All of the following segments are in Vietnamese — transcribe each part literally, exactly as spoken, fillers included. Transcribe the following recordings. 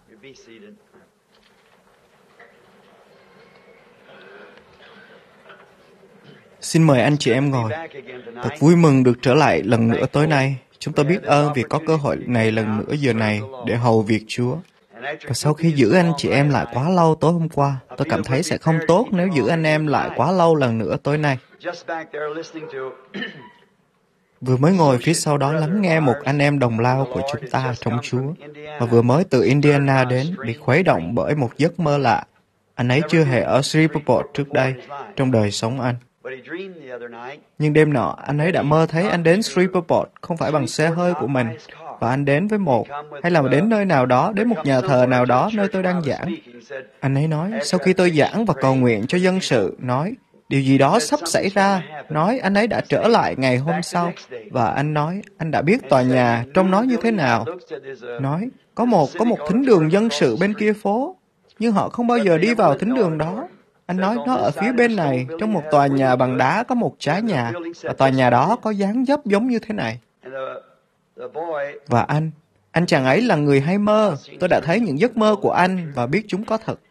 Xin mời anh chị em ngồi. Thật vui mừng được trở lại lần nữa tối nay. Chúng tôi biết ơn vì có cơ hội này lần nữa giờ này để hầu việc Chúa. Và sau khi giữ anh chị em lại quá lâu tối hôm qua, tôi cảm thấy sẽ không tốt nếu giữ anh em lại quá lâu lần nữa tối nay. Vừa mới ngồi phía sau đó lắng nghe một anh em đồng lao của chúng ta trong Chúa, và vừa mới từ Indiana đến, bị khuấy động bởi một giấc mơ lạ. Anh ấy chưa hề ở Shreveport trước đây, trong đời sống anh. Nhưng đêm nọ, anh ấy đã mơ thấy anh đến Shreveport không phải bằng xe hơi của mình, và anh đến với một, hay là đến nơi nào đó, đến một nhà thờ nào đó nơi tôi đang giảng. Anh ấy nói, sau khi tôi giảng và cầu nguyện cho dân sự, nói, điều gì đó sắp xảy ra, nói anh ấy đã trở lại ngày hôm sau, và anh nói, anh đã biết tòa nhà trông nó như thế nào. Nói, có một, có một thính đường dân sự bên kia phố, nhưng họ không bao giờ đi vào thính đường đó. Anh nói nó ở phía bên này, trong một tòa nhà bằng đá có một trái nhà, và tòa nhà đó có dáng dấp giống như thế này. Và anh, anh chàng ấy là người hay mơ. Tôi đã thấy những giấc mơ của anh và biết chúng có thật.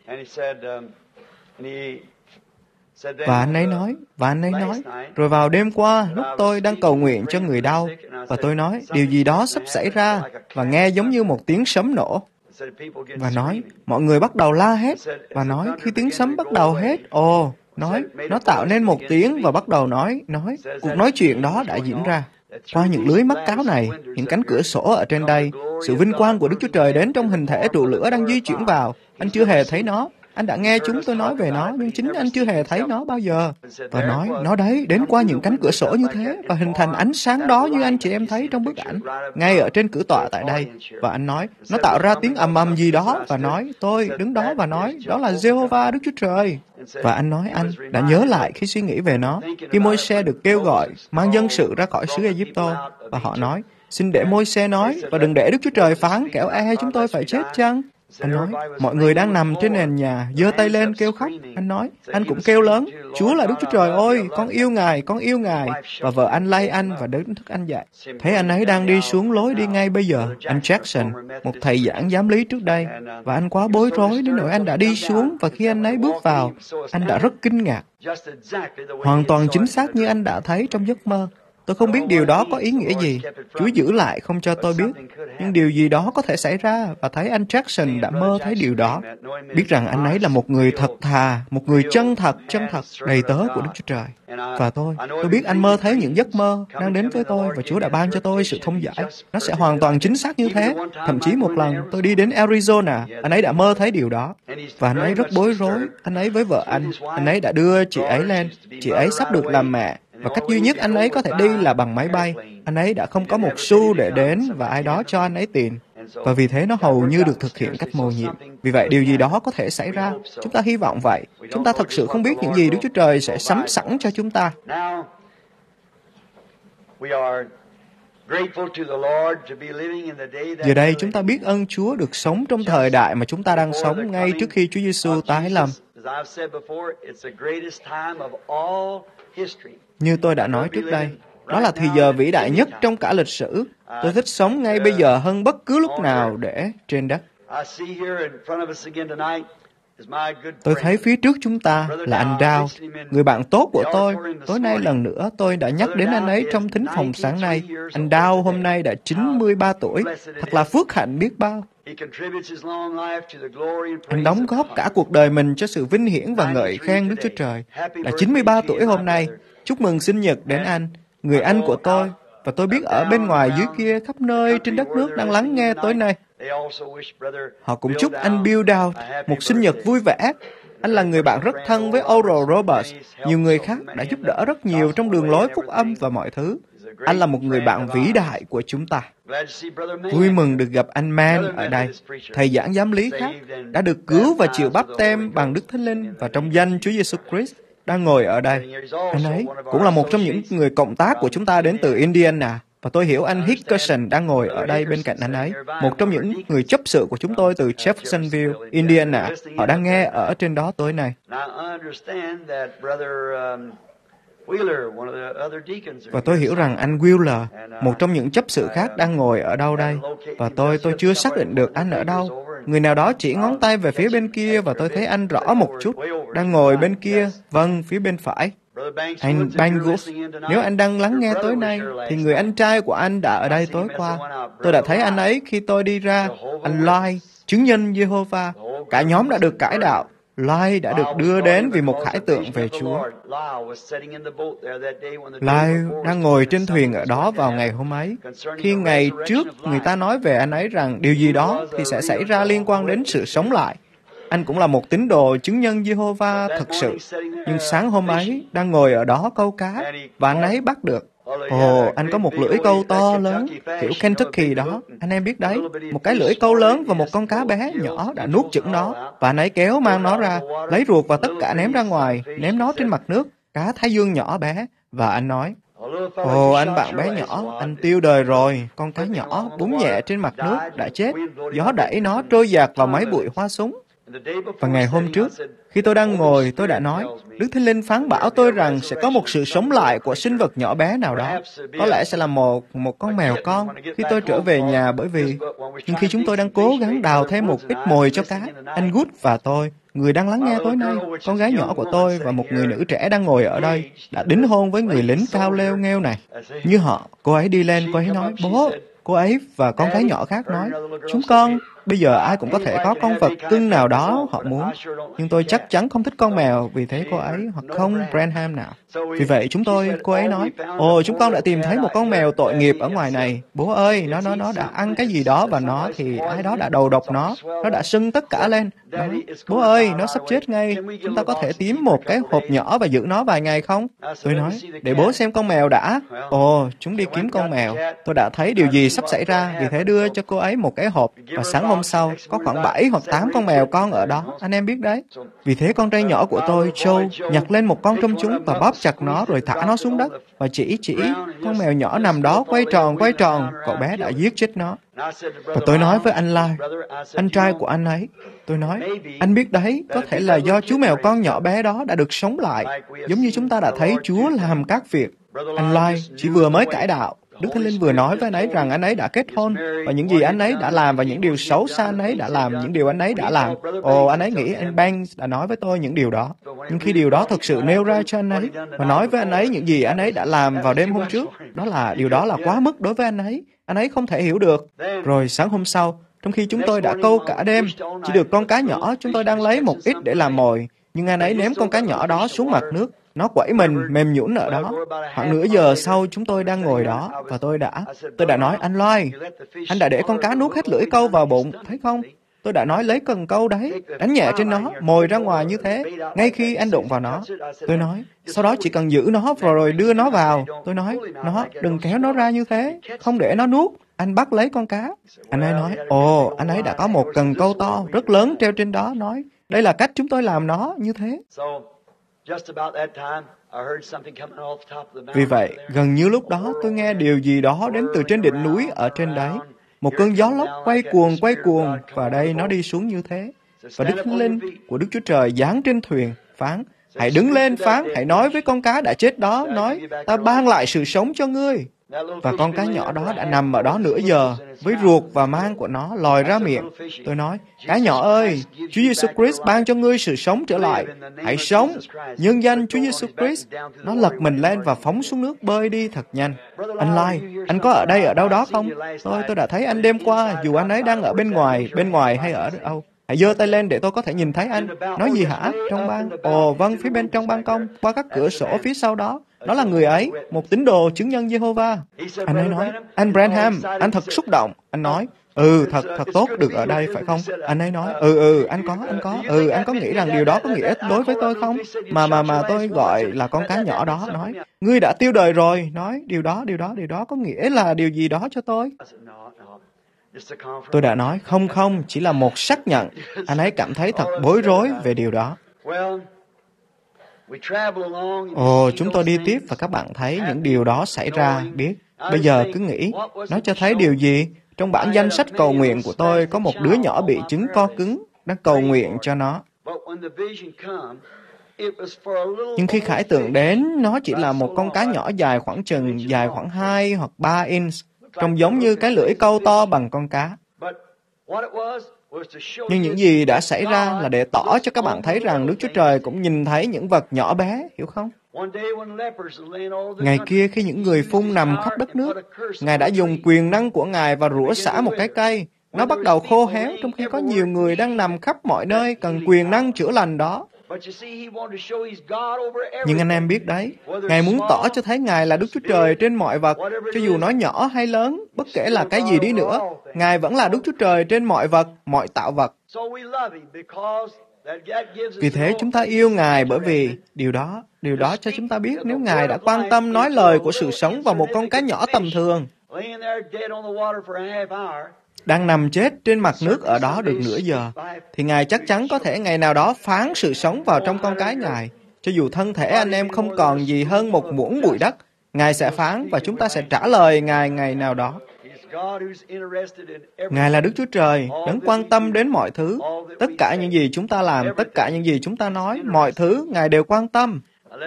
Và anh ấy nói, và anh ấy nói, rồi vào đêm qua, lúc tôi đang cầu nguyện cho người đau, và tôi nói, điều gì đó sắp xảy ra, và nghe giống như một tiếng sấm nổ. Và nói, mọi người bắt đầu la hét, và nói, khi tiếng sấm bắt đầu hết, ồ, nói, nó tạo nên một tiếng và bắt đầu nói, nói, cuộc nói chuyện đó đã diễn ra. Qua những lưới mắt cáo này, những cánh cửa sổ ở trên đây, sự vinh quang của Đức Chúa Trời đến trong hình thể trụ lửa đang di chuyển vào. Anh chưa hề thấy nó. Anh đã nghe chúng tôi nói về nó, nhưng chính anh chưa hề thấy nó bao giờ. Và nói, nó đấy, đến qua những cánh cửa sổ như thế, và hình thành ánh sáng đó như anh chị em thấy trong bức ảnh, ngay ở trên cử tọa tại đây. Và anh nói, nó tạo ra tiếng ầm ầm gì đó, và nói, tôi đứng đó và nói, đó là Jehovah Đức Chúa Trời. Và anh nói, anh đã nhớ lại khi suy nghĩ về nó, khi Môi-se được kêu gọi, mang dân sự ra khỏi xứ Ai-cập, và họ nói, xin để Môi-se nói, và đừng để Đức Chúa Trời phán, kẻo e chúng tôi phải chết chăng? Anh nói, mọi người đang nằm trên nền nhà, giơ tay lên kêu khóc. Anh nói, anh cũng kêu lớn, Chúa là Đức Chúa Trời ơi, con yêu Ngài, con yêu Ngài. Và vợ anh lay anh và đứng thức anh dậy. Thấy anh ấy đang đi xuống lối đi ngay bây giờ, anh Jackson, một thầy giảng giám lý trước đây, và anh quá bối rối đến nỗi anh đã đi xuống, và khi anh ấy bước vào, anh đã rất kinh ngạc. Hoàn toàn chính xác như anh đã thấy trong giấc mơ. Tôi không biết điều đó có ý nghĩa gì. Chúa giữ lại không cho tôi biết. Nhưng điều gì đó có thể xảy ra, và thấy anh Jackson đã mơ thấy điều đó. Biết rằng anh ấy là một người thật thà, một người chân thật, chân thật, đầy tớ của Đức Chúa Trời. Và tôi, tôi biết anh mơ thấy những giấc mơ đang đến với tôi, và Chúa đã ban cho tôi sự thông giải. Nó sẽ hoàn toàn chính xác như thế. Thậm chí một lần tôi đi đến Arizona, anh ấy đã mơ thấy điều đó. Và anh ấy rất bối rối. Anh ấy với vợ anh, anh ấy đã đưa chị ấy lên. Chị ấy sắp được làm mẹ. Và cách duy nhất anh ấy có thể đi là bằng máy bay. Anh ấy đã không có một xu để đến, và ai đó cho anh ấy tiền. Và vì thế nó hầu như được thực hiện cách mầu nhiệm. Vì vậy điều gì đó có thể xảy ra. Chúng ta hy vọng vậy. Chúng ta thật sự không biết những gì Đức Chúa Trời sẽ sắm sẵn cho chúng ta. Giờ đây chúng ta biết ơn Chúa được sống trong thời đại mà chúng ta đang sống ngay trước khi Chúa Giêsu tái lâm. Như tôi đã nói trước đây, đó là thì giờ vĩ đại nhất trong cả lịch sử. Tôi thích sống ngay bây giờ hơn bất cứ lúc nào để trên đất. Tôi thấy phía trước chúng ta là anh Dow, người bạn tốt của tôi. Tối nay lần nữa tôi đã nhắc đến anh ấy trong thính phòng sáng nay. Anh Dow hôm nay đã chín mươi ba tuổi, thật là phước hạnh biết bao. Anh đóng góp cả cuộc đời mình cho sự vinh hiển và ngợi khen Đức Chúa Trời. Là chín mươi ba tuổi hôm nay. Chúc mừng sinh nhật đến anh, người anh của tôi. Và tôi biết ở bên ngoài dưới kia khắp nơi trên đất nước đang lắng nghe tối nay. Họ cũng chúc anh Bill Dow một sinh nhật vui vẻ. Anh là người bạn rất thân với Oral Roberts. Nhiều người khác đã giúp đỡ rất nhiều trong đường lối phúc âm và mọi thứ. Anh là một người bạn vĩ đại của chúng ta. Vui mừng được gặp anh Man ở đây. Thầy giảng giám lý khác đã được cứu và chịu báp têm bằng Đức Thánh Linh và trong danh Chúa Giêsu Christ đang ngồi ở đây. Anh ấy cũng là một trong những người cộng tác của chúng ta đến từ Indiana. Và tôi hiểu anh Hickerson đang ngồi ở đây bên cạnh anh ấy. Một trong những người chấp sự của chúng tôi từ Jeffersonville, Indiana. Họ đang nghe ở trên đó tối nay. Và tôi hiểu rằng anh Wheeler, một trong những chấp sự khác đang ngồi ở đâu đây. Và tôi tôi chưa xác định được anh ở đâu. Người nào đó chỉ ngón tay về phía bên kia và tôi thấy anh rõ một chút. Đang ngồi bên kia, vâng, phía bên phải. Anh Bangus, nếu anh đang lắng nghe tối nay, thì người anh trai của anh đã ở đây tối qua. Tôi đã thấy anh ấy khi tôi đi ra. Anh Lai, chứng nhân Jehovah. Cả nhóm đã được cải đạo. Lai đã được đưa đến vì một khải tượng về Chúa. Lai đang ngồi trên thuyền ở đó vào ngày hôm ấy. Khi ngày trước người ta nói về anh ấy rằng điều gì đó thì sẽ xảy ra liên quan đến sự sống lại. Anh cũng là một tín đồ chứng nhân Jehovah thật sự. Nhưng sáng hôm ấy, đang ngồi ở đó câu cá, và anh ấy bắt được. Ồ, anh có một lưỡi câu to lớn, kiểu Kentucky đó. Anh em biết đấy, một cái lưỡi câu lớn và một con cá bé nhỏ đã nuốt chửng nó. Và anh ấy kéo mang nó ra, lấy ruột và tất cả ném ra ngoài, ném nó trên mặt nước. Cá thái dương nhỏ bé. Và anh nói, ồ, anh bạn bé nhỏ, anh tiêu đời rồi. Con cá nhỏ búng nhẹ trên mặt nước, đã chết. Gió đẩy nó trôi dạt vào mấy bụi hoa súng. Và ngày hôm trước, khi tôi đang ngồi, tôi đã nói, Đức Thánh Linh phán bảo tôi rằng sẽ có một sự sống lại của sinh vật nhỏ bé nào đó. Có lẽ sẽ là một một con mèo con khi tôi trở về nhà, bởi vì nhưng khi chúng tôi đang cố gắng đào thêm một ít mồi cho cá, anh Good và tôi, người đang lắng nghe tối nay, con gái nhỏ của tôi và một người nữ trẻ đang ngồi ở đây, đã đính hôn với người lính cao leo nghêu này. Như họ, cô ấy đi lên, cô ấy nói, bố, cô ấy và con gái nhỏ khác nói, chúng con, bây giờ ai cũng có thể có con vật cưng nào đó họ muốn, nhưng tôi chắc chắn không thích con mèo, vì thế cô ấy, hoặc không Branham nào. Vì vậy chúng tôi, cô ấy nói, ồ, chúng con đã tìm thấy một con mèo tội nghiệp ở ngoài này. Bố ơi, nó nó nó đã ăn cái gì đó và nó thì ai đó đã đầu độc nó, nó đã sưng tất cả lên. Nói, bố ơi, nó sắp chết ngay, chúng ta có thể tím một cái hộp nhỏ và giữ nó vài ngày không? Tôi nói, để bố xem con mèo đã. Ồ, chúng đi kiếm con mèo. Tôi đã thấy điều gì sắp xảy ra, vì thế đưa cho cô ấy một cái hộp, và sáng hôm sau, có khoảng bảy hoặc tám con mèo con ở đó, anh em biết đấy. Vì thế con trai nhỏ của tôi, Joe, nhặt lên một con trong chúng và bóp chặt nó rồi thả nó xuống đất, và chỉ chỉ, con mèo nhỏ nằm đó quay tròn quay tròn, cậu bé đã giết chết nó. Và tôi nói với anh Lai, anh trai của anh ấy, tôi nói, anh biết đấy, có thể là do chú mèo con nhỏ bé đó đã được sống lại, giống như chúng ta đã thấy Chúa làm các việc. Anh Lai chỉ vừa mới cải đạo. Đức Thánh Linh vừa nói với anh ấy rằng anh ấy đã kết hôn, và những gì anh ấy đã làm và những điều xấu xa anh ấy đã làm, những điều anh ấy đã làm. Ồ, anh ấy nghĩ anh Banks đã nói với tôi những điều đó. Nhưng khi điều đó thực sự nêu ra cho anh ấy, và nói với anh ấy những gì anh ấy đã làm vào đêm hôm trước, đó là điều đó là quá mức đối với anh ấy. Anh ấy không thể hiểu được. Rồi sáng hôm sau, trong khi chúng tôi đã câu cả đêm, chỉ được con cá nhỏ, chúng tôi đang lấy một ít để làm mồi, nhưng anh ấy ném con cá nhỏ đó xuống mặt nước. Nó quẩy mình, mềm nhũn ở đó. Khoảng nửa giờ sau, chúng tôi đang ngồi đó, và tôi đã, tôi đã nói, anh Loy, anh đã để con cá nuốt hết lưỡi câu vào bụng, thấy không? Tôi đã nói lấy cần câu đấy, đánh nhẹ trên nó, mồi ra ngoài như thế, ngay khi anh đụng vào nó. Tôi nói, sau đó chỉ cần giữ nó rồi đưa nó vào. Tôi nói, nó, đừng kéo nó ra như thế, không để nó nuốt. Anh bắt lấy con cá. Anh ấy nói, ồ, anh ấy đã có một cần câu to, rất lớn treo trên đó, nói, đây là cách chúng tôi làm nó, như thế. Vì vậy, gần như lúc đó tôi nghe điều gì đó đến từ trên đỉnh núi ở trên đấy. Một cơn gió lốc quay cuồng quay cuồng, và đây nó đi xuống như thế. Và Đức Thánh Linh của Đức Chúa Trời giáng trên thuyền, phán, hãy đứng lên phán, hãy nói với con cá đã chết đó, nói, ta ban lại sự sống cho ngươi. Và con cá nhỏ đó đã nằm ở đó nửa giờ, với ruột và mang của nó lòi ra miệng. Tôi nói, cá nhỏ ơi, Chúa Giêsu Christ ban cho ngươi sự sống trở lại. Hãy sống, nhân danh Chúa Giêsu Christ. Nó lật mình lên và phóng xuống nước bơi đi thật nhanh. Anh Lai, anh có ở đây ở đâu đó không? Tôi, tôi đã thấy anh đêm qua, dù anh ấy đang ở bên ngoài, bên ngoài hay ở đâu. Hãy giơ tay lên để tôi có thể nhìn thấy anh. Nói gì hả? Trong ban? Ồ, vâng, phía bên trong ban công, qua các cửa sổ phía sau đó. Đó là người ấy, một tín đồ chứng nhân Jehovah. Anh ấy nói, anh Branham, anh thật xúc động. Anh nói, ừ, thật, thật tốt được ở đây, phải không? Anh ấy nói, ừ, ừ, anh có, anh có, ừ, anh có nghĩ rằng điều đó có nghĩa đối với tôi không? Mà, mà, mà tôi gọi là con cá nhỏ đó, nói, ngươi đã tiêu đời rồi, nói, điều đó, điều đó, điều đó có nghĩa là điều gì đó cho tôi. Tôi đã nói, không không, chỉ là một xác nhận. Anh ấy cảm thấy thật bối rối về điều đó. Ồ, chúng tôi đi tiếp và các bạn thấy những điều đó xảy ra, biết. Bây giờ cứ nghĩ, nó cho thấy điều gì? Trong bản danh sách cầu nguyện của tôi có một đứa nhỏ bị chứng co cứng, đang cầu nguyện cho nó. Nhưng khi khải tượng đến, nó chỉ là một con cá nhỏ dài khoảng chừng, dài khoảng hai hoặc ba inch, trông giống như cái lưỡi câu to bằng con cá. Nhưng những gì đã xảy ra là để tỏ cho các bạn thấy rằng Đức Chúa Trời cũng nhìn thấy những vật nhỏ bé, hiểu không? Ngày kia khi những người phun nằm khắp đất nước, Ngài đã dùng quyền năng của Ngài và rủa xả một cái cây. Nó bắt đầu khô héo trong khi có nhiều người đang nằm khắp mọi nơi cần quyền năng chữa lành đó. Nhưng anh em biết đấy, Ngài muốn tỏ cho thấy Ngài là Đức Chúa Trời trên mọi vật, cho dù nó nhỏ hay lớn, bất kể là cái gì đi nữa, Ngài vẫn là Đức Chúa Trời trên mọi vật, mọi tạo vật. Vì thế chúng ta yêu Ngài bởi vì điều đó, điều đó cho chúng ta biết nếu Ngài đã quan tâm nói lời của sự sống vào một con cá nhỏ tầm thường, đang nằm chết trên mặt nước ở đó được nửa giờ, thì Ngài chắc chắn có thể ngày nào đó phán sự sống vào trong con cái Ngài. Cho dù thân thể anh em không còn gì hơn một muỗng bụi đất, Ngài sẽ phán và chúng ta sẽ trả lời Ngài ngày nào đó. Ngài là Đức Chúa Trời, đấng quan tâm đến mọi thứ. Tất cả những gì chúng ta làm, tất cả những gì chúng ta nói, mọi thứ Ngài đều quan tâm.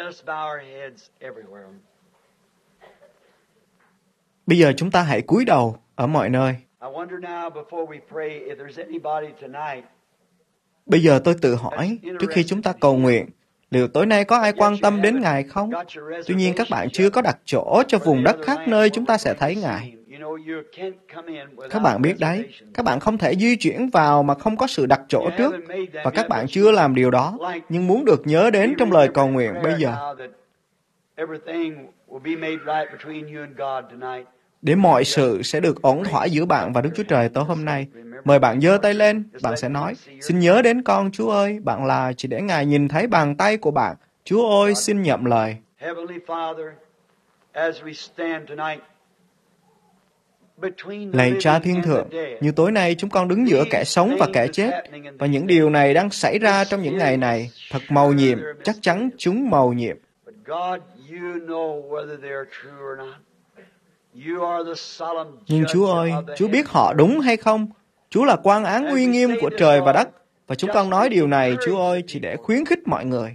Bây giờ chúng ta hãy cúi đầu ở mọi nơi. Bây giờ tôi tự hỏi, trước khi chúng ta cầu nguyện, liệu tối nay có ai quan tâm đến Ngài không? Tuy nhiên các bạn chưa có đặt chỗ cho vùng đất khác nơi chúng ta sẽ thấy Ngài. Các bạn biết đấy, các bạn không thể di chuyển vào mà không có sự đặt chỗ trước, và các bạn chưa làm điều đó, nhưng muốn được nhớ đến trong lời cầu nguyện bây giờ. Để mọi sự sẽ được ổn thỏa giữa bạn và Đức Chúa Trời tối hôm nay. Mời bạn giơ tay lên, bạn sẽ nói, xin nhớ đến con Chúa ơi, bạn là chỉ để Ngài nhìn thấy bàn tay của bạn. Chúa ơi, xin nhậm lời. Lạy Cha Thiên Thượng, như tối nay chúng con đứng giữa kẻ sống và kẻ chết, và những điều này đang xảy ra trong những ngày này, thật mầu nhiệm, chắc chắn chúng mầu nhiệm. Nhưng Chúa ơi, Chúa biết họ đúng hay không? Chúa là quan án uy nghiêm của trời và đất, và chúng con nói điều này, Chúa ơi, chỉ để khuyến khích mọi người.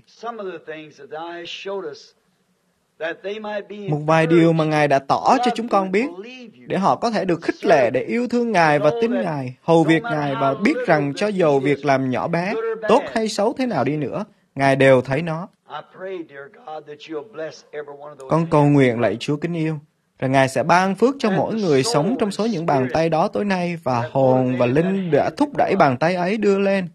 Một vài điều mà Ngài đã tỏ cho chúng con biết, để họ có thể được khích lệ để yêu thương Ngài và tin Ngài, hầu việc Ngài và biết rằng cho dầu việc làm nhỏ bé, tốt hay xấu thế nào đi nữa, Ngài đều thấy nó. Con cầu nguyện lạy Chúa kính yêu, rằng Ngài sẽ ban phước cho mỗi người sống trong số những bàn tay đó tối nay, và hồn và linh đã thúc đẩy bàn tay ấy đưa lên.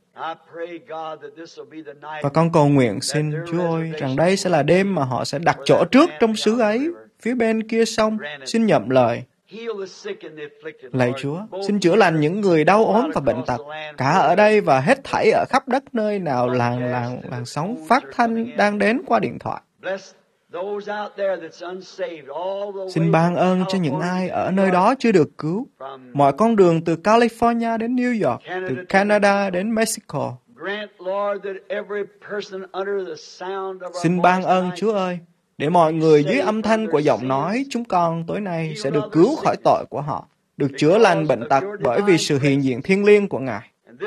Và con cầu nguyện xin Chúa ơi, rằng đây sẽ là đêm mà họ sẽ đặt chỗ trước trong xứ ấy, phía bên kia sông, xin nhậm lời. Lạy Chúa, xin chữa lành những người đau ốm và bệnh tật, cả ở đây và hết thảy ở khắp đất nơi nào làng làng làng sóng phát thanh đang đến qua điện thoại. Xin ban ơn cho những ai ở nơi đó chưa được cứu, mọi con đường từ California đến New York, từ Canada đến Mexico. Xin ban ơn Chúa ơi, để mọi người dưới âm thanh của giọng nói chúng con tối nay sẽ được cứu khỏi tội của họ, được chữa lành bệnh tật bởi vì sự hiện diện thiêng liêng của Ngài.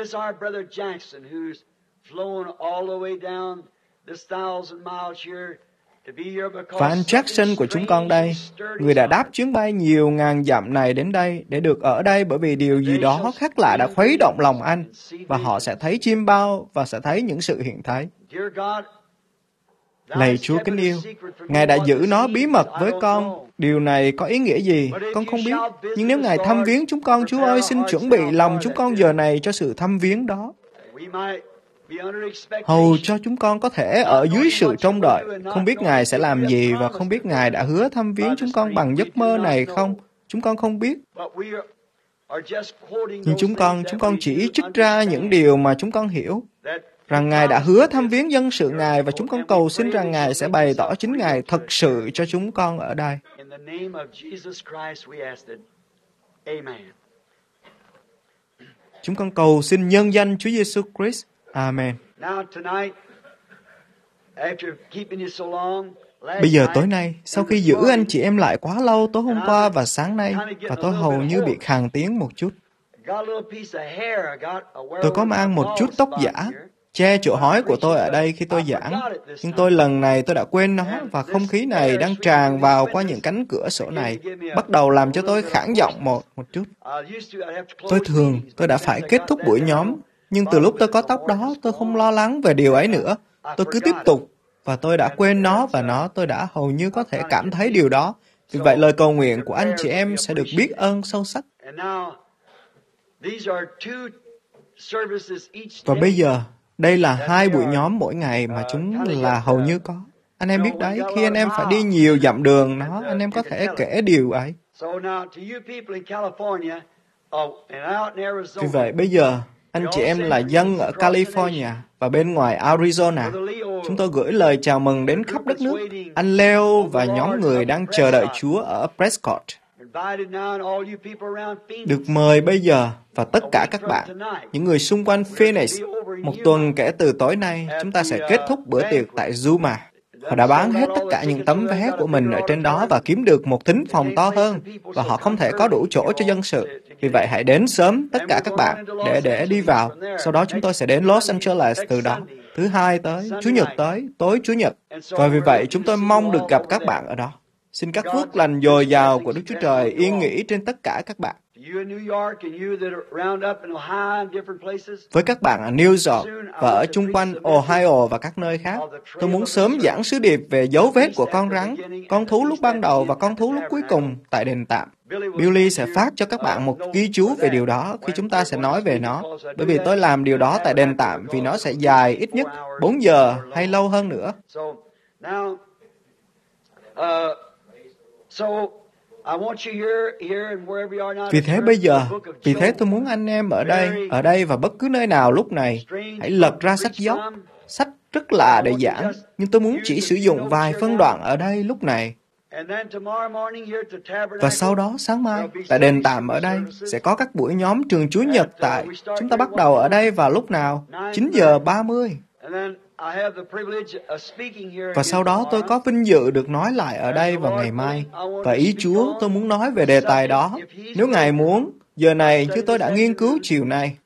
Và anh Jackson của chúng con đây, người đã đáp chuyến bay nhiều ngàn dặm này đến đây để được ở đây bởi vì điều gì đó khác lạ đã khuấy động lòng anh, và họ sẽ thấy chim bao và sẽ thấy những sự hiện thấy. Lạy Chúa kính yêu, Ngài đã giữ nó bí mật với con. Điều này có ý nghĩa gì? Con không biết. Nhưng nếu Ngài thăm viếng chúng con, Chúa ơi, xin chuẩn bị lòng chúng con giờ này cho sự thăm viếng đó. Hầu cho chúng con có thể ở dưới sự trông đợi, không biết Ngài sẽ làm gì và không biết Ngài đã hứa thăm viếng chúng con bằng giấc mơ này không. Chúng con không biết. Nhưng chúng con, chúng con chỉ trích ra những điều mà chúng con hiểu, rằng Ngài đã hứa thăm viếng dân sự Ngài, và chúng con cầu xin rằng Ngài sẽ bày tỏ chính Ngài thật sự cho chúng con ở đây. Chúng con cầu xin nhân danh Chúa Giêsu Christ. Amen. Bây giờ tối nay, sau khi giữ anh chị em lại quá lâu tối hôm qua và sáng nay, và tôi hầu như bị khàn tiếng một chút, tôi có mang một chút tóc giả. che chỗ hói của tôi ở đây khi tôi giảng, nhưng tôi lần này tôi đã quên nó, và không khí này đang tràn vào qua những cánh cửa sổ này, bắt đầu làm cho tôi khản giọng một một chút. Tôi thường, tôi đã phải kết thúc buổi nhóm, nhưng từ lúc tôi có tóc đó, tôi không lo lắng về điều ấy nữa. Tôi cứ tiếp tục, và tôi đã quên nó, và nó tôi đã hầu như có thể cảm thấy điều đó. Vì vậy, lời cầu nguyện của anh chị em sẽ được biết ơn sâu sắc. Và bây giờ, đây là hai buổi nhóm mỗi ngày mà chúng là hầu như có. Anh em biết đấy, khi anh em phải đi nhiều dặm đường nó, anh em có thể kể điều ấy. Vì vậy, bây giờ, anh chị em là dân ở California và bên ngoài Arizona, chúng tôi gửi lời chào mừng đến khắp đất nước. Anh Leo và nhóm người đang chờ đợi Chúa ở Prescott được mời bây giờ, và tất cả các bạn, những người xung quanh Phoenix, một tuần kể từ tối nay, chúng ta sẽ kết thúc bữa tiệc tại Zuma. Họ đã bán hết tất cả những tấm vé của mình ở trên đó và kiếm được một thính phòng to hơn, và họ không thể có đủ chỗ cho dân sự. Vì vậy, hãy đến sớm, tất cả các bạn, để để đi vào. Sau đó chúng tôi sẽ đến Los Angeles từ đó. Thứ hai tới, Chủ nhật tới, tối Chủ nhật. Và vì vậy, chúng tôi mong được gặp các bạn ở đó. Xin các phước lành dồi dào của Đức Chúa Trời yên nghỉ trên tất cả các bạn. Với các bạn ở New York và ở chung quanh Ohio và các nơi khác, tôi muốn sớm giảng sứ điệp về dấu vết của con rắn, con thú lúc ban đầu và con thú lúc cuối cùng tại đền tạm. Billy sẽ phát cho các bạn một ghi chú về điều đó khi chúng ta sẽ nói về nó, bởi vì tôi làm điều đó tại đền tạm vì nó sẽ dài ít nhất bốn giờ hay lâu hơn nữa. Vì thế bây giờ, vì thế tôi muốn anh em ở đây, ở đây và bất cứ nơi nào lúc này, hãy lật ra sách Gióp, sách rất lạ để giảng, nhưng tôi muốn chỉ sử dụng vài phân đoạn ở đây lúc này. Và sau đó sáng mai, tại đền tạm ở đây, sẽ có các buổi nhóm trường Chúa Nhật tại, chúng ta bắt đầu ở đây vào lúc nào? chín giờ ba mươi. Và sau đó tôi có vinh dự được nói lại ở đây vào ngày mai. Và ý Chúa, tôi muốn nói về đề tài đó. Nếu Ngài muốn, giờ này chứ tôi đã nghiên cứu chiều nay.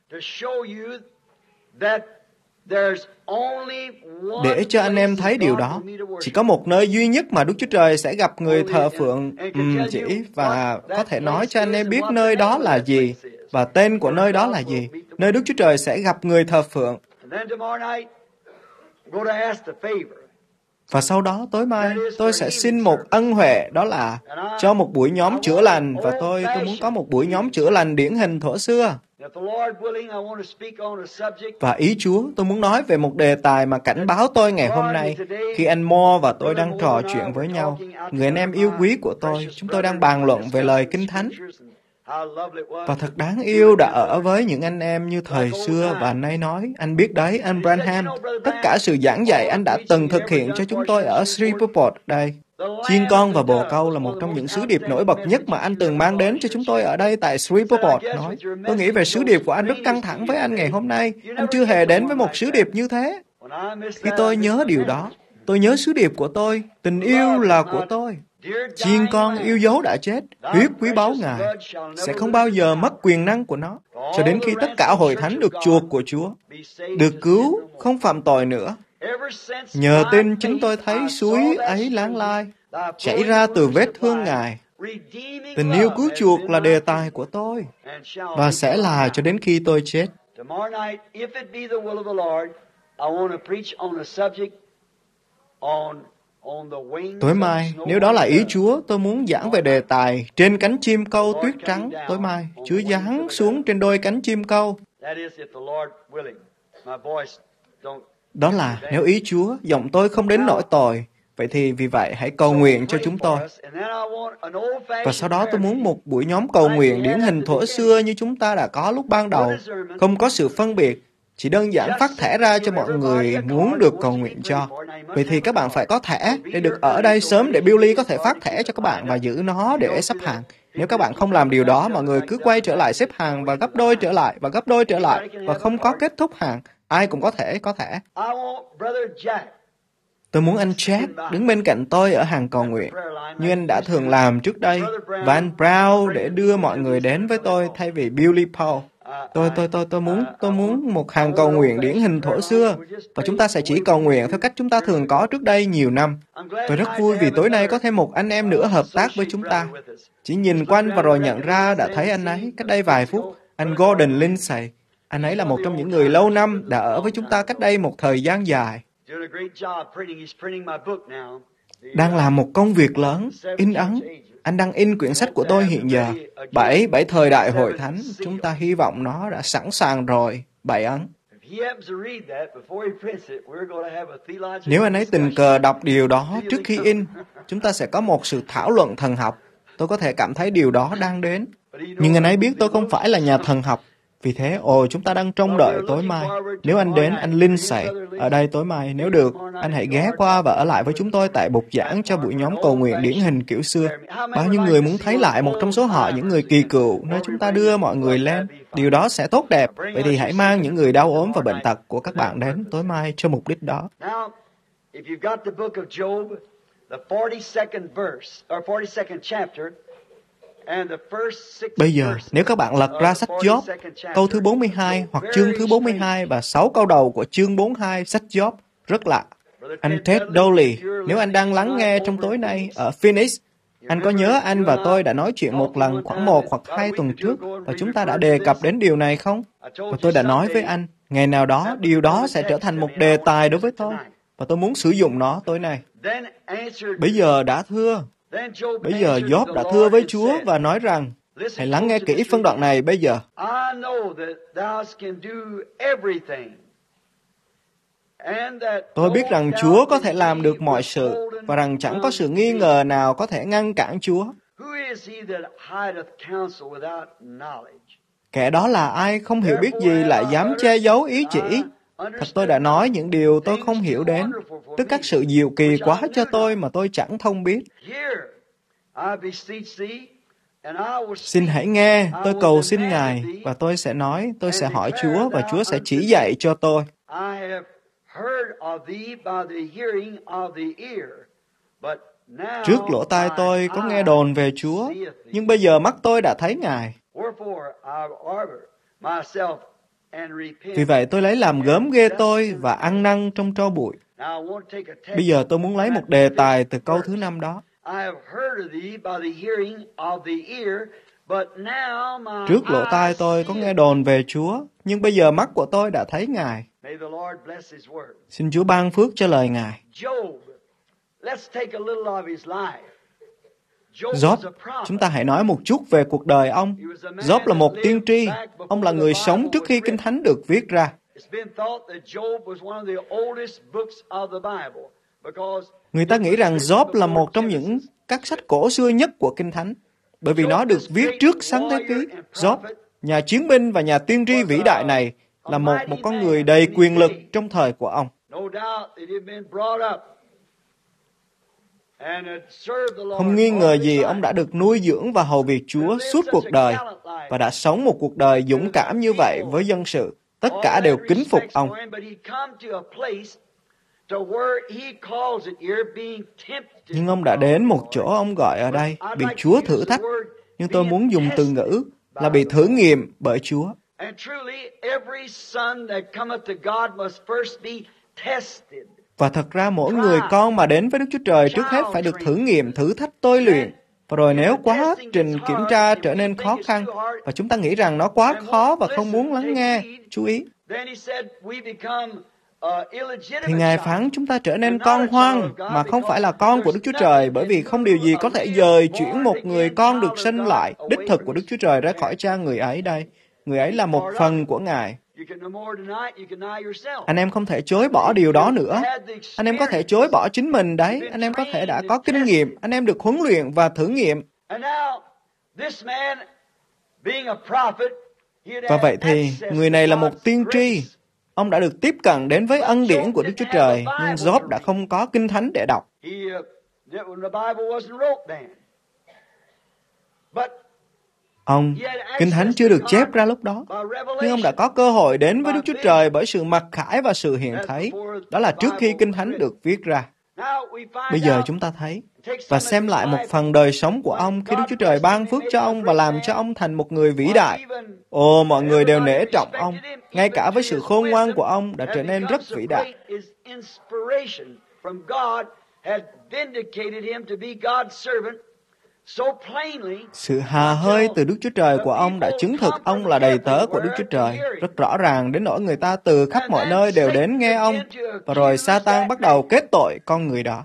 Để cho anh em thấy điều đó, chỉ có một nơi duy nhất mà Đức Chúa Trời sẽ gặp người thờ phượng um, chỉ và có thể nói cho anh em biết nơi đó là gì và tên của nơi đó là gì. Nơi Đức Chúa Trời sẽ gặp người thờ phượng. Và sau đó tối mai tôi sẽ xin một ân huệ, đó là cho một buổi nhóm chữa lành, và tôi tôi muốn có một buổi nhóm chữa lành điển hình thuở xưa. Và ý Chúa, tôi muốn nói về một đề tài mà cảnh báo tôi ngày hôm nay khi anh Mo và tôi đang trò chuyện với nhau. Người anh em yêu quý của tôi, chúng tôi đang bàn luận về lời Kinh Thánh. Và thật đáng yêu đã ở với những anh em như thời xưa, và anh ấy nói, anh biết đấy, anh Branham, tất cả sự giảng dạy anh đã từng thực hiện cho chúng tôi ở Shreveport đây. Chiên con và bồ câu là một trong những sứ điệp nổi bật nhất mà anh từng mang đến cho chúng tôi ở đây tại Shreveport. Nói, tôi nghĩ về sứ điệp của anh rất căng thẳng với anh ngày hôm nay. Anh chưa hề đến với một sứ điệp như thế. Khi tôi nhớ điều đó, tôi nhớ sứ điệp của tôi, tình yêu là của tôi. Chiên con yêu dấu đã chết, huyết quý báu Ngài sẽ không bao giờ mất quyền năng của nó, cho đến khi tất cả hội thánh được chuộc của Chúa, được cứu, không phạm tội nữa. Nhờ tin chính tôi thấy suối ấy láng lai, chảy ra từ vết thương Ngài. Tình yêu cứu chuộc là đề tài của tôi, và sẽ là cho đến khi tôi chết. Tối mai, nếu đó là ý Chúa, tôi muốn giảng về đề tài trên cánh chim câu tuyết trắng. Tối mai, Chúa giáng xuống trên đôi cánh chim câu. Đó là nếu ý Chúa, giọng tôi không đến nỗi tồi. Vậy thì vì vậy hãy cầu nguyện cho chúng tôi. Và sau đó tôi muốn một buổi nhóm cầu nguyện điển hình thuở xưa như chúng ta đã có lúc ban đầu. Không có sự phân biệt, chỉ đơn giản phát thẻ ra cho mọi người muốn được cầu nguyện cho. Vậy thì các bạn phải có thẻ để được ở đây sớm để Billy có thể phát thẻ cho các bạn và giữ nó để xếp hàng. Nếu các bạn không làm điều đó, mọi người cứ quay trở lại xếp hàng và gấp đôi trở lại và gấp đôi trở lại và không có kết thúc hàng. Ai cũng có thể có thẻ. Tôi muốn anh Jack đứng bên cạnh tôi ở hàng cầu nguyện, như anh đã thường làm trước đây, và anh Brown để đưa mọi người đến với tôi thay vì Billy Paul. Tôi tôi tôi tôi muốn tôi muốn một hàng cầu nguyện điển hình thuở xưa, và chúng ta sẽ chỉ cầu nguyện theo cách chúng ta thường có trước đây nhiều năm. Tôi rất vui vì tối nay có thêm một anh em nữa hợp tác với chúng ta. Chỉ nhìn quanh và rồi nhận ra đã thấy anh ấy cách đây vài phút, anh Gordon Lindsay. Anh ấy là một trong những người lâu năm đã ở với chúng ta cách đây một thời gian dài. Đang làm một công việc lớn, in ấn. Anh đang in quyển sách của tôi hiện giờ. Bảy, bảy thời đại hội thánh. Chúng ta hy vọng nó đã sẵn sàng rồi. Bảy ấn. Nếu anh ấy tình cờ đọc điều đó trước khi in, chúng ta sẽ có một sự thảo luận thần học. Tôi có thể cảm thấy điều đó đang đến. Nhưng anh ấy biết tôi không phải là nhà thần học. Vì thế, ồ, chúng ta đang trông đợi tối mai. Nếu anh đến, anh Lindsay, ở đây tối mai, nếu được, anh hãy ghé qua và ở lại với chúng tôi tại bục giảng cho buổi nhóm cầu nguyện điển hình kiểu xưa. Bao nhiêu người muốn thấy lại một trong số họ những người kỳ cựu, nơi chúng ta đưa mọi người lên. Điều đó sẽ tốt đẹp. Vậy thì hãy mang những người đau ốm và bệnh tật của các bạn đến tối mai cho mục đích đó. Bây giờ, nếu các bạn lật ra sách Gióp, câu thứ bốn mươi hai hoặc chương thứ bốn mươi hai và sáu câu đầu của chương bốn mươi hai sách Gióp, rất lạ. Anh Ted Dolly, nếu anh đang lắng nghe trong tối nay ở Phoenix, anh có nhớ anh và tôi đã nói chuyện một lần khoảng một hoặc hai tuần trước và chúng ta đã đề cập đến điều này không? Và tôi đã nói với anh, ngày nào đó, điều đó sẽ trở thành một đề tài đối với tôi, và tôi muốn sử dụng nó tối nay. Bây giờ đã thưa, Bây giờ Gióp đã thưa với Chúa và nói rằng, hãy lắng nghe kỹ phân đoạn này bây giờ. Tôi biết rằng Chúa có thể làm được mọi sự, và rằng chẳng có sự nghi ngờ nào có thể ngăn cản Chúa. Kẻ đó là ai không hiểu biết gì lại dám che giấu ý chỉ. Thật tôi đã nói những điều tôi không hiểu đến, tức các sự diệu kỳ quá cho tôi mà tôi chẳng thông biết. Xin hãy nghe, tôi cầu xin Ngài, và tôi sẽ nói, tôi sẽ hỏi Chúa, và Chúa sẽ chỉ dạy cho tôi. Trước lỗ tai tôi có nghe đồn về Chúa, nhưng bây giờ mắt tôi đã thấy Ngài. Vì vậy tôi lấy làm gớm ghê tôi và ăn năn trong tro bụi. Bây giờ tôi muốn lấy một đề tài từ câu thứ năm đó. Trước lỗ tai tôi có nghe đồn về Chúa, nhưng bây giờ mắt của tôi đã thấy Ngài. Xin Chúa ban phước cho lời Ngài. Gióp, chúng ta hãy nói một chút về cuộc đời ông. Gióp là một tiên tri. Ông là người sống trước khi Kinh Thánh được viết ra. Người ta nghĩ rằng Gióp là một trong những các sách cổ xưa nhất của Kinh Thánh, bởi vì nó được viết trước Sáng Thế Ký. Gióp, nhà chiến binh và nhà tiên tri vĩ đại này, là một một con người đầy quyền lực trong thời của ông. Không nghi ngờ gì ông đã được nuôi dưỡng và hầu việc Chúa suốt cuộc đời, và đã sống một cuộc đời dũng cảm như vậy với dân sự. Tất cả đều kính phục ông. Nhưng ông đã đến một chỗ ông gọi ở đây, bị Chúa thử thách. Nhưng tôi muốn dùng từ ngữ là bị thử nghiệm bởi Chúa. Và thật ra mỗi người con mà đến với Đức Chúa Trời trước hết phải được thử nghiệm, thử thách, tôi luyện. Và rồi nếu quá trình kiểm tra trở nên khó khăn, và chúng ta nghĩ rằng nó quá khó và không muốn lắng nghe, chú ý, thì Ngài phán chúng ta trở nên con hoang, mà không phải là con của Đức Chúa Trời, bởi vì không điều gì có thể dời chuyển một người con được sinh lại, đích thực của Đức Chúa Trời ra khỏi cha người ấy đây. Người ấy là một phần của Ngài. Anh em không thể chối bỏ điều đó nữa. Anh em có thể chối bỏ chính mình đấy. Anh em có thể đã có kinh nghiệm. Anh em được huấn luyện và thử nghiệm. Và vậy thì, người này là một tiên tri. Ông đã được tiếp cận đến với ân điển của Đức Chúa Trời, nhưng Gióp đã không có Kinh Thánh để đọc. Ông, Kinh Thánh chưa được chép ra lúc đó, nhưng ông đã có cơ hội đến với Đức Chúa Trời bởi sự mặc khải và sự hiện thấy. Đó là trước khi Kinh Thánh được viết ra. Bây giờ chúng ta thấy và xem lại một phần đời sống của ông khi Đức Chúa Trời ban phước cho ông và làm cho ông thành một người vĩ đại. Ồ, mọi người đều nể trọng ông, ngay cả với sự khôn ngoan của ông đã trở nên rất vĩ đại. Sự hà hơi từ Đức Chúa Trời của ông đã chứng thực ông là đầy tớ của Đức Chúa Trời, rất rõ ràng đến nỗi người ta từ khắp mọi nơi đều đến nghe ông, và rồi Sa-tan bắt đầu kết tội con người đó.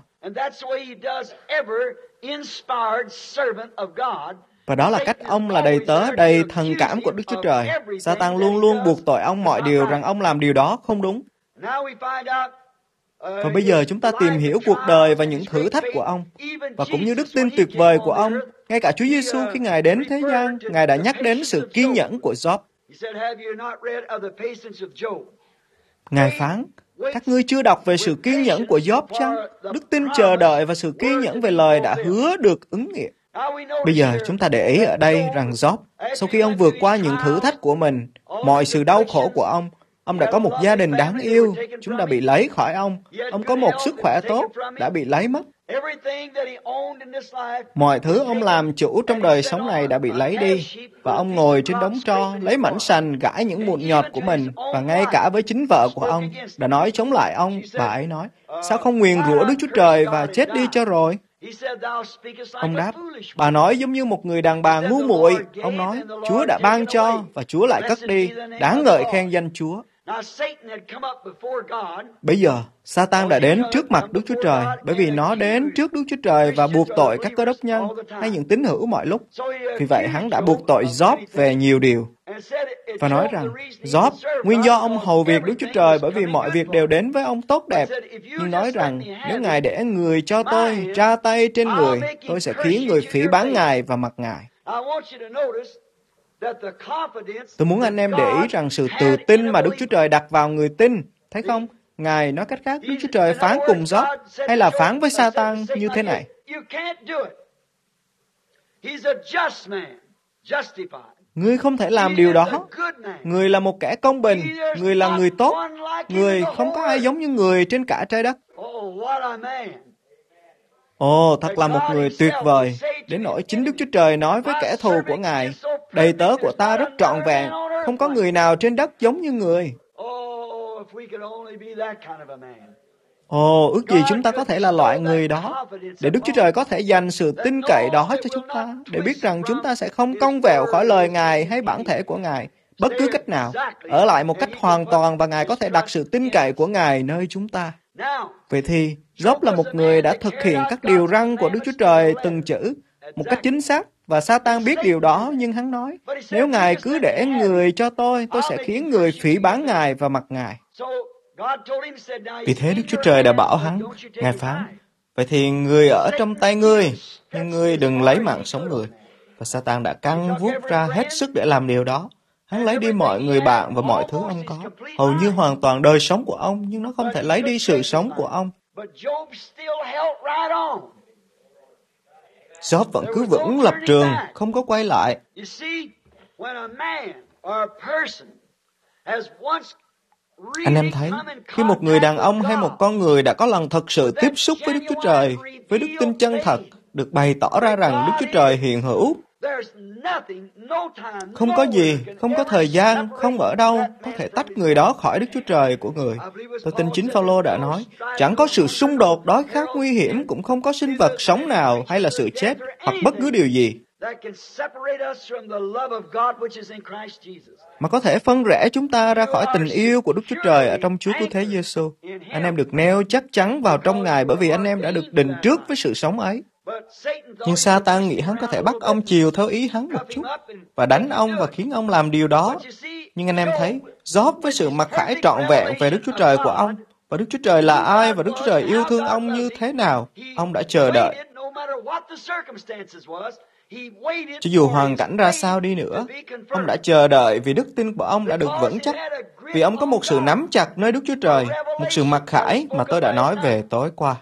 Và đó là cách ông là đầy tớ, đầy thần cảm của Đức Chúa Trời. Sa-tan luôn luôn buộc tội ông mọi điều rằng ông làm điều đó không đúng. Và bây giờ chúng ta tìm hiểu cuộc đời và những thử thách của ông, và cũng như đức tin tuyệt vời của ông. Ngay cả Chúa Giêsu khi Ngài đến thế gian, Ngài đã nhắc đến sự kiên nhẫn của Gióp. Ngài phán, các ngươi chưa đọc về sự kiên nhẫn của Gióp chăng? Đức tin chờ đợi và sự kiên nhẫn về lời đã hứa được ứng nghiệm. Bây giờ chúng ta để ý ở đây rằng Gióp, sau khi ông vượt qua những thử thách của mình, mọi sự đau khổ của ông, ông đã có một gia đình đáng yêu, chúng đã bị lấy khỏi ông. Ông có một sức khỏe tốt, đã bị lấy mất. Mọi thứ ông làm chủ trong đời sống này đã bị lấy đi, và ông ngồi trên đống tro, lấy mảnh sành gãi những mụn nhọt của mình, và ngay cả với chính vợ của ông đã nói chống lại ông. Bà ấy nói, sao không nguyền rủa Đức Chúa Trời và chết đi cho rồi? Ông đáp, bà nói giống như một người đàn bà ngu muội. Ông nói, Chúa đã ban cho và Chúa lại cất đi, đáng ngợi khen danh Chúa. Bây giờ, Sa-tan đã đến trước mặt Đức Chúa Trời, bởi vì nó đến trước Đức Chúa Trời và buộc tội các cơ đốc nhân hay những tín hữu mọi lúc. Vì vậy, hắn đã buộc tội Gióp về nhiều điều. Và nói rằng, Gióp, nguyên do ông hầu việc Đức Chúa Trời bởi vì mọi việc đều đến với ông tốt đẹp. Nhưng nói rằng, nếu Ngài để người cho tôi tra tay trên người, tôi sẽ khiến người phỉ báng Ngài và mặc Ngài. Tôi muốn anh em để ý rằng sự tự tin mà Đức Chúa Trời đặt vào người tin, thấy không? Ngài nói cách khác, Đức Chúa Trời phán cùng Gióp hay là phán với Sa-tan như thế này. Ngươi không thể làm điều đó. Ngươi là một kẻ công bình. Ngươi là người tốt. Ngươi không có ai giống như người trên cả trái đất. Ồ, thật là một người tuyệt vời. Đến nỗi chính Đức Chúa Trời nói với kẻ thù của Ngài, đầy tớ của ta rất trọn vẹn, không có người nào trên đất giống như người. Ồ, ước gì chúng ta có thể là loại người đó, để Đức Chúa Trời có thể dành sự tin cậy đó cho chúng ta, để biết rằng chúng ta sẽ không cong vẹo khỏi lời Ngài hay bản thể của Ngài, bất cứ cách nào, ở lại một cách hoàn toàn và Ngài có thể đặt sự tin cậy của Ngài nơi chúng ta. Vậy thì, Gióp là một người đã thực hiện các điều răn của Đức Chúa Trời từng chữ, một cách chính xác, và Sa-tan biết điều đó, nhưng hắn nói, nếu Ngài cứ để người cho tôi, tôi sẽ khiến người phỉ báng Ngài và mặc Ngài. Vì thế Đức Chúa Trời đã bảo hắn, Ngài phán, vậy thì người ở trong tay ngươi, nhưng ngươi đừng lấy mạng sống người. Và Sa-tan đã căng vuốt ra hết sức để làm điều đó. Hắn lấy đi mọi người bạn và mọi thứ ông có, hầu như hoàn toàn đời sống của ông, nhưng nó không thể lấy đi sự sống của ông. Gióp vẫn cứ vững lập trường, không có quay lại. Anh em thấy, khi một người đàn ông hay một con người đã có lần thật sự tiếp xúc với Đức Chúa Trời, với đức tin chân thật, được bày tỏ ra rằng Đức Chúa Trời hiện hữu, không có gì, không có thời gian, không ở đâu có thể tách người đó khỏi Đức Chúa Trời của người. Tôi tin chính Phao-lô đã nói, chẳng có sự xung đột, đói khát, nguy hiểm, cũng không có sinh vật sống nào hay là sự chết hoặc bất cứ điều gì mà có thể phân rẽ chúng ta ra khỏi tình yêu của Đức Chúa Trời ở trong Chúa Cứu Thế Giêsu. Anh em được neo chắc chắn vào trong Ngài bởi vì anh em đã được định trước với sự sống ấy. Nhưng Sa-tan nghĩ hắn có thể bắt ông chiều theo ý hắn một chút và đánh ông và khiến ông làm điều đó. Nhưng anh em thấy, Gióp với sự mặc khải trọn vẹn về Đức Chúa Trời của ông, và Đức Chúa Trời là ai và Đức Chúa Trời yêu thương ông như thế nào, ông đã chờ đợi. Cho dù hoàn cảnh ra sao đi nữa, ông đã chờ đợi vì đức tin của ông đã được vững chắc, vì ông có một sự nắm chặt nơi Đức Chúa Trời, một sự mặc khải mà tôi đã nói về tối qua.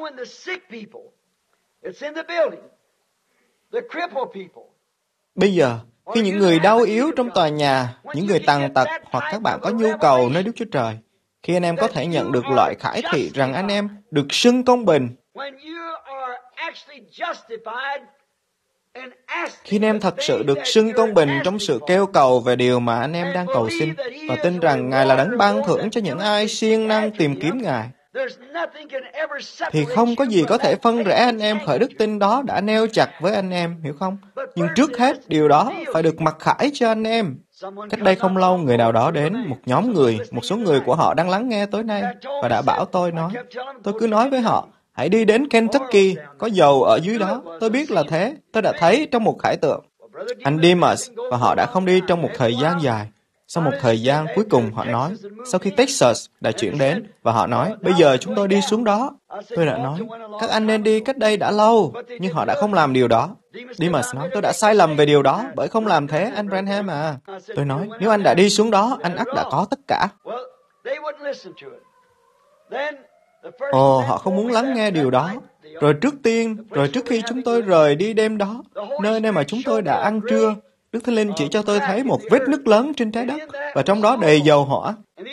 Bây giờ, khi những người đau yếu trong tòa nhà, những người tàn tật hoặc các bạn có nhu cầu nơi Đức Chúa Trời, khi anh em có thể nhận được loại khải thị rằng anh em được xưng công bình, Khi anh em thật sự được xưng công bình trong sự kêu cầu về điều mà anh em đang cầu xin, và tin rằng Ngài là đấng ban thưởng cho những ai siêng năng tìm kiếm Ngài, thì không có gì có thể phân rẽ anh em khỏi đức tin đó đã neo chặt với anh em, hiểu không? Nhưng trước hết, điều đó phải được mặc khải cho anh em. Cách đây không lâu, người nào đó đến, một nhóm người, một số người của họ đang lắng nghe tối nay, và đã bảo tôi nói, tôi cứ nói với họ, hãy đi đến Kentucky, có dầu ở dưới đó. Tôi biết là thế, tôi đã thấy trong một khải tượng. Anh Demas, và họ đã không đi trong một thời gian dài. Sau một thời gian, cuối cùng họ nói, sau khi Texas đã chuyển đến, và họ nói, bây giờ chúng tôi đi xuống đó. Tôi đã nói, các anh nên đi cách đây đã lâu, nhưng họ đã không làm điều đó. Demas nói, tôi đã sai lầm về điều đó, bởi không làm thế, anh Branham à. Tôi nói, nếu anh đã đi xuống đó, anh ắt đã có tất cả. Ồ, họ không muốn lắng nghe điều đó. Rồi trước tiên, rồi trước khi chúng tôi rời đi đêm đó, nơi nơi mà chúng tôi đã ăn trưa, Đức Thánh Linh chỉ cho tôi thấy một vết nứt lớn trên trái đất, và trong đó đầy dầu hỏa.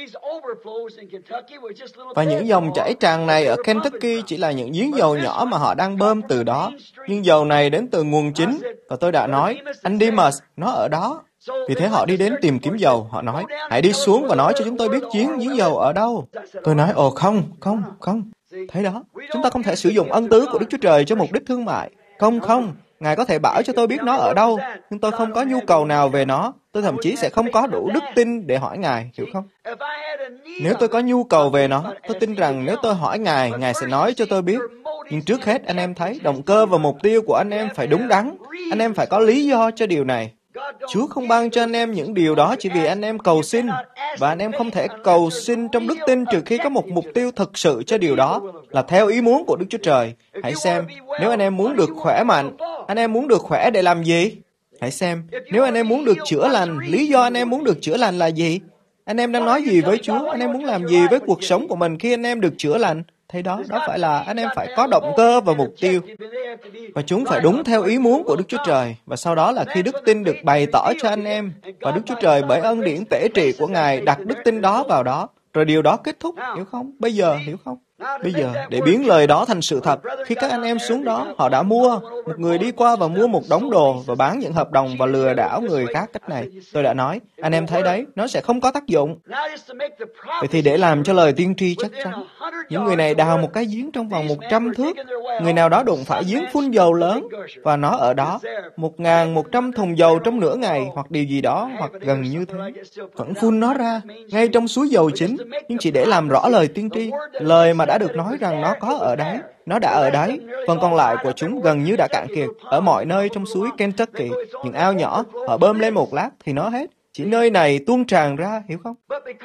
Và những dòng chảy tràn này ở Kentucky chỉ là những giếng dầu nhỏ mà họ đang bơm từ đó. Nhưng dầu này đến từ nguồn chính. Và tôi đã nói, anh Demas, nó ở đó. Vì thế họ đi đến tìm kiếm dầu. Họ nói, hãy đi xuống và nói cho chúng tôi biết giếng, giếng dầu ở đâu. Tôi nói, ồ không, không, không. Thấy đó, chúng ta không thể sử dụng ân tứ của Đức Chúa Trời cho mục đích thương mại. Không, không. Ngài có thể bảo cho tôi biết nó ở đâu, nhưng tôi không có nhu cầu nào về nó. Tôi thậm chí sẽ không có đủ đức tin để hỏi Ngài, hiểu không? Nếu tôi có nhu cầu về nó, tôi tin rằng nếu tôi hỏi Ngài, Ngài sẽ nói cho tôi biết. Nhưng trước hết, anh em thấy, động cơ và mục tiêu của anh em phải đúng đắn. Anh em phải có lý do cho điều này. Chúa không ban cho anh em những điều đó chỉ vì anh em cầu xin, và anh em không thể cầu xin trong đức tin trừ khi có một mục tiêu thực sự cho điều đó, là theo ý muốn của Đức Chúa Trời. Hãy xem, nếu anh em muốn được khỏe mạnh, anh em muốn được khỏe để làm gì? Hãy xem, nếu anh em muốn được chữa lành, lý do anh em muốn được chữa lành là gì? Anh em đang nói gì với Chúa? Anh em muốn làm gì với cuộc sống của mình khi anh em được chữa lành? Thế đó, đó phải là anh em phải có động cơ và mục tiêu. Và chúng phải đúng theo ý muốn của Đức Chúa Trời. Và sau đó là khi đức tin được bày tỏ cho anh em, và Đức Chúa Trời bởi ân điển tể trị của Ngài đặt đức tin đó vào đó, rồi điều đó kết thúc, hiểu không? Bây giờ, hiểu không? Bây giờ, để biến lời đó thành sự thật, khi các anh em xuống đó, họ đã mua, một người đi qua và mua một đống đồ và bán những hợp đồng và lừa đảo người khác cách này. Tôi đã nói, anh em thấy đấy, nó sẽ không có tác dụng. Vậy thì để làm cho lời tiên tri chắc chắn, những người này đào một cái giếng trong vòng một trăm thước. Người nào đó đụng phải giếng phun dầu lớn, và nó ở đó, một ngàn một trăm thùng dầu trong nửa ngày, hoặc điều gì đó, hoặc gần như thế. Vẫn phun nó ra, ngay trong suối dầu chính, nhưng chỉ để làm rõ lời tiên tri, lời mà đã được nói rằng nó có ở đấy, nó đã ở đấy, phần còn lại của chúng gần như đã cạn kiệt, ở mọi nơi trong suối Kentucky, những ao nhỏ, họ bơm lên một lát thì nó hết, chỉ nơi này tuôn tràn ra, hiểu không?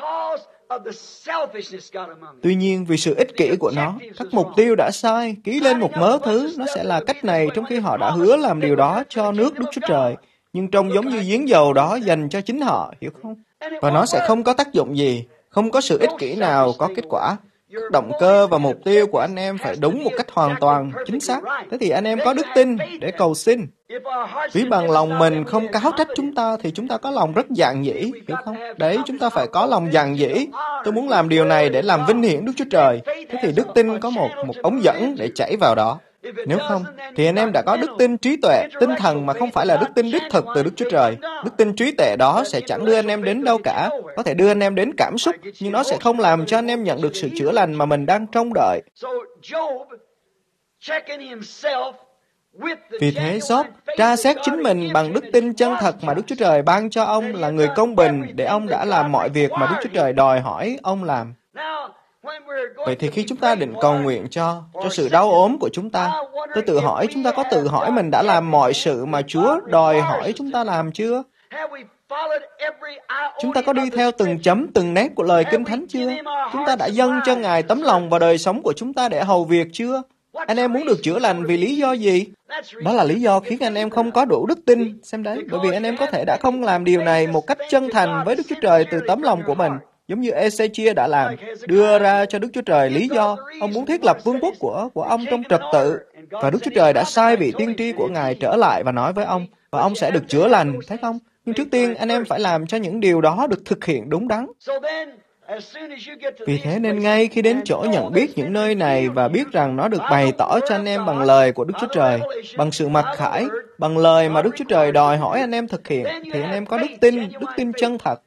Tuy nhiên, vì sự ích kỷ của nó, các mục tiêu đã sai, ký lên một mớ thứ, nó sẽ là cách này trong khi họ đã hứa làm điều đó cho nước Đức Chúa Trời, nhưng trông giống như giếng dầu đó dành cho chính họ, hiểu không? Và nó sẽ không có tác dụng gì, không có sự ích kỷ nào có kết quả. Các động cơ và mục tiêu của anh em phải đúng một cách hoàn toàn, chính xác. Thế thì anh em có đức tin để cầu xin. Vì bằng lòng mình không cáo trách chúng ta thì chúng ta có lòng rất dạn dĩ, hiểu không? Đấy, chúng ta phải có lòng dạn dĩ. Tôi muốn làm điều này để làm vinh hiển Đức Chúa Trời. Thế thì đức tin có một một ống dẫn để chảy vào đó. Nếu không, thì anh em đã có đức tin trí tuệ, tinh thần mà không phải là đức tin đích thực từ Đức Chúa Trời. Đức tin trí tuệ đó sẽ chẳng đưa anh em đến đâu cả. Có thể đưa anh em đến cảm xúc, nhưng nó sẽ không làm cho anh em nhận được sự chữa lành mà mình đang trông đợi. Vì thế, Job tra xét chính mình bằng đức tin chân thật mà Đức Chúa Trời ban cho ông là người công bình, để ông đã làm mọi việc mà Đức Chúa Trời đòi hỏi ông làm. Vậy thì khi chúng ta định cầu nguyện cho cho sự đau ốm của chúng ta, tôi tự hỏi chúng ta có tự hỏi mình đã làm mọi sự mà Chúa đòi hỏi chúng ta làm chưa? Chúng ta có đi theo từng chấm, từng nét của lời Kinh Thánh chưa? Chúng ta đã dâng cho Ngài tấm lòng và đời sống của chúng ta để hầu việc chưa? Anh em muốn được chữa lành vì lý do gì? Đó là lý do khiến anh em không có đủ đức tin. Xem đấy, bởi vì anh em có thể đã không làm điều này một cách chân thành với Đức Chúa Trời từ tấm lòng của mình. Giống như Ê-xê-chia đã làm, đưa ra cho Đức Chúa Trời lý do ông muốn thiết lập vương quốc của của ông trong trật tự. Và Đức Chúa Trời đã sai vị tiên tri của Ngài trở lại và nói với ông, và ông sẽ được chữa lành, thấy không? Nhưng trước tiên, anh em phải làm cho những điều đó được thực hiện đúng đắn. Vì thế nên ngay khi đến chỗ nhận biết những nơi này và biết rằng nó được bày tỏ cho anh em bằng lời của Đức Chúa Trời, bằng sự mặc khải, bằng lời mà Đức Chúa Trời đòi hỏi anh em thực hiện, thì anh em có đức tin, đức tin chân thật.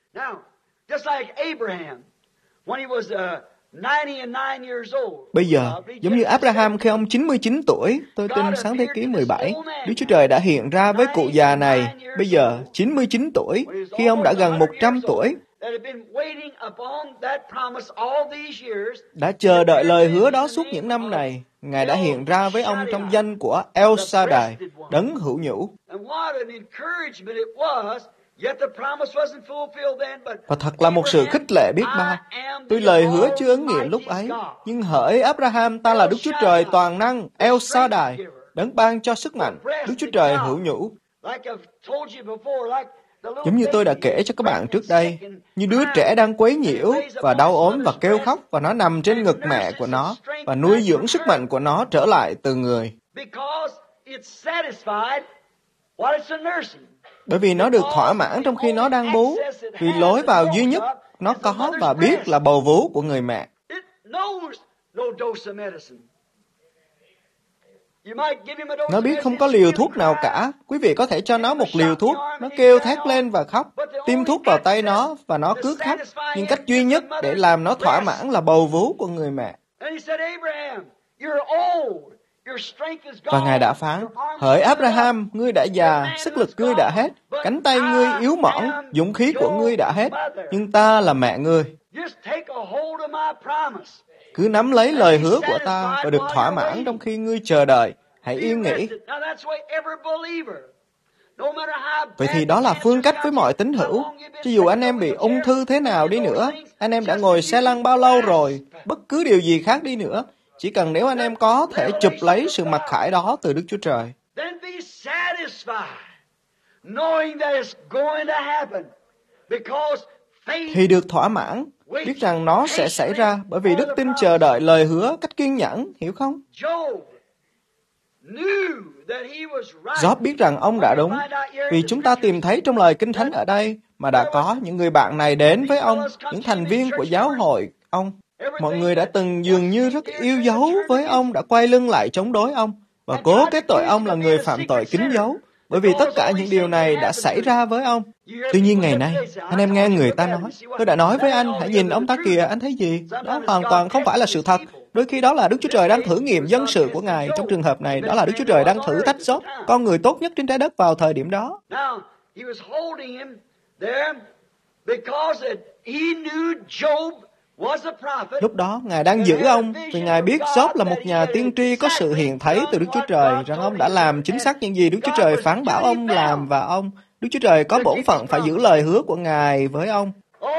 Bây giờ, giống như Abraham khi ông chín mươi chín tuổi, tôi tin sáng thế ký mười bảy, Đức Chúa Trời đã hiện ra với cụ già này, bây giờ chín mươi chín tuổi, khi ông đã gần một trăm tuổi, đã chờ đợi lời hứa đó suốt những năm này. Ngài đã hiện ra với ông trong danh của El Shaddai, đấng hữu nhũ. Và thật là một sự khích lệ biết bao. Tuy lời hứa chưa ứng nghiệm lúc ấy, nhưng hỡi Abraham, ta là Đức Chúa Trời toàn năng, El Shaddai, đấng ban cho sức mạnh, Đức Chúa Trời hữu nhũ. Giống như tôi đã kể cho các bạn trước đây, như đứa trẻ đang quấy nhiễu và đau ốm và kêu khóc, và nó nằm trên ngực mẹ của nó và nuôi dưỡng sức mạnh của nó trở lại từ người. Bởi vì nó được thỏa mãn trong khi nó đang bú, vì lối vào duy nhất nó có và biết là bầu vú của người mẹ. Nó biết không có liều thuốc nào cả. Quý vị có thể cho nó một liều thuốc, nó kêu thét lên và khóc, tiêm thuốc vào tay nó và nó cứ khóc. Nhưng cách duy nhất để làm nó thỏa mãn là bầu vú của người mẹ. Và Ngài đã phán, hỡi Abraham, ngươi đã già, sức lực ngươi đã hết, cánh tay ngươi yếu mỏng, dũng khí của ngươi đã hết, nhưng ta là mẹ ngươi. Cứ nắm lấy lời hứa của ta và được thỏa mãn trong khi ngươi chờ đợi. Hãy yên nghỉ. Vậy thì đó là phương cách với mọi tín hữu. Cho dù anh em bị ung thư thế nào đi nữa, anh em đã ngồi xe lăn bao lâu rồi, bất cứ điều gì khác đi nữa, chỉ cần nếu anh em có thể chụp lấy sự mặc khải đó từ Đức Chúa Trời, thì được thỏa mãn, biết rằng nó sẽ xảy ra bởi vì đức tin chờ đợi lời hứa cách kiên nhẫn, hiểu không? Job biết rằng ông đã đúng, vì chúng ta tìm thấy trong lời Kinh Thánh ở đây mà đã có những người bạn này đến với ông, những thành viên của giáo hội ông. Mọi người đã từng dường như rất yêu dấu với ông, đã quay lưng lại chống đối ông và cố kết tội ông là người phạm tội kín dấu, bởi vì tất cả những điều này đã xảy ra với ông. Tuy nhiên ngày nay, anh em nghe người ta nói, tôi đã nói với anh, hãy nhìn ông ta kìa, anh thấy gì? Đó hoàn toàn không phải là sự thật. Đôi khi đó là Đức Chúa Trời đang thử nghiệm dân sự của Ngài. Trong trường hợp này, đó là Đức Chúa Trời đang thử thách Job, con người tốt nhất trên trái đất vào thời điểm đó. Lúc đó, Ngài đang giữ ông vì Ngài biết Job là một nhà tiên tri có sự hiện thấy từ Đức Chúa Trời, rằng ông đã làm chính xác những gì Đức Chúa Trời phán bảo ông làm, và ông, Đức Chúa Trời có bổn phận phải giữ lời hứa của Ngài với ông.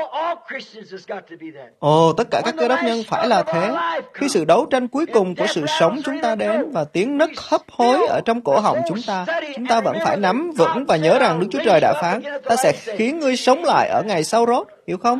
Ồ, tất cả các cơ đốc nhân phải là thế. Khi sự đấu tranh cuối cùng của sự sống chúng ta đến và tiếng nấc hấp hối ở trong cổ họng chúng ta, chúng ta vẫn phải nắm vững và nhớ rằng Đức Chúa Trời đã phán, ta sẽ khiến ngươi sống lại ở ngày sau rốt, hiểu không?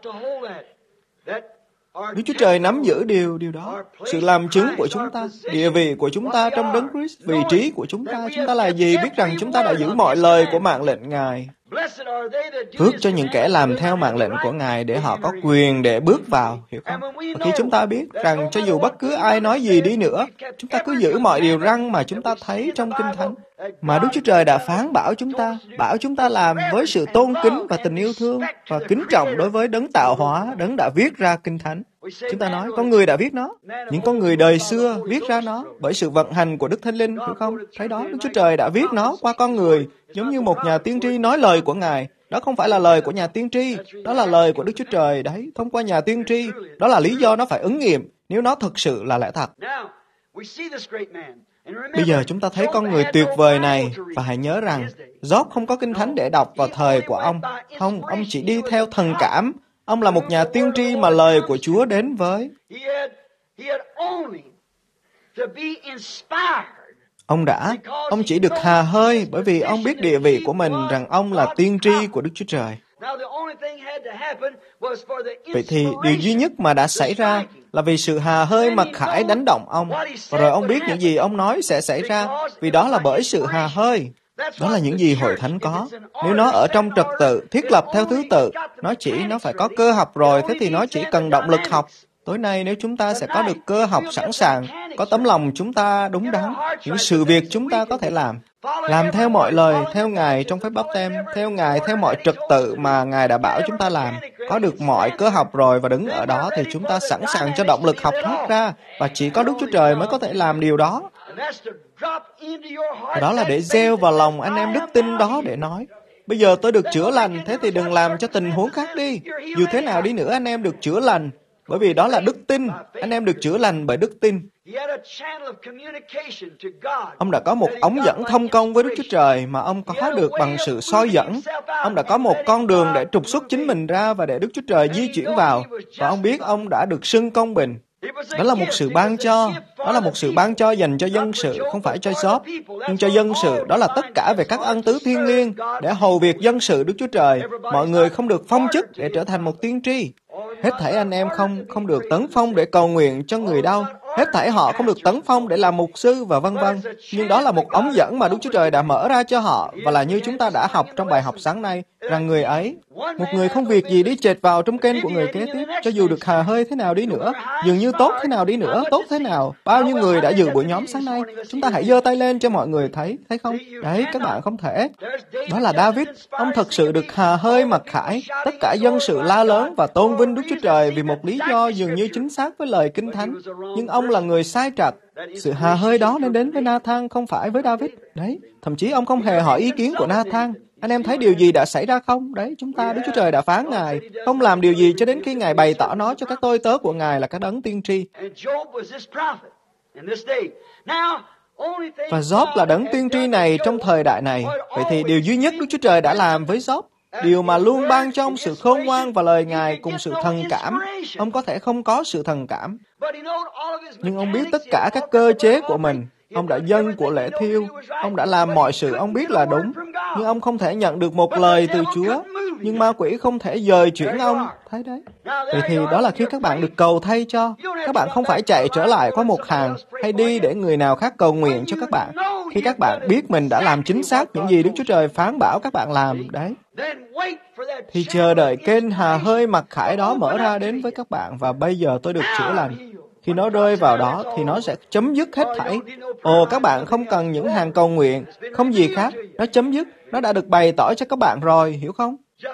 Đức Chúa Trời nắm giữ điều điều đó, sự làm chứng của chúng ta, địa vị của chúng ta trong Đấng Christ, vị trí của chúng ta, chúng ta là gì, biết rằng chúng ta đã giữ mọi lời của mạng lệnh Ngài. Phước cho những kẻ làm theo mạng lệnh của Ngài để họ có quyền để bước vào, hiểu không? Và khi chúng ta biết rằng cho dù bất cứ ai nói gì đi nữa, chúng ta cứ giữ mọi điều răn mà chúng ta thấy trong Kinh Thánh, mà Đức Chúa Trời đã phán bảo chúng ta, bảo chúng ta làm với sự tôn kính và tình yêu thương và kính trọng đối với Đấng tạo hóa, Đấng đã viết ra Kinh Thánh. Chúng ta nói, con người đã viết nó, những con người đời xưa viết ra nó bởi sự vận hành của Đức Thánh Linh, hiểu không? Thấy đó, Đức Chúa Trời đã viết nó qua con người, giống như một nhà tiên tri nói lời của Ngài. Đó không phải là lời của nhà tiên tri, đó là lời của Đức Chúa Trời đấy, thông qua nhà tiên tri. Đó là lý do nó phải ứng nghiệm, nếu nó thực sự là lẽ thật. Bây giờ chúng ta thấy con người tuyệt vời này, và hãy nhớ rằng, Job không có Kinh Thánh để đọc vào thời của ông. Không, ông chỉ đi theo thần cảm. Ông là một nhà tiên tri mà lời của Chúa đến với. Ông đã, ông chỉ được hà hơi bởi vì ông biết địa vị của mình rằng ông là tiên tri của Đức Chúa Trời. Vậy thì điều duy nhất mà đã xảy ra là vì sự hà hơi mặc khải đánh động ông. Và rồi ông biết những gì ông nói sẽ xảy ra, vì đó là bởi sự hà hơi. Đó là những gì hội thánh có. Nếu nó ở trong trật tự, thiết lập theo thứ tự, nó chỉ nó phải có cơ học rồi, thế thì nó chỉ cần động lực học. Tối nay nếu chúng ta sẽ có được cơ học sẵn sàng, có tấm lòng chúng ta đúng đắn, những sự việc chúng ta có thể làm. Làm theo mọi lời, theo Ngài trong phép báp têm, theo Ngài theo mọi trật tự mà Ngài đã bảo chúng ta làm. Có được mọi cơ học rồi và đứng ở đó thì chúng ta sẵn sàng cho động lực học thoát ra, và chỉ có Đức Chúa Trời mới có thể làm điều đó. Và đó là để gieo vào lòng anh em đức tin đó để nói, bây giờ tôi được chữa lành, thế thì đừng làm cho tình huống khác đi. Dù thế nào đi nữa anh em được chữa lành, bởi vì đó là đức tin. Anh em được chữa lành bởi đức tin. Ông đã có một ống dẫn thông công với Đức Chúa Trời mà ông có được bằng sự soi dẫn. Ông đã có một con đường để trục xuất chính mình ra và để Đức Chúa Trời di chuyển vào. Và ông biết ông đã được xưng công bình. Đó là một sự ban cho. Đó là một sự ban cho dành cho dân sự, không phải cho Job, nhưng cho dân sự. Đó là tất cả về các ân tứ thiêng liêng để hầu việc dân sự Đức Chúa Trời. Mọi người không được phong chức để trở thành một tiên tri. Hết thảy anh em không không được tấn phong để cầu nguyện cho người đau. Hết thảy họ không được tấn phong để làm mục sư và vân vân. Nhưng đó là một ống dẫn mà Đức Chúa Trời đã mở ra cho họ, và là như chúng ta đã học trong bài học sáng nay, rằng người ấy, một người không việc gì đi chệch vào trong kênh của người kế tiếp, cho dù được hà hơi thế nào đi nữa, dường như tốt thế nào đi nữa, tốt thế nào. Bao nhiêu người đã dự buổi nhóm sáng nay, chúng ta hãy giơ tay lên cho mọi người thấy, thấy không? Đấy, các bạn không thể. Đó là David, ông thật sự được hà hơi mặc khải, tất cả dân sự la lớn và tôn vinh Đức Chúa Trời vì một lý do dường như chính xác với lời Kinh Thánh, nhưng ông là người sai trật. Sự hà hơi đó nên đến với Nathan, không phải với David. Đấy, thậm chí ông không hề hỏi ý kiến của Nathan. Anh em thấy điều gì đã xảy ra không? Đấy, chúng ta, Đức Chúa Trời đã phán Ngài không làm điều gì cho đến khi Ngài bày tỏ nó cho các tôi tớ của Ngài là các đấng tiên tri. Và Job là đấng tiên tri này trong thời đại này. Vậy thì điều duy nhất Đức Chúa Trời đã làm với Job, điều mà luôn ban cho ông sự khôn ngoan và lời Ngài cùng sự thần cảm. Ông có thể không có sự thần cảm, nhưng ông biết tất cả các cơ chế của mình. Ông đã dâng của lễ thiêu, ông đã làm mọi sự ông biết là đúng, nhưng ông không thể nhận được một lời từ Chúa. Nhưng ma quỷ không thể dời chuyển ông. Thấy đấy. Vậy thì đó là khi các bạn được cầu thay cho. Các bạn không phải chạy trở lại qua một hàng hay đi để người nào khác cầu nguyện cho các bạn. Khi các bạn biết mình đã làm chính xác những gì Đức Chúa Trời phán bảo các bạn làm, đấy, thì chờ đợi kênh hà hơi mặc khải đó mở ra đến với các bạn. Và bây giờ tôi được chữa lành. Khi nó rơi vào đó thì nó sẽ chấm dứt hết thảy. Ồ, các bạn không cần những hàng cầu nguyện, không gì khác. Nó chấm dứt. Nó đã được bày tỏ cho các bạn rồi, hiểu không?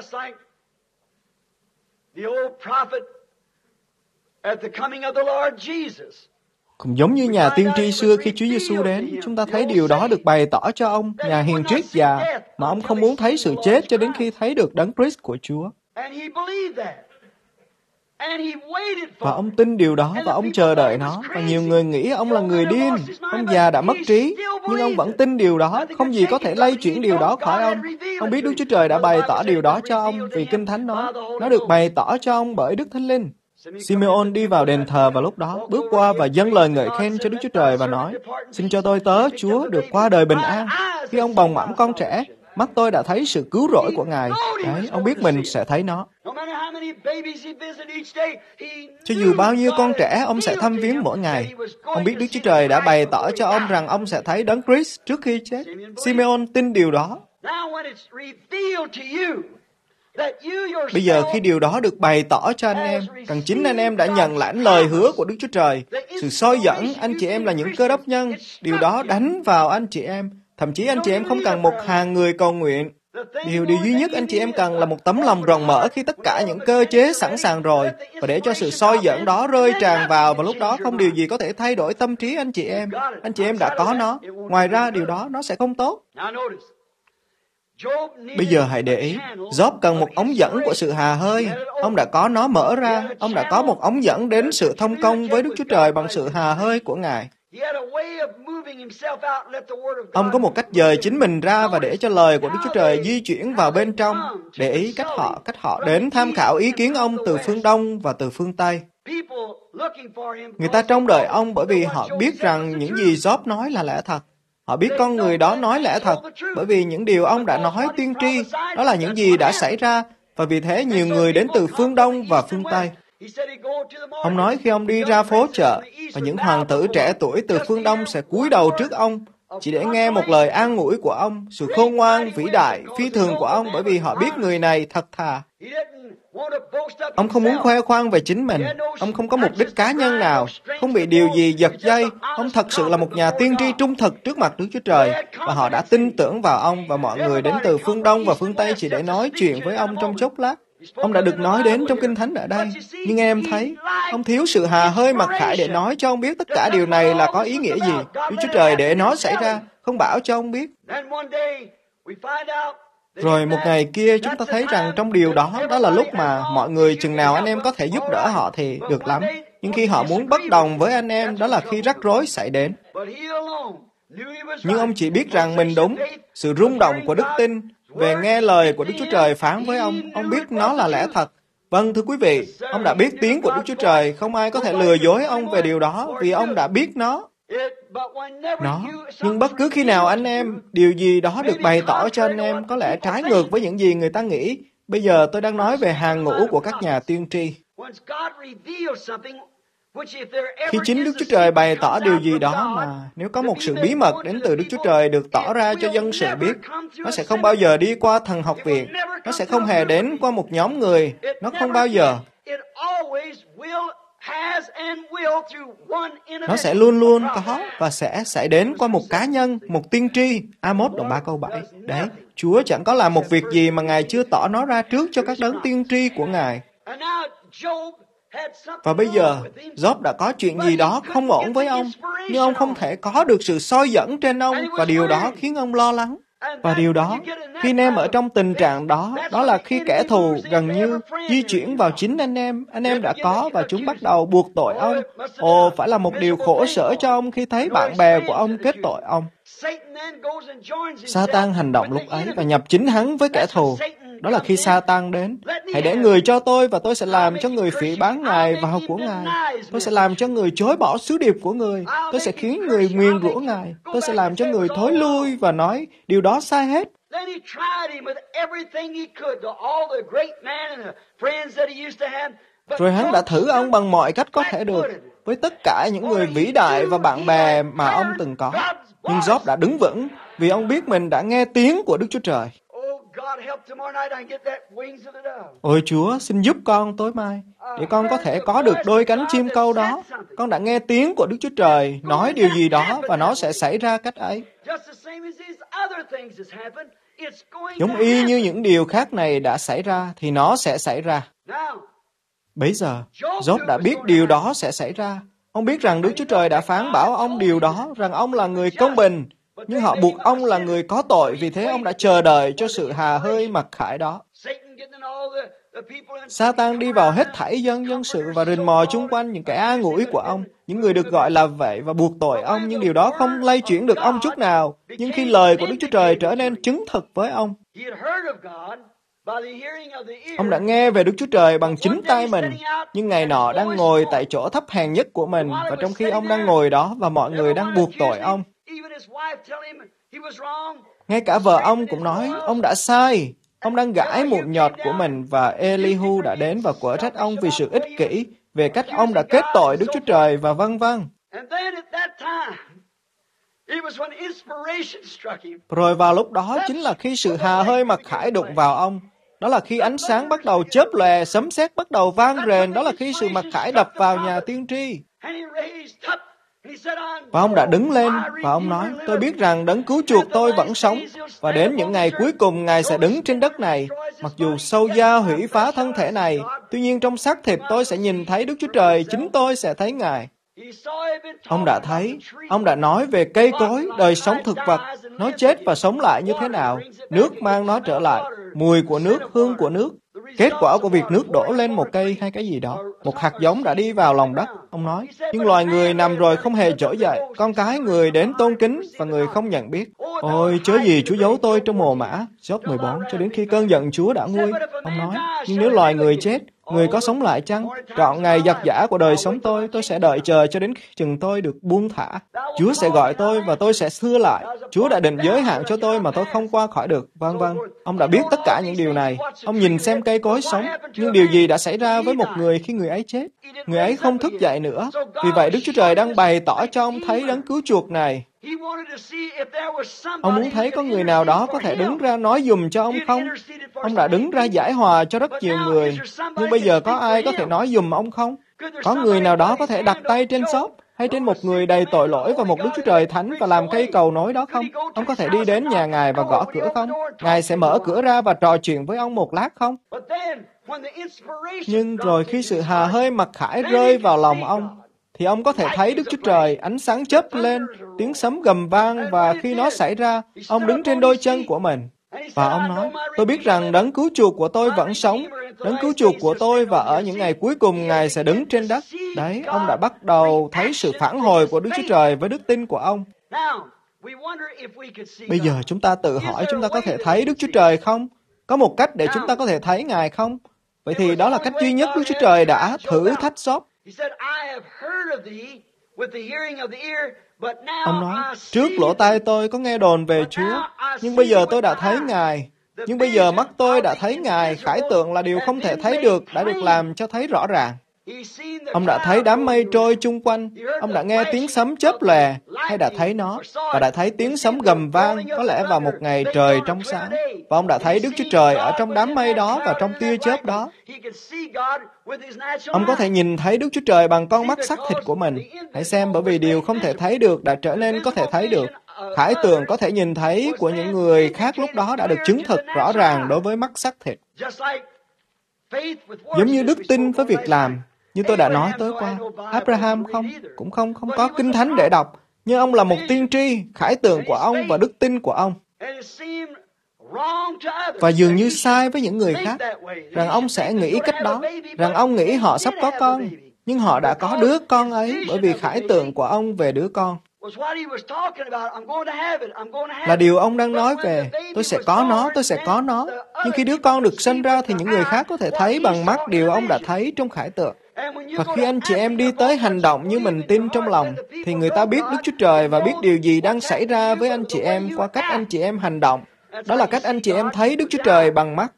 Cũng giống như nhà tiên tri xưa khi Chúa Giêsu đến, chúng ta thấy điều đó được bày tỏ cho ông, nhà hiền triết già, mà ông không muốn thấy sự chết cho đến khi thấy được đấng Christ của Chúa. Và ông tin điều đó và ông chờ đợi nó. Và nhiều người nghĩ ông là người điên, ông già đã mất trí, nhưng ông vẫn tin điều đó. Không gì có thể lay chuyển điều đó khỏi ông. Ông biết Đức Chúa Trời đã bày tỏ điều đó cho ông vì Kinh Thánh nói. Nó được bày tỏ cho ông bởi Đức Thánh Linh. Simeon đi vào đền thờ vào lúc đó, bước qua và dâng lời ngợi khen cho Đức Chúa Trời và nói, xin cho tôi tớ Chúa được qua đời bình an. Khi ông bồng mẫm con trẻ, mắt tôi đã thấy sự cứu rỗi của Ngài. Đấy, ông biết mình sẽ thấy nó. Cho dù bao nhiêu con trẻ ông sẽ thăm viếng mỗi ngày, ông biết Đức Chúa Trời đã bày tỏ cho ông rằng ông sẽ thấy đấng Christ trước khi chết. Simeon tin điều đó. Bây giờ khi điều đó được bày tỏ cho anh em, rằng chính anh em đã nhận lãnh lời hứa của Đức Chúa Trời, sự soi dẫn anh chị em là những cơ đốc nhân, điều đó đánh vào anh chị em. Thậm chí anh chị em không cần một hàng người cầu nguyện. Điều điều duy nhất anh chị em cần là một tấm lòng rộng mở khi tất cả những cơ chế sẵn sàng rồi, và để cho sự soi dẫn đó rơi tràn vào, và lúc đó không điều gì có thể thay đổi tâm trí anh chị em. Anh chị em đã có nó. Ngoài ra điều đó nó sẽ không tốt. Bây giờ hãy để ý, Job cần một ống dẫn của sự hà hơi. Ông đã có nó mở ra. Ông đã có một ống dẫn đến sự thông công với Đức Chúa Trời bằng sự hà hơi của Ngài. Ông có một cách dời chính mình ra và để cho lời của Đức Chúa Trời di chuyển vào bên trong. Để ý cách họ, cách họ đến tham khảo ý kiến ông từ phương Đông và từ phương Tây. Người ta trông đợi ông bởi vì họ biết rằng những gì Job nói là lẽ thật. Họ biết con người đó nói lẽ thật, bởi vì những điều ông đã nói tiên tri, đó là những gì đã xảy ra, và vì thế nhiều người đến từ phương Đông và phương Tây. Ông nói khi ông đi ra phố chợ, và những hoàng tử trẻ tuổi từ phương Đông sẽ cúi đầu trước ông, chỉ để nghe một lời an ủi của ông, sự khôn ngoan, vĩ đại, phi thường của ông, bởi vì họ biết người này thật thà. Ông không muốn khoe khoang về chính mình. Ông không có mục đích cá nhân nào, không bị điều gì giật dây. Ông thật sự là một nhà tiên tri trung thực trước mặt Đức Chúa Trời, và họ đã tin tưởng vào ông, và mọi người đến từ phương Đông và phương Tây chỉ để nói chuyện với ông trong chốc lát. Ông đã được nói đến trong Kinh Thánh ở đây. Nhưng em thấy, ông thiếu sự hà hơi mặc khải để nói cho ông biết tất cả điều này là có ý nghĩa gì. Đức Chúa Trời để nó xảy ra, không bảo cho ông biết. Rồi một ngày kia chúng ta thấy rằng trong điều đó, đó là lúc mà mọi người chừng nào anh em có thể giúp đỡ họ thì được lắm. Nhưng khi họ muốn bất đồng với anh em, đó là khi rắc rối xảy đến. Nhưng ông chỉ biết rằng mình đúng, sự rung động của đức tin về nghe lời của Đức Chúa Trời phán với ông, ông biết nó là lẽ thật. Vâng, thưa quý vị, ông đã biết tiếng của Đức Chúa Trời, không ai có thể lừa dối ông về điều đó, vì ông đã biết nó. Nó, nhưng bất cứ khi nào anh em, điều gì đó được bày tỏ cho anh em có lẽ trái ngược với những gì người ta nghĩ. Bây giờ tôi đang nói về hàng ngũ của các nhà tiên tri. Khi chính Đức Chúa Trời bày tỏ điều gì đó mà nếu có một sự bí mật đến từ Đức Chúa Trời được tỏ ra cho dân sự biết, nó sẽ không bao giờ đi qua thần học viện, nó sẽ không hề đến qua một nhóm người, nó không bao giờ. Nó sẽ luôn luôn có và sẽ xảy đến qua một cá nhân, một tiên tri. Amos đoạn ba câu bảy. Đấy, Chúa chẳng có làm một việc gì mà Ngài chưa tỏ nó ra trước cho các đấng tiên tri của Ngài. Và bây giờ, Job đã có chuyện gì đó không ổn với ông, nhưng ông không thể có được sự soi dẫn trên ông, và điều đó khiến ông lo lắng. Và điều đó, khi anh em ở trong tình trạng đó, đó là khi kẻ thù gần như di chuyển vào chính anh em, anh em đã có, và chúng bắt đầu buộc tội ông. Ồ, phải là một điều khổ sở cho ông khi thấy bạn bè của ông kết tội ông. Sa-tan hành động lúc ấy và nhập chính hắn với kẻ thù. Đó là khi Sa-tan đến. Hãy để người cho tôi, và tôi sẽ làm cho người phỉ báng Ngài vào của Ngài. Tôi sẽ làm cho người chối bỏ sứ điệp của người. Tôi sẽ khiến người nguyền rủa Ngài. Tôi sẽ làm cho người thối lui và nói điều đó sai hết. Rồi hắn đã thử ông bằng mọi cách có thể được, với tất cả những người vĩ đại và bạn bè mà ông từng có. Nhưng Job đã đứng vững, vì ông biết mình đã nghe tiếng của Đức Chúa Trời. Ôi Chúa, xin giúp con tối mai, để con có thể có được đôi cánh chim câu đó. Con đã nghe tiếng của Đức Chúa Trời nói điều gì đó, và nó sẽ xảy ra cách ấy. Giống y như những điều khác này đã xảy ra, thì nó sẽ xảy ra. Bấy giờ, Job đã biết điều đó sẽ xảy ra. Ông biết rằng Đức Chúa Trời đã phán bảo ông điều đó, rằng ông là người công bình. Nhưng họ buộc ông là người có tội, vì thế ông đã chờ đợi cho sự hà hơi mặc khải đó. Sa-tan đi vào hết thảy dân dân sự và rình mò chung quanh những kẻ an ủi của ông, những người được gọi là vậy, và buộc tội ông, nhưng điều đó không lay chuyển được ông chút nào. Nhưng khi lời của Đức Chúa Trời trở nên chứng thực với ông, ông đã nghe về Đức Chúa Trời bằng chính tay mình, nhưng ngày nọ đang ngồi tại chỗ thấp hèn nhất của mình, và trong khi ông đang ngồi đó và mọi người đang buộc tội ông, ngay cả vợ ông cũng nói, ông đã sai, ông đang gãi mụn nhọt của mình, và Elihu đã đến và quở trách ông vì sự ích kỷ, về cách ông đã kết tội Đức Chúa Trời, và vân vân. Rồi vào lúc đó chính là khi sự hà hơi mặc khải đụng vào ông. Đó là khi ánh sáng bắt đầu chớp lòe, sấm sét bắt đầu vang rền. Đó là khi sự mặc khải đập vào nhà tiên tri. Và ông đã đứng lên, và ông nói, tôi biết rằng đấng cứu chuộc tôi vẫn sống, và đến những ngày cuối cùng Ngài sẽ đứng trên đất này. Mặc dù sâu da hủy phá thân thể này, tuy nhiên trong xác thịt tôi sẽ nhìn thấy Đức Chúa Trời, chính tôi sẽ thấy Ngài. Ông đã thấy, ông đã nói về cây cối, đời sống thực vật, nó chết và sống lại như thế nào, nước mang nó trở lại, mùi của nước, hương của nước. Kết quả của việc nước đổ lên một cây hay cái gì đó, một hạt giống đã đi vào lòng đất, ông nói. Nhưng loài người nằm rồi không hề trỗi dậy, con cái người đến tôn kính và người không nhận biết. Ôi, chớ gì Chúa giấu tôi trong mồ mã. Job mười bốn, cho đến khi cơn giận Chúa đã nguôi. Ông nói, nhưng nếu loài người chết, người có sống lại chăng? Trọn ngày giặc giã của đời sống tôi, tôi sẽ đợi chờ cho đến chừng tôi được buông thả. Chúa sẽ gọi tôi và tôi sẽ xưa lại. Chúa đã định giới hạn cho tôi mà tôi không qua khỏi được. Vâng vâng, ông đã biết tất cả những điều này. Ông nhìn xem cây cối sống, nhưng điều gì đã xảy ra với một người khi người ấy chết? Người ấy không thức dậy nữa. Vì vậy Đức Chúa Trời đang bày tỏ cho ông thấy đấng cứu chuộc này. Ông muốn thấy có người nào đó có thể đứng ra nói giùm cho ông không? Ông đã đứng ra giải hòa cho rất nhiều người. Nhưng bây giờ có ai có thể nói giùm ông không? Có người nào đó có thể đặt tay trên xốp hay trên một người đầy tội lỗi và một Đức Chúa Trời Thánh và làm cây cầu nối đó không? Ông có thể đi đến nhà Ngài và gõ cửa không? Ngài sẽ mở cửa ra và trò chuyện với ông một lát không? Nhưng rồi khi sự hà hơi mặc khải rơi vào lòng ông, thì ông có thể thấy Đức Chúa Trời, ánh sáng chớp lên, tiếng sấm gầm vang, và khi nó xảy ra, ông đứng trên đôi chân của mình. Và ông nói, tôi biết rằng đấng cứu chuộc của tôi vẫn sống, đấng cứu chuộc của tôi, và ở những ngày cuối cùng Ngài sẽ đứng trên đất. Đấy, ông đã bắt đầu thấy sự phản hồi của Đức Chúa Trời với đức tin của ông. Bây giờ chúng ta tự hỏi chúng ta có thể thấy Đức Chúa Trời không? Có một cách để chúng ta có thể thấy Ngài không? Vậy thì đó là cách duy nhất Đức Chúa Trời đã thử thách Gióp. Ông nói, trước lỗ tai tôi có nghe đồn về Chúa, nhưng bây giờ tôi đã thấy Ngài. Nhưng bây giờ mắt tôi đã thấy Ngài, khải tượng là điều không thể thấy được, đã được làm cho thấy rõ ràng. Ông đã thấy đám mây trôi chung quanh, ông đã nghe tiếng sấm chớp lòe, hay đã thấy nó, và đã thấy tiếng sấm gầm vang, có lẽ vào một ngày trời trong sáng. Và ông đã thấy Đức Chúa Trời ở trong đám mây đó và trong tia chớp đó. Ông có thể nhìn thấy Đức Chúa Trời bằng con mắt xác thịt của mình. Hãy xem, bởi vì điều không thể thấy được đã trở nên có thể thấy được. Khải tượng có thể nhìn thấy của những người khác lúc đó đã được chứng thực rõ ràng đối với mắt xác thịt. Giống như đức tin với việc làm. Như tôi đã nói tối qua, Abraham không, cũng không, không có kinh thánh để đọc. Nhưng ông là một tiên tri, khải tượng của ông và đức tin của ông. Và dường như sai với những người khác, rằng ông sẽ nghĩ cách đó, rằng ông nghĩ họ sắp có con, nhưng họ đã có đứa con ấy bởi vì khải tượng của ông về đứa con. Là điều ông đang nói về, tôi sẽ có nó, tôi sẽ có nó. Nhưng khi đứa con được sinh ra thì những người khác có thể thấy bằng mắt điều ông đã thấy trong khải tượng. Và khi anh chị em đi tới hành động như mình tin trong lòng, thì người ta biết Đức Chúa Trời và biết điều gì đang xảy ra với anh chị em qua cách anh chị em hành động. Đó là cách anh chị em thấy Đức Chúa Trời bằng mắt.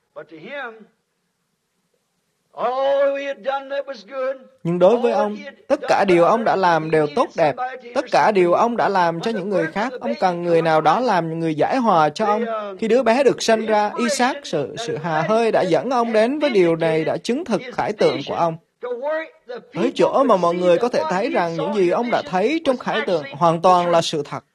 Nhưng đối với ông, tất cả điều ông đã làm đều tốt đẹp. Tất cả điều ông đã làm cho những người khác, ông cần người nào đó làm người giải hòa cho ông. Khi đứa bé được sanh ra, Isaac, sự, sự hà hơi đã dẫn ông đến với điều này, đã chứng thực khải tượng của ông. Tới chỗ mà mọi người có thể thấy rằng những gì ông đã thấy trong khải tượng hoàn toàn là sự thật.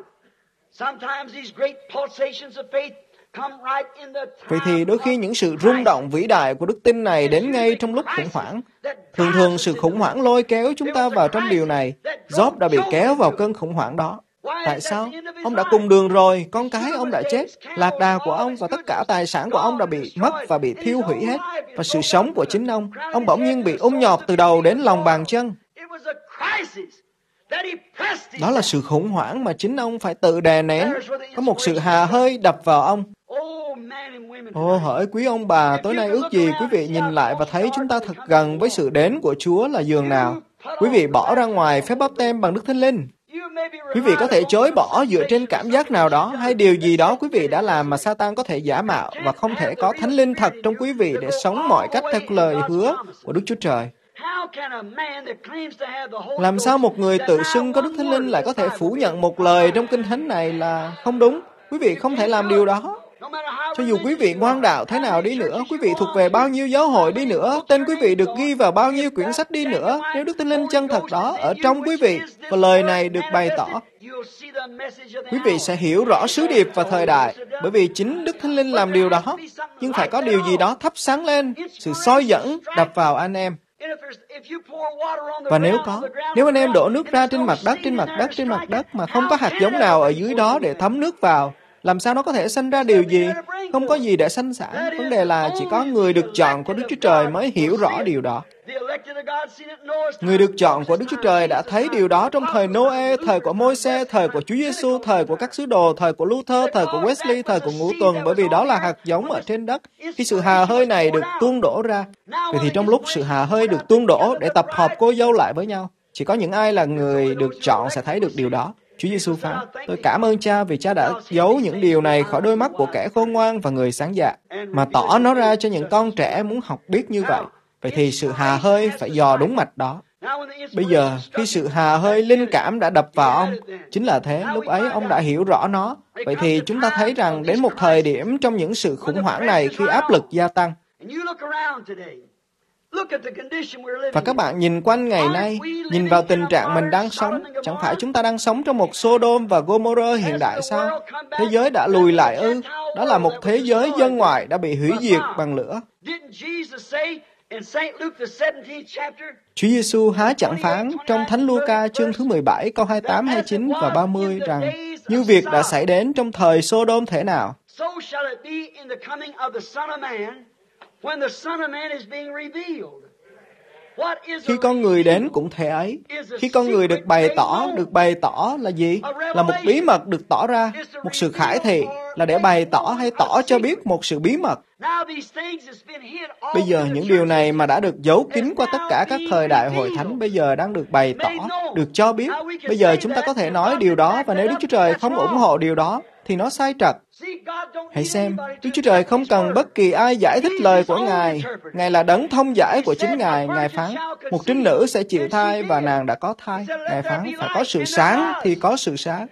Vậy thì đôi khi những sự rung động vĩ đại của đức tin này đến ngay trong lúc khủng hoảng. Thường thường sự khủng hoảng lôi kéo chúng ta vào trong điều này. Gióp đã bị kéo vào cơn khủng hoảng đó. Tại sao? Ông đã cùng đường rồi, con cái ông đã chết, lạc đà của ông và tất cả tài sản của ông đã bị mất và bị thiêu hủy hết. Và sự sống của chính ông, ông bỗng nhiên bị ôm nhọt từ đầu đến lòng bàn chân. Đó là sự khủng hoảng mà chính ông phải tự đè nén. Có một sự hà hơi đập vào ông. Ồ, hỡi quý ông bà, tối nay ước gì quý vị nhìn lại và thấy chúng ta thật gần với sự đến của Chúa là giường nào. Quý vị bỏ ra ngoài phép báp têm bằng Đức Thánh Linh. Quý vị có thể chối bỏ dựa trên cảm giác nào đó hay điều gì đó quý vị đã làm mà Satan có thể giả mạo và không thể có Thánh Linh thật trong quý vị để sống mọi cách theo lời hứa của Đức Chúa Trời. Làm sao một người tự xưng có Đức Thánh Linh lại có thể phủ nhận một lời trong Kinh Thánh này là không đúng? Quý vị không thể làm điều đó. Cho dù quý vị ngoan đạo thế nào đi nữa, quý vị thuộc về bao nhiêu giáo hội đi nữa, tên quý vị được ghi vào bao nhiêu quyển sách đi nữa, nếu Đức Thánh Linh chân thật đó ở trong quý vị và lời này được bày tỏ, quý vị sẽ hiểu rõ sứ điệp và thời đại, bởi vì chính Đức Thánh Linh làm điều đó. Nhưng phải có điều gì đó thắp sáng lên, sự soi dẫn đập vào anh em. Và nếu có, nếu anh em đổ nước ra trên mặt đất, trên mặt đất, trên mặt đất mà không có hạt giống nào ở dưới đó để thấm nước vào, làm sao nó có thể sanh ra điều gì? Không có gì để sanh sản. Vấn đề là chỉ có người được chọn của Đức Chúa Trời mới hiểu rõ điều đó. Người được chọn của Đức Chúa Trời đã thấy điều đó trong thời Noe, thời của Môi-se, thời của Chúa Giêsu, thời của các sứ đồ, thời của Luther, thời của Wesley, thời của Ngũ Tuần, bởi vì đó là hạt giống ở trên đất. Khi sự hà hơi này được tuôn đổ ra, vậy thì trong lúc sự hà hơi được tuôn đổ để tập hợp cô dâu lại với nhau, chỉ có những ai là người được chọn sẽ thấy được điều đó. Chúa Giêsu phán, tôi cảm ơn Cha vì Cha đã giấu những điều này khỏi đôi mắt của kẻ khôn ngoan và người sáng dạ, mà tỏ nó ra cho những con trẻ muốn học biết như vậy. Vậy thì sự hà hơi phải dò đúng mạch đó. Bây giờ, khi sự hà hơi linh cảm đã đập vào ông, chính là thế, lúc ấy ông đã hiểu rõ nó. Vậy thì chúng ta thấy rằng đến một thời điểm trong những sự khủng hoảng này khi áp lực gia tăng, và các bạn nhìn quanh ngày nay, nhìn vào tình trạng mình đang sống, chẳng phải chúng ta đang sống trong một Sodom và Gomorrah hiện đại sao? Thế giới đã lùi lại ư? Đó là một thế giới dân ngoại đã bị hủy diệt bằng lửa. Chúa Giêsu há chẳng phán trong Thánh Luca chương thứ mười bảy câu hai mươi tám, hai mươi chín và ba mươi rằng như việc đã xảy đến trong thời Sodom thế nào, khi con người đến cũng thế ấy. Khi con người được bày tỏ, được bày tỏ là gì? Là một bí mật được tỏ ra, một sự khải thị, là để bày tỏ hay tỏ cho biết một sự bí mật. Bây giờ những điều này mà đã được giấu kín qua tất cả các thời đại hội thánh bây giờ đang được bày tỏ, được cho biết. Bây giờ chúng ta có thể nói điều đó, và nếu Đức Chúa Trời không ủng hộ điều đó, thì nó sai trật. Hãy xem, Đức Chúa Trời không cần bất kỳ ai giải thích lời của Ngài. Ngài là đấng thông giải của chính Ngài. Ngài phán, một trinh nữ sẽ chịu thai và nàng đã có thai. Ngài phán, phải có sự sáng thì có sự sáng.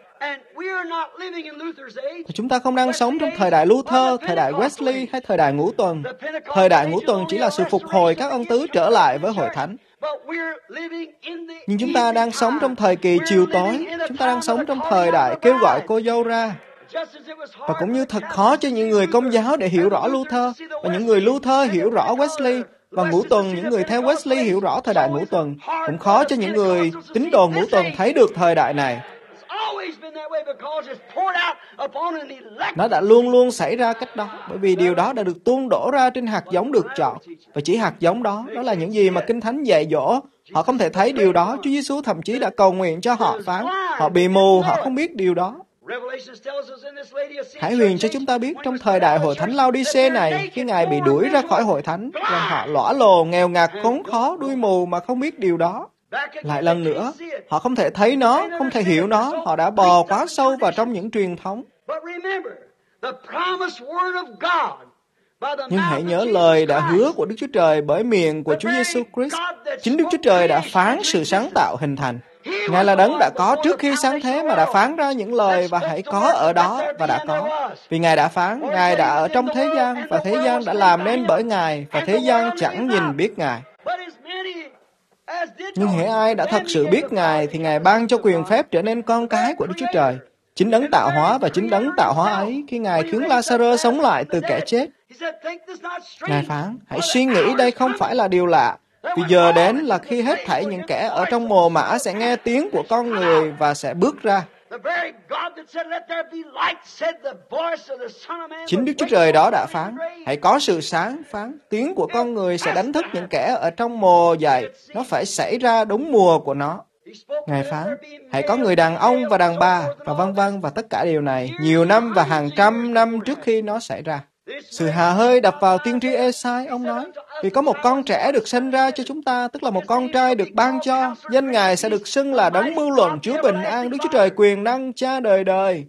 Và chúng ta không đang sống trong thời đại Luther, thời đại Wesley hay thời đại ngũ tuần. Thời đại ngũ tuần chỉ là sự phục hồi các ân tứ trở lại với hội thánh. Nhưng chúng ta đang sống trong thời kỳ chiều tối. Chúng ta đang sống trong thời đại kêu gọi cô dâu ra. Và cũng như thật khó cho những người Công giáo để hiểu rõ Luther, và những người Luther hiểu rõ Wesley, và ngũ tuần, những người theo Wesley hiểu rõ thời đại ngũ tuần. Cũng khó cho những người tín đồ ngũ tuần thấy được thời đại này. Nó đã luôn luôn xảy ra cách đó, bởi vì điều đó đã được tuôn đổ ra trên hạt giống được chọn. Và chỉ hạt giống đó, đó là những gì mà Kinh Thánh dạy dỗ. Họ không thể thấy điều đó. Chúa Giêsu thậm chí đã cầu nguyện cho họ phán. Họ bị mù, họ không biết điều đó. Hải Huyền cho chúng ta biết trong thời đại hội thánh Lao-đi-xê này, khi Ngài bị đuổi ra khỏi hội thánh, rằng họ lõa lồ, nghèo ngạt, khốn khó, đuôi mù mà không biết điều đó. Lại lần nữa, họ không thể thấy nó, không thể hiểu nó, họ đã bò quá sâu vào trong những truyền thống. Nhưng hãy nhớ lời đã hứa của Đức Chúa Trời bởi miệng của Chúa Giêsu Christ. Chính Đức Chúa Trời đã phán sự sáng tạo hình thành. Ngài là đấng đã có trước khi sáng thế mà đã phán ra những lời và hãy có ở đó và đã có. Vì Ngài đã phán, Ngài đã ở trong thế gian và thế gian đã làm nên bởi Ngài và thế gian chẳng nhìn biết Ngài. Nhưng hễ ai đã thật sự biết Ngài thì Ngài ban cho quyền phép trở nên con cái của Đức Chúa Trời. Chính đấng tạo hóa và chính đấng tạo hóa ấy khi Ngài khiến Lazarus sống lại từ kẻ chết. Ngài phán, hãy suy nghĩ đây không phải là điều lạ. Vì giờ đến là khi hết thảy những kẻ ở trong mồ mả sẽ nghe tiếng của con người và sẽ bước ra. Chính Đức Chúa Trời đó đã phán, hãy có sự sáng, phán, tiếng của con người sẽ đánh thức những kẻ ở trong mồ dậy, nó phải xảy ra đúng mùa của nó. Ngài phán, hãy có người đàn ông và đàn bà, và vân vân và tất cả điều này, nhiều năm và hàng trăm năm trước khi nó xảy ra. Sự hà hơi đập vào tiên tri Ê-sai, ông nói, vì có một con trẻ được sinh ra cho chúng ta, tức là một con trai được ban cho, danh Ngài sẽ được xưng là đấng mưu luận, Chúa bình an, Đức Chúa Trời quyền năng, Cha đời đời.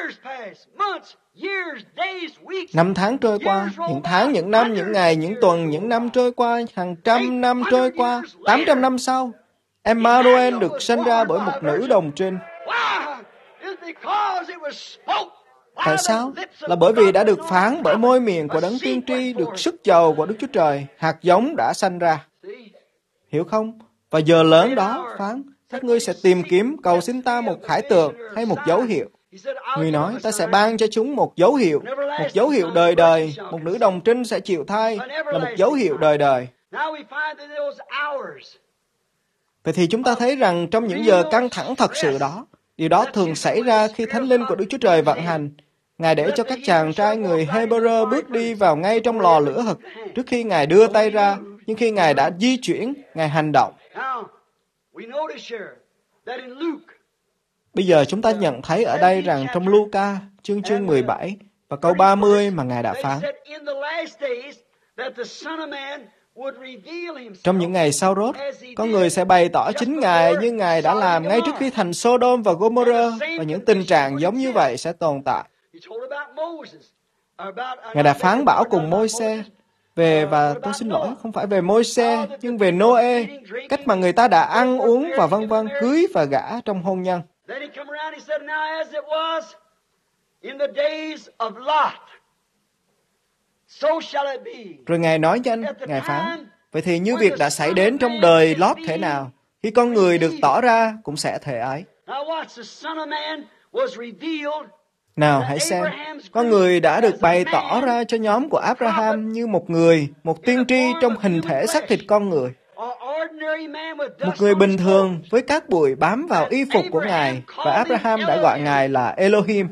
Năm tháng trôi qua, những tháng, những năm, những ngày, những tuần, những năm trôi qua, hàng trăm năm trôi qua, tám trăm năm sau, Emmanuel được sinh ra bởi một nữ đồng trinh. Tại sao? Là bởi vì đã được phán bởi môi miệng của đấng tiên tri, được sức giàu của Đức Chúa Trời, hạt giống đã sanh ra. Hiểu không? Và giờ lớn đó, phán, các ngươi sẽ tìm kiếm, cầu xin ta một khải tượng hay một dấu hiệu. Người nói, ta sẽ ban cho chúng một dấu hiệu, một dấu hiệu đời đời, một nữ đồng trinh sẽ chịu thai, là một dấu hiệu đời đời. Vậy thì chúng ta thấy rằng trong những giờ căng thẳng thật sự đó, điều đó thường xảy ra khi Thánh Linh của Đức Chúa Trời vận hành. Ngài để cho các chàng trai người Hebrew bước đi vào ngay trong lò lửa hực trước khi Ngài đưa tay ra, nhưng khi Ngài đã di chuyển, Ngài hành động. Bây giờ chúng ta nhận thấy ở đây rằng trong Luca, chương chương mười bảy và câu ba mươi mà Ngài đã phán. Trong những ngày sau rốt, con người sẽ bày tỏ chính Ngài như Ngài đã làm ngay trước khi thành Sodom và Gomorrah, và những tình trạng giống như vậy sẽ tồn tại. Ngài đã phán bảo cùng Môi-se Về và tôi xin lỗi, không phải về Môi-se, nhưng về Nô-ê, cách mà người ta đã ăn uống và vân vân, cưới và gả trong hôn nhân. Rồi Ngài nói cho anh, Ngài phán, vậy thì như việc đã xảy đến trong đời Lót thế nào, khi con người được tỏ ra cũng sẽ thể ấy. Nào hãy xem, con người đã được bày tỏ ra cho nhóm của Abraham như một người, một tiên tri trong hình thể xác thịt con người. Một người bình thường với các bụi bám vào y phục của Ngài, và Abraham đã gọi Ngài là Elohim.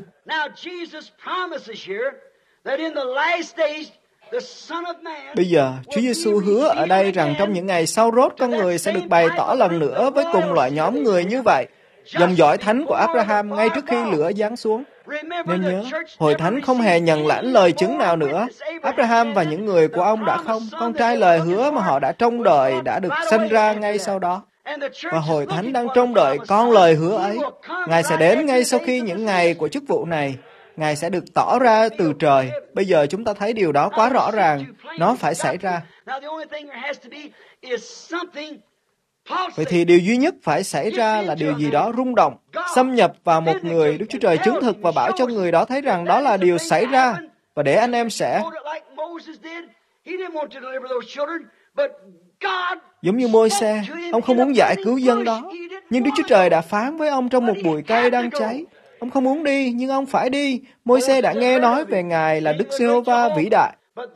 Bây giờ, Chúa Giêsu hứa ở đây rằng trong những ngày sau rốt con người sẽ được bày tỏ lần nữa với cùng loại nhóm người như vậy, dòng dõi thánh của Abraham ngay trước khi lửa giáng xuống. Nên nhớ, Hội Thánh không hề nhận lãnh lời chứng nào nữa. Abraham và những người của ông đã không, con trai lời hứa mà họ đã trông đợi đã được sinh ra ngay sau đó. Và Hội Thánh đang trông đợi con lời hứa ấy. Ngài sẽ đến ngay sau khi những ngày của chức vụ này. Ngài sẽ được tỏ ra từ trời. Bây giờ chúng ta thấy điều đó quá rõ ràng. Nó phải xảy ra. Vậy thì điều duy nhất phải xảy ra là điều gì đó rung động, xâm nhập vào một người. Đức Chúa Trời chứng thực và bảo cho người đó thấy rằng đó là điều xảy ra. Và để anh em sẽ... Giống như Môi-se, ông không muốn giải cứu dân đó. Nhưng Đức Chúa Trời đã phán với ông trong một bụi cây đang cháy. Ông không muốn đi, nhưng ông phải đi. Môi-se đã nghe nói về Ngài là Đức Giê-hô-va vĩ đại.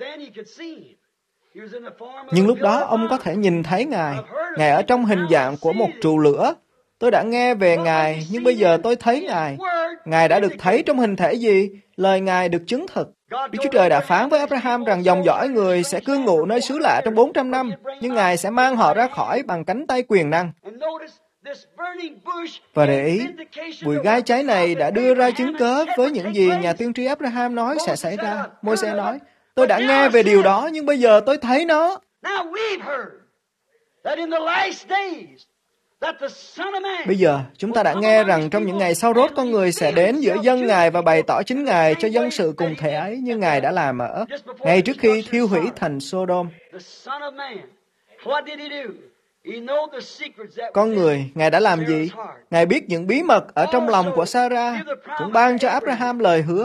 Nhưng lúc đó ông có thể nhìn thấy Ngài. Ngài ở trong hình dạng của một trụ lửa. Tôi đã nghe về Ngài, nhưng bây giờ tôi thấy Ngài. Ngài đã được thấy trong hình thể gì? Lời Ngài được chứng thực. Đức Chúa Trời đã phán với Abraham rằng dòng dõi người sẽ cư ngụ nơi xứ lạ trong bốn trăm năm, nhưng Ngài sẽ mang họ ra khỏi bằng cánh tay quyền năng. Và để ý, bụi gai cháy này đã đưa ra chứng cớ với những gì nhà tiên tri Abraham nói sẽ xảy ra. Môi-se nói, tôi đã nghe về điều đó, nhưng bây giờ tôi thấy nó. Bây giờ, chúng ta đã nghe rằng trong những ngày sau rốt con người sẽ đến giữa dân Ngài và bày tỏ chính Ngài cho dân sự cùng thể ấy như Ngài đã làm ở, ngay trước khi thiêu hủy thành Sodom. Con người, Ngài đã làm gì? Ngài biết những bí mật ở trong lòng của Sarah, cũng ban cho Abraham lời hứa.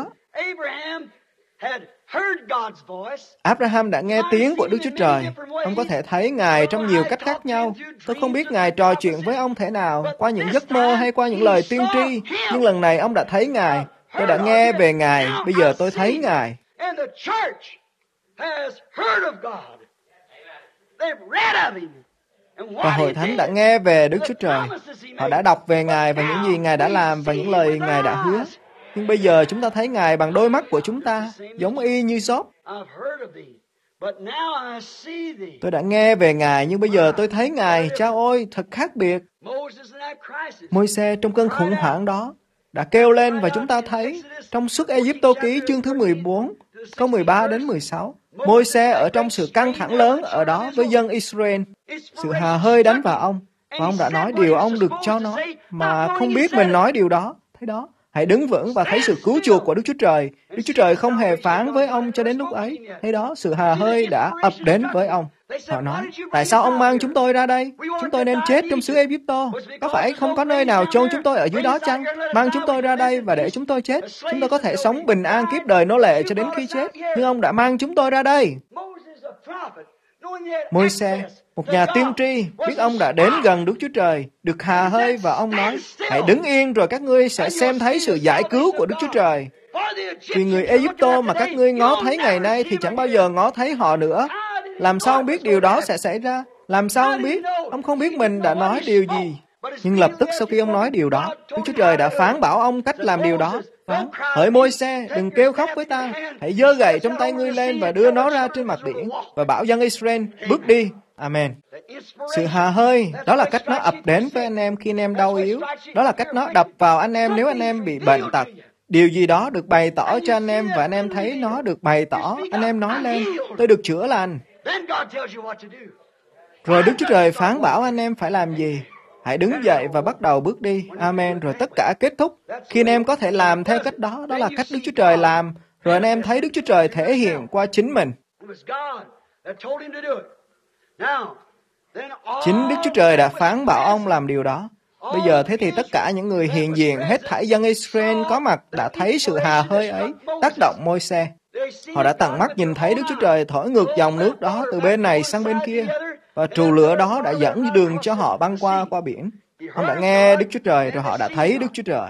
Abraham đã nghe tiếng của Đức Chúa Trời. Ông có thể thấy Ngài trong nhiều cách khác nhau. Tôi không biết Ngài trò chuyện với ông thế nào, qua những giấc mơ hay qua những lời tiên tri, nhưng lần này ông đã thấy Ngài. Tôi đã nghe về Ngài, bây giờ tôi thấy Ngài. Và Hội Thánh đã nghe về Đức Chúa Trời. Họ đã đọc về Ngài và những gì Ngài đã làm và những lời Ngài đã hứa. Nhưng bây giờ chúng ta thấy Ngài bằng đôi mắt của chúng ta, giống y như Job. Tôi đã nghe về Ngài, nhưng bây giờ tôi thấy Ngài, cha ơi, thật khác biệt. Môi-se trong cơn khủng hoảng đó đã kêu lên và chúng ta thấy trong Xuất Ê-díp-tô ký chương thứ mười bốn, câu mười ba đến mười sáu. Môi-se ở trong sự căng thẳng lớn ở đó với dân Israel. Sự hà hơi đánh vào ông, và ông đã nói điều ông được cho nói, mà không biết mình nói điều đó. Thế đó. Hãy đứng vững và thấy sự cứu chuộc của Đức Chúa Trời. Đức Chúa Trời không hề phán với ông cho đến lúc ấy. Thế đó, sự hà hơi đã ập đến với ông. Họ nói, tại sao ông mang chúng tôi ra đây? Chúng tôi nên chết trong xứ Ê-díp-tô. Có phải không có nơi nào chôn chúng tôi ở dưới đó chăng? Mang chúng tôi ra đây và để chúng tôi chết. Chúng tôi có thể sống bình an kiếp đời nô lệ cho đến khi chết. Nhưng ông đã mang chúng tôi ra đây. Môi-se, một nhà tiên tri, biết ông đã đến gần Đức Chúa Trời, được hà hơi và ông nói, hãy đứng yên rồi các ngươi sẽ xem thấy sự giải cứu của Đức Chúa Trời. Vì người Ê-díp-tô mà các ngươi ngó thấy ngày nay thì chẳng bao giờ ngó thấy họ nữa. Làm sao ông biết điều đó sẽ xảy ra? Làm sao ông biết? Ông không biết mình đã nói điều gì. Nhưng lập tức sau khi ông nói điều đó, Đức Chúa Trời đã phán bảo ông cách làm điều đó. Phán, hỡi Môi-se, đừng kêu khóc với ta. Hãy giơ gậy trong tay ngươi lên và đưa nó ra trên mặt biển và bảo dân Israel bước đi. Amen. Sự hà hơi, đó là cách nó ập đến với anh em khi anh em đau yếu. Đó là cách nó đập vào anh em nếu anh em bị bệnh tật. Điều gì đó được bày tỏ cho anh em và anh em thấy nó được bày tỏ. Anh em nói lên, tôi được chữa lành. Rồi Đức Chúa Trời phán bảo anh em phải làm gì. Hãy đứng dậy và bắt đầu bước đi. Amen. Rồi tất cả kết thúc. Khi anh em có thể làm theo cách đó, đó là cách Đức Chúa Trời làm. Rồi anh em thấy Đức Chúa Trời thể hiện qua chính mình. Chính Đức Chúa Trời đã phán bảo ông làm điều đó. Bây giờ thế thì tất cả những người hiện diện, hết thảy dân Israel có mặt đã thấy sự hà hơi ấy tác động Môi-se. Họ đã tận mắt nhìn thấy Đức Chúa Trời thổi ngược dòng nước đó từ bên này sang bên kia, và trù lửa đó đã dẫn đường cho họ băng qua qua biển. Ông đã nghe Đức Chúa Trời, rồi họ đã thấy Đức Chúa Trời.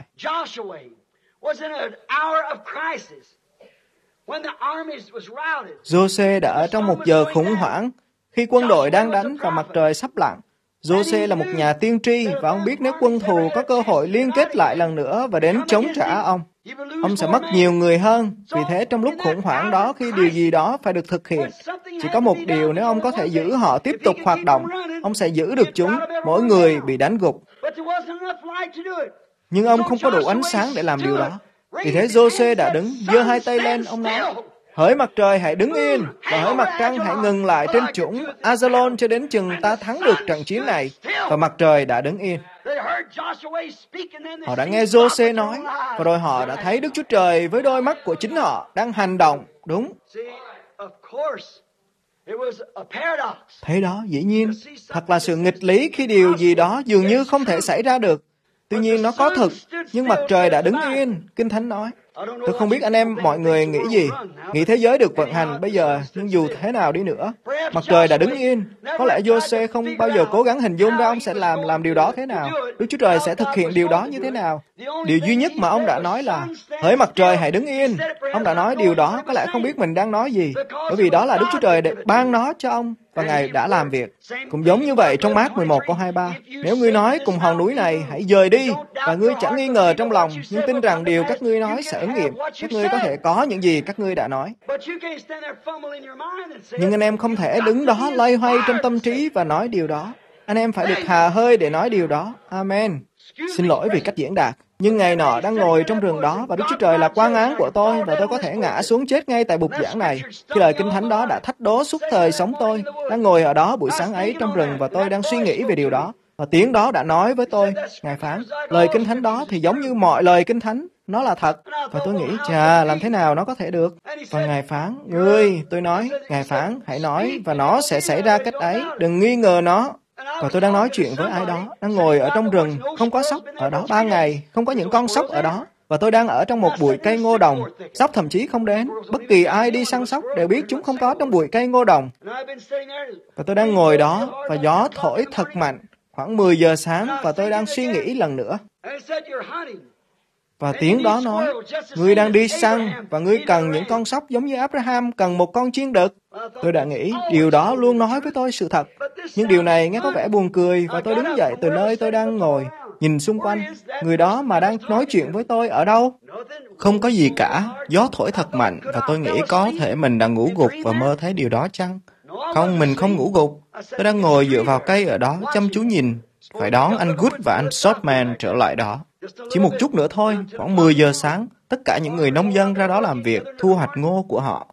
Giô-xê đã ở trong một giờ khủng hoảng, khi quân đội đang đánh và mặt trời sắp lặn. Giô-xê là một nhà tiên tri, và ông biết nếu quân thù có cơ hội liên kết lại lần nữa và đến chống trả ông, ông sẽ mất nhiều người hơn. Vì thế trong lúc khủng hoảng đó, khi điều gì đó phải được thực hiện, chỉ có một điều, nếu ông có thể giữ họ tiếp tục hoạt động, ông sẽ giữ được chúng, mỗi người bị đánh gục. Nhưng ông không có đủ ánh sáng để làm điều đó. Vì thế Giô-xê đã đứng, giơ hai tay lên, ông nói: hỡi mặt trời hãy đứng yên, và hỡi mặt trăng hãy ngừng lại trên trũng Azalon cho đến chừng ta thắng được trận chiến này. Và mặt trời đã đứng yên. Họ đã nghe Giô-xê nói, và rồi họ đã thấy Đức Chúa Trời với đôi mắt của chính họ đang hành động. Đúng. Thế đó, dĩ nhiên, thật là sự nghịch lý khi điều gì đó dường như không thể xảy ra được. Tuy nhiên nó có thực, nhưng mặt trời đã đứng yên, Kinh Thánh nói. Tôi không biết anh em mọi người nghĩ gì, nghĩ thế giới được vận hành bây giờ, nhưng dù thế nào đi nữa, mặt trời đã đứng yên. Có lẽ Giô-xê không bao giờ cố gắng hình dung ra ông sẽ làm làm điều đó thế nào, Đức Chúa Trời sẽ thực hiện điều đó như thế nào. Điều duy nhất mà ông đã nói là: hỡi mặt trời hãy đứng yên. Ông đã nói điều đó, có lẽ không biết mình đang nói gì, bởi vì đó là Đức Chúa Trời để ban nó cho ông, và Ngài đã làm việc. Cũng giống như vậy trong Mác mười một câu hai mươi ba. Nếu ngươi nói cùng hòn núi này, hãy dời đi, và ngươi chẳng nghi ngờ trong lòng, nhưng tin rằng điều các ngươi nói sẽ ứng nghiệm, các ngươi có thể có những gì các ngươi đã nói. Nhưng anh em không thể đứng đó loay hoay trong tâm trí và nói điều đó. Anh em phải được hà hơi để nói điều đó. Amen. Xin lỗi vì cách diễn đạt. Nhưng ngày nọ đang ngồi trong rừng đó, và Đức Chúa Trời là quan án của tôi, và tôi có thể ngã xuống chết ngay tại bục giảng này. Khi lời Kinh Thánh đó đã thách đố suốt thời sống tôi, đang ngồi ở đó buổi sáng ấy trong rừng, và tôi đang suy nghĩ về điều đó. Và tiếng đó đã nói với tôi, Ngài phán, lời Kinh Thánh đó thì giống như mọi lời Kinh Thánh, nó là thật. Và tôi nghĩ, chà, làm thế nào nó có thể được? Và Ngài phán, ngươi, tôi nói, Ngài phán, hãy nói, và nó sẽ xảy ra cách ấy, đừng nghi ngờ nó. Và tôi đang nói chuyện với ai đó, đang ngồi ở trong rừng, không có sóc ở đó ba ngày, không có những con sóc ở đó. Và tôi đang ở trong một bụi cây ngô đồng, sóc thậm chí không đến. Bất kỳ ai đi săn sóc đều biết chúng không có trong bụi cây ngô đồng. Và tôi đang ngồi đó, và gió thổi thật mạnh, khoảng mười giờ sáng, và tôi đang suy nghĩ lần nữa. Và tiếng đó nói, ngươi đang đi săn, và ngươi cần những con sóc giống như Abraham cần một con chiên đực. Tôi đã nghĩ, điều đó luôn nói với tôi sự thật. Nhưng điều này nghe có vẻ buồn cười, và tôi đứng dậy từ nơi tôi đang ngồi, nhìn xung quanh. Người đó mà đang nói chuyện với tôi ở đâu? Không có gì cả, gió thổi thật mạnh, và tôi nghĩ có thể mình đang ngủ gục và mơ thấy điều đó chăng? Không, mình không ngủ gục. Tôi đang ngồi dựa vào cây ở đó, chăm chú nhìn, phải đón anh Good và anh Shortman trở lại đó. Chỉ một chút nữa thôi, khoảng mười giờ sáng, tất cả những người nông dân ra đó làm việc, thu hoạch ngô của họ.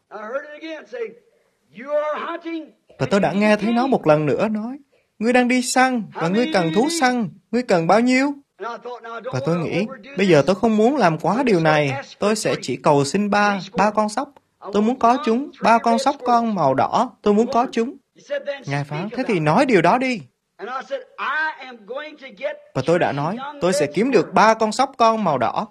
Và tôi đã nghe thấy nó một lần nữa nói, ngươi đang đi săn, và ngươi cần thú săn, ngươi cần bao nhiêu? Và tôi nghĩ, bây giờ tôi không muốn làm quá điều này, tôi sẽ chỉ cầu xin ba, ba con sóc. Tôi muốn có chúng, ba con sóc con màu đỏ, tôi muốn có chúng. Ngài phán, thế thì nói điều đó đi. Và tôi đã nói, tôi sẽ kiếm được ba con sóc con màu đỏ.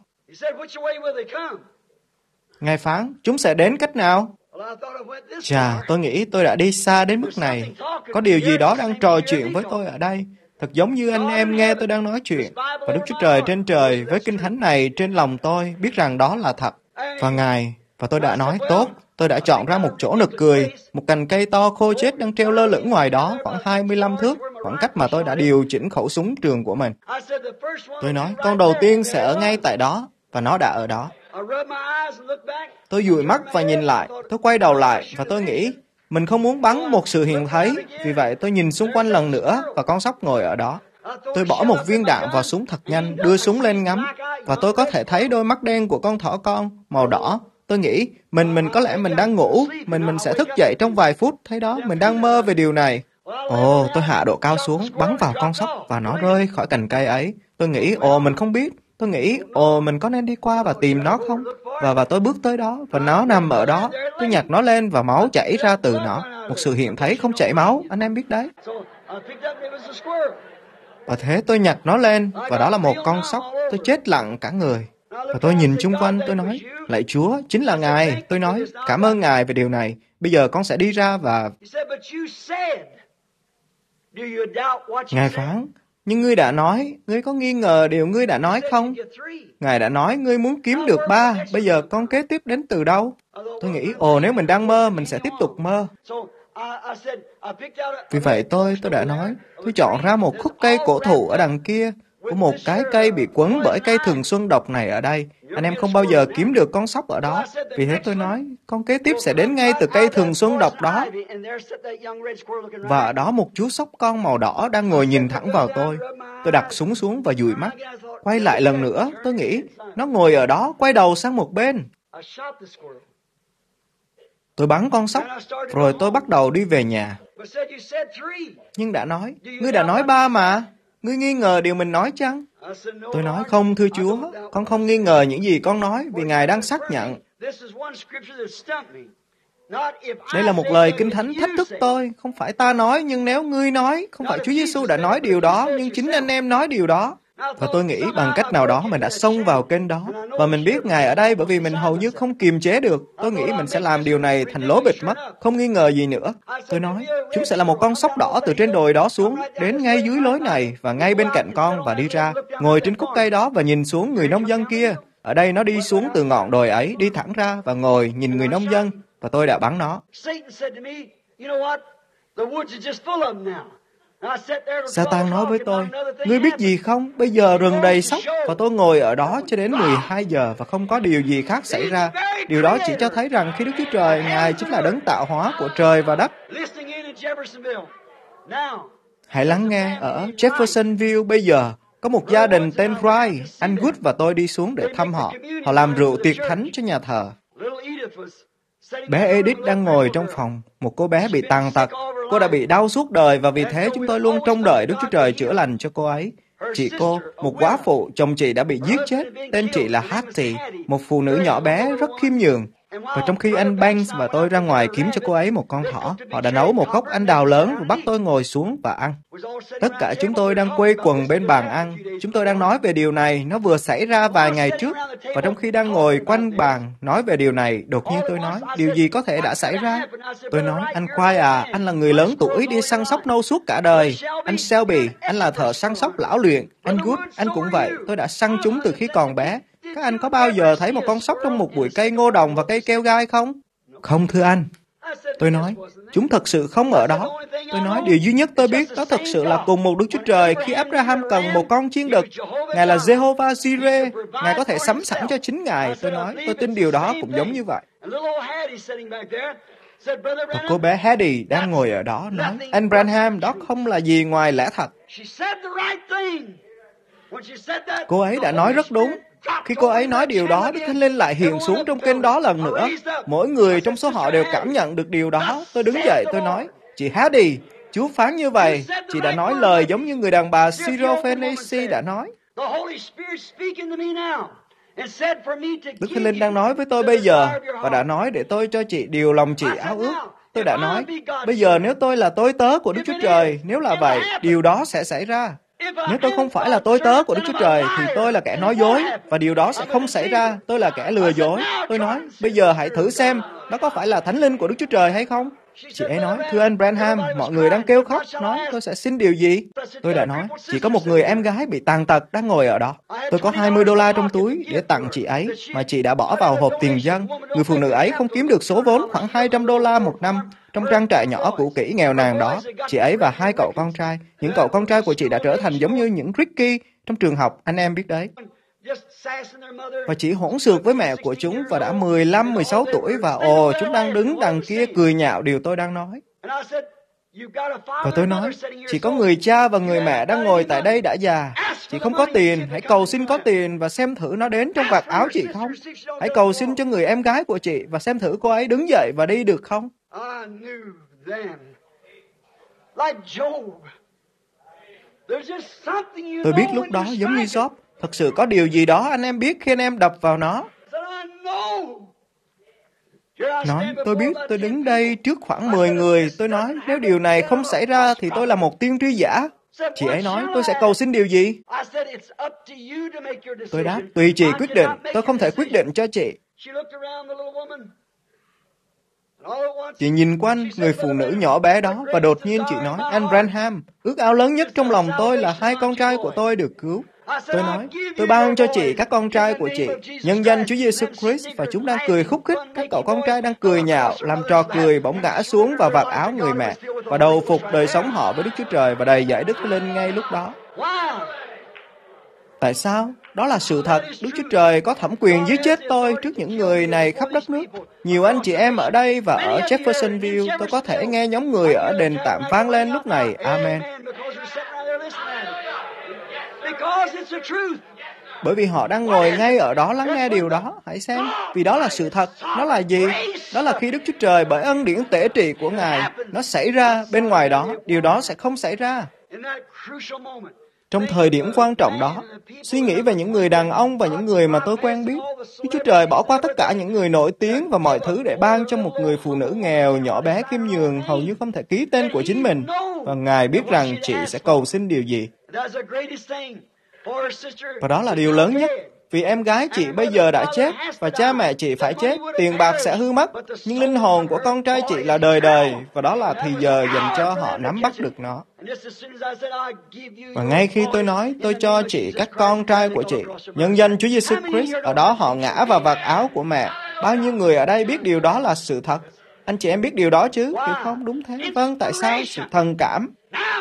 Ngài phán, chúng sẽ đến cách nào? Chà, tôi nghĩ tôi đã đi xa đến mức này. Có điều gì đó đang trò chuyện với tôi ở đây. Thật giống như anh em nghe tôi đang nói chuyện. Và Đức Chúa Trời trên trời với Kinh Thánh này trên lòng tôi biết rằng đó là thật. Và Ngài, và tôi đã nói, tốt, tôi đã chọn ra một chỗ nực cười, một cành cây to khô chết đang treo lơ lửng ngoài đó, khoảng hai mươi lăm thước, khoảng cách mà tôi đã điều chỉnh khẩu súng trường của mình. Tôi nói, con đầu tiên sẽ ở ngay tại đó, và nó đã ở đó. Tôi dụi mắt và nhìn lại, tôi quay đầu lại, và tôi nghĩ, mình không muốn bắn một sự hiện thấy, vì vậy tôi nhìn xung quanh lần nữa, và con sóc ngồi ở đó. Tôi bỏ một viên đạn vào súng thật nhanh, đưa súng lên ngắm, và tôi có thể thấy đôi mắt đen của con thỏ con, màu đỏ. Tôi nghĩ, mình mình có lẽ mình đang ngủ, mình mình sẽ thức dậy trong vài phút, thấy đó, mình đang mơ về điều này. Ồ, tôi hạ độ cao xuống, bắn vào con sóc, và nó rơi khỏi cành cây ấy. Tôi nghĩ, ồ, mình không biết, Tôi nghĩ, ồ, mình có nên đi qua và tìm nó không? Và và tôi bước tới đó, và nó nằm ở đó. Tôi nhặt nó lên và máu chảy ra từ nó. Một sự hiện thấy không chảy máu, anh em biết đấy. Và thế tôi nhặt nó lên, và đó là một con sóc. Tôi chết lặng cả người. Và tôi nhìn chung quanh, tôi nói, lạy Chúa, chính là Ngài. Tôi nói, cảm ơn Ngài về điều này. Bây giờ con sẽ đi ra và... Ngài phán, nhưng ngươi đã nói, ngươi có nghi ngờ điều ngươi đã nói không? Ngài đã nói, ngươi muốn kiếm được ba, bây giờ con kế tiếp đến từ đâu? Tôi nghĩ, ồ, nếu mình đang mơ, mình sẽ tiếp tục mơ. Vì vậy tôi, tôi đã nói, tôi chọn ra một khúc cây cổ thụ ở đằng kia, của một cái cây bị quấn bởi cây thường xuân độc này ở đây. Anh em không bao giờ kiếm được con sóc ở đó. Vì thế tôi nói, con kế tiếp sẽ đến ngay từ cây thường xuân độc đó. Và ở đó một chú sóc con màu đỏ đang ngồi nhìn thẳng vào tôi. Tôi đặt súng xuống và dụi mắt. Quay lại lần nữa, tôi nghĩ, nó ngồi ở đó, quay đầu sang một bên. Tôi bắn con sóc, rồi tôi bắt đầu đi về nhà. Nhưng đã nói, ngươi đã nói ba mà. Ngươi nghi ngờ điều mình nói chăng? Tôi nói, không thưa Chúa, con không nghi ngờ những gì con nói, vì Ngài đang xác nhận. Đây là một lời Kinh Thánh thách thức tôi, không phải ta nói, nhưng nếu ngươi nói, không phải Chúa Giêsu đã nói điều đó, nhưng chính anh em nói điều đó. Và tôi nghĩ bằng cách nào đó mình đã xông vào kênh đó. Và mình biết Ngài ở đây bởi vì mình hầu như không kiềm chế được. Tôi nghĩ mình sẽ làm điều này thành lố bịch mất, không nghi ngờ gì nữa. Tôi nói, chúng sẽ là một con sóc đỏ từ trên đồi đó xuống, đến ngay dưới lối này và ngay bên cạnh con và đi ra, ngồi trên khúc cây đó và nhìn xuống người nông dân kia. Ở đây nó đi xuống từ ngọn đồi ấy, đi thẳng ra và ngồi nhìn người nông dân. Và tôi đã bắn nó. Satan nói với tôi, ngươi biết gì không? Bây giờ rừng đầy sóc và tôi ngồi ở đó cho đến mười hai giờ và không có điều gì khác xảy ra. Điều đó chỉ cho thấy rằng khi Đức Chúa Trời, Ngài chính là đấng tạo hóa của trời và đất. Hãy lắng nghe, ở Jeffersonville bây giờ, có một gia đình tên Wright, anh Wood và tôi đi xuống để thăm họ. Họ làm rượu tiệc thánh cho nhà thờ. Bé Edith đang ngồi trong phòng. Một cô bé bị tàn tật. Cô đã bị đau suốt đời và vì thế chúng tôi luôn trông đợi Đức Chúa Trời chữa lành cho cô ấy. Chị cô, một góa phụ, chồng chị đã bị giết chết. Tên chị là Hattie, một phụ nữ nhỏ bé rất khiêm nhường. Và trong khi anh Banks và tôi ra ngoài kiếm cho cô ấy một con thỏ, họ đã nấu một gốc anh đào lớn và bắt tôi ngồi xuống và ăn. Tất cả chúng tôi đang quây quần bên bàn ăn. Chúng tôi đang nói về điều này, nó vừa xảy ra vài ngày trước. Và trong khi đang ngồi quanh bàn nói về điều này, đột nhiên tôi nói, điều gì có thể đã xảy ra? Tôi nói, anh Khoai à, anh là người lớn tuổi đi săn sóc nâu suốt cả đời. Anh Shelby, anh là thợ săn sóc lão luyện. Anh Good, anh cũng vậy. Tôi đã săn chúng từ khi còn bé. Các anh có bao giờ thấy một con sóc trong một bụi cây ngô đồng và cây keo gai không? Không thưa anh. Tôi nói, chúng thật sự không ở đó. Tôi nói, điều duy nhất tôi biết đó thật sự là cùng một Đức Chúa Trời khi Abraham cần một con chiên đực. Ngài là Jehovah Jireh. Ngài có thể sắm sẵn cho chính Ngài. Tôi nói, tôi tin điều đó cũng giống như vậy. Và cô bé Hattie đang ngồi ở đó nói, anh Branham, đó không là gì ngoài lẽ thật. Cô ấy đã nói rất đúng. Khi cô ấy nói điều đó, Đức Thánh Linh lại hiện xuống trong kênh đó lần nữa. Mỗi người trong số họ đều cảm nhận được điều đó. Tôi đứng dậy, tôi nói, chị Hattie, Chúa phán như vậy. Chị đã nói lời giống như người đàn bà Syrophoenicia đã nói. Đức Thánh Linh đang nói với tôi bây giờ và đã nói để tôi cho chị điều lòng chị ao ước. Tôi đã nói, bây giờ nếu tôi là tôi tớ của Đức Chúa Trời, nếu là vậy, điều đó sẽ xảy ra. Nếu tôi không phải là tôi tớ của Đức Chúa Trời, thì tôi là kẻ nói dối, và điều đó sẽ không xảy ra. Tôi là kẻ lừa dối. Tôi nói, bây giờ hãy thử xem, đó có phải là Thánh Linh của Đức Chúa Trời hay không? Chị ấy nói, thưa anh Branham, mọi người đang kêu khóc, nói tôi sẽ xin điều gì? Tôi đã nói, chỉ có một người em gái bị tàn tật đang ngồi ở đó. Tôi có hai mươi đô la trong túi để tặng chị ấy, mà chị đã bỏ vào hộp tiền dân. Người phụ nữ ấy không kiếm được số vốn khoảng hai trăm đô la một năm. Trong trang trại nhỏ cũ kỹ nghèo nàn đó, chị ấy và hai cậu con trai, những cậu con trai của chị đã trở thành giống như những Ricky trong trường học, anh em biết đấy. Và chị hỗn xược với mẹ của chúng và đã mười lăm, mười sáu tuổi và ồ, chúng đang đứng đằng kia cười nhạo điều tôi đang nói. Và tôi nói, chỉ có người cha và người mẹ đang ngồi tại đây đã già. Chị không có tiền, hãy cầu xin có tiền và xem thử nó đến trong vạt áo chị không. Hãy cầu xin cho người em gái của chị và xem thử cô ấy đứng dậy và đi được không. Tôi biết lúc đó giống như Job, Thật sự có điều gì đó anh em biết khi anh em đập vào nó. Nói, tôi biết, tôi đứng đây trước khoảng mười người. Tôi nói, nếu điều này không xảy ra thì tôi là một tiên tri giả. Chị ấy nói, tôi sẽ cầu xin điều gì? Tôi đáp, tùy chị quyết định, tôi không thể quyết định cho chị. Chị nhìn quanh người phụ nữ nhỏ bé đó và đột nhiên chị nói, anh Branham, ước ao lớn nhất trong lòng tôi là hai con trai của tôi được cứu. Tôi nói, tôi ban cho chị các con trai của chị, nhân danh Chúa Giêsu Christ, và chúng đang cười khúc khích. Các cậu con trai đang cười nhạo, làm trò cười, bỗng ngã xuống và vạt áo người mẹ, và đầu phục đời sống họ với Đức Chúa Trời và đầy dạy Đức Thánh Linh ngay lúc đó. Tại sao? Đó là sự thật. Đức Chúa Trời có thẩm quyền giết chết tôi trước những người này khắp đất nước. Nhiều anh chị em ở đây và ở Jeffersonville, tôi có thể nghe nhóm người ở đền tạm vang lên lúc này. Amen. Bởi vì họ đang ngồi ngay ở đó lắng nghe điều đó. Hãy xem, vì đó là sự thật. Đó là gì? Đó là khi Đức Chúa Trời bởi ân điển tể trị của Ngài, nó xảy ra bên ngoài đó, điều đó sẽ không xảy ra. Trong thời điểm quan trọng đó, suy nghĩ về những người đàn ông và những người mà tôi quen biết. Đức Chúa Trời bỏ qua tất cả những người nổi tiếng và mọi thứ để ban cho một người phụ nữ nghèo, nhỏ bé khiêm nhường, hầu như không thể ký tên của chính mình. Và Ngài biết rằng chị sẽ cầu xin điều gì. Và đó là điều lớn nhất. Vì em gái chị bây giờ đã chết, và cha mẹ chị phải chết, tiền bạc sẽ hư mất, nhưng linh hồn của con trai chị là đời đời, và đó là thì giờ dành cho họ nắm bắt được nó. Và ngay khi tôi nói, tôi cho chị các con trai của chị, nhân danh Chúa Giêsu Christ, ở đó họ ngã vào vạt áo của mẹ. Bao nhiêu người ở đây biết điều đó là sự thật? Anh chị em biết điều đó chứ? Hiểu không? Đúng thế. Vâng, tại sao? Sự thần cảm.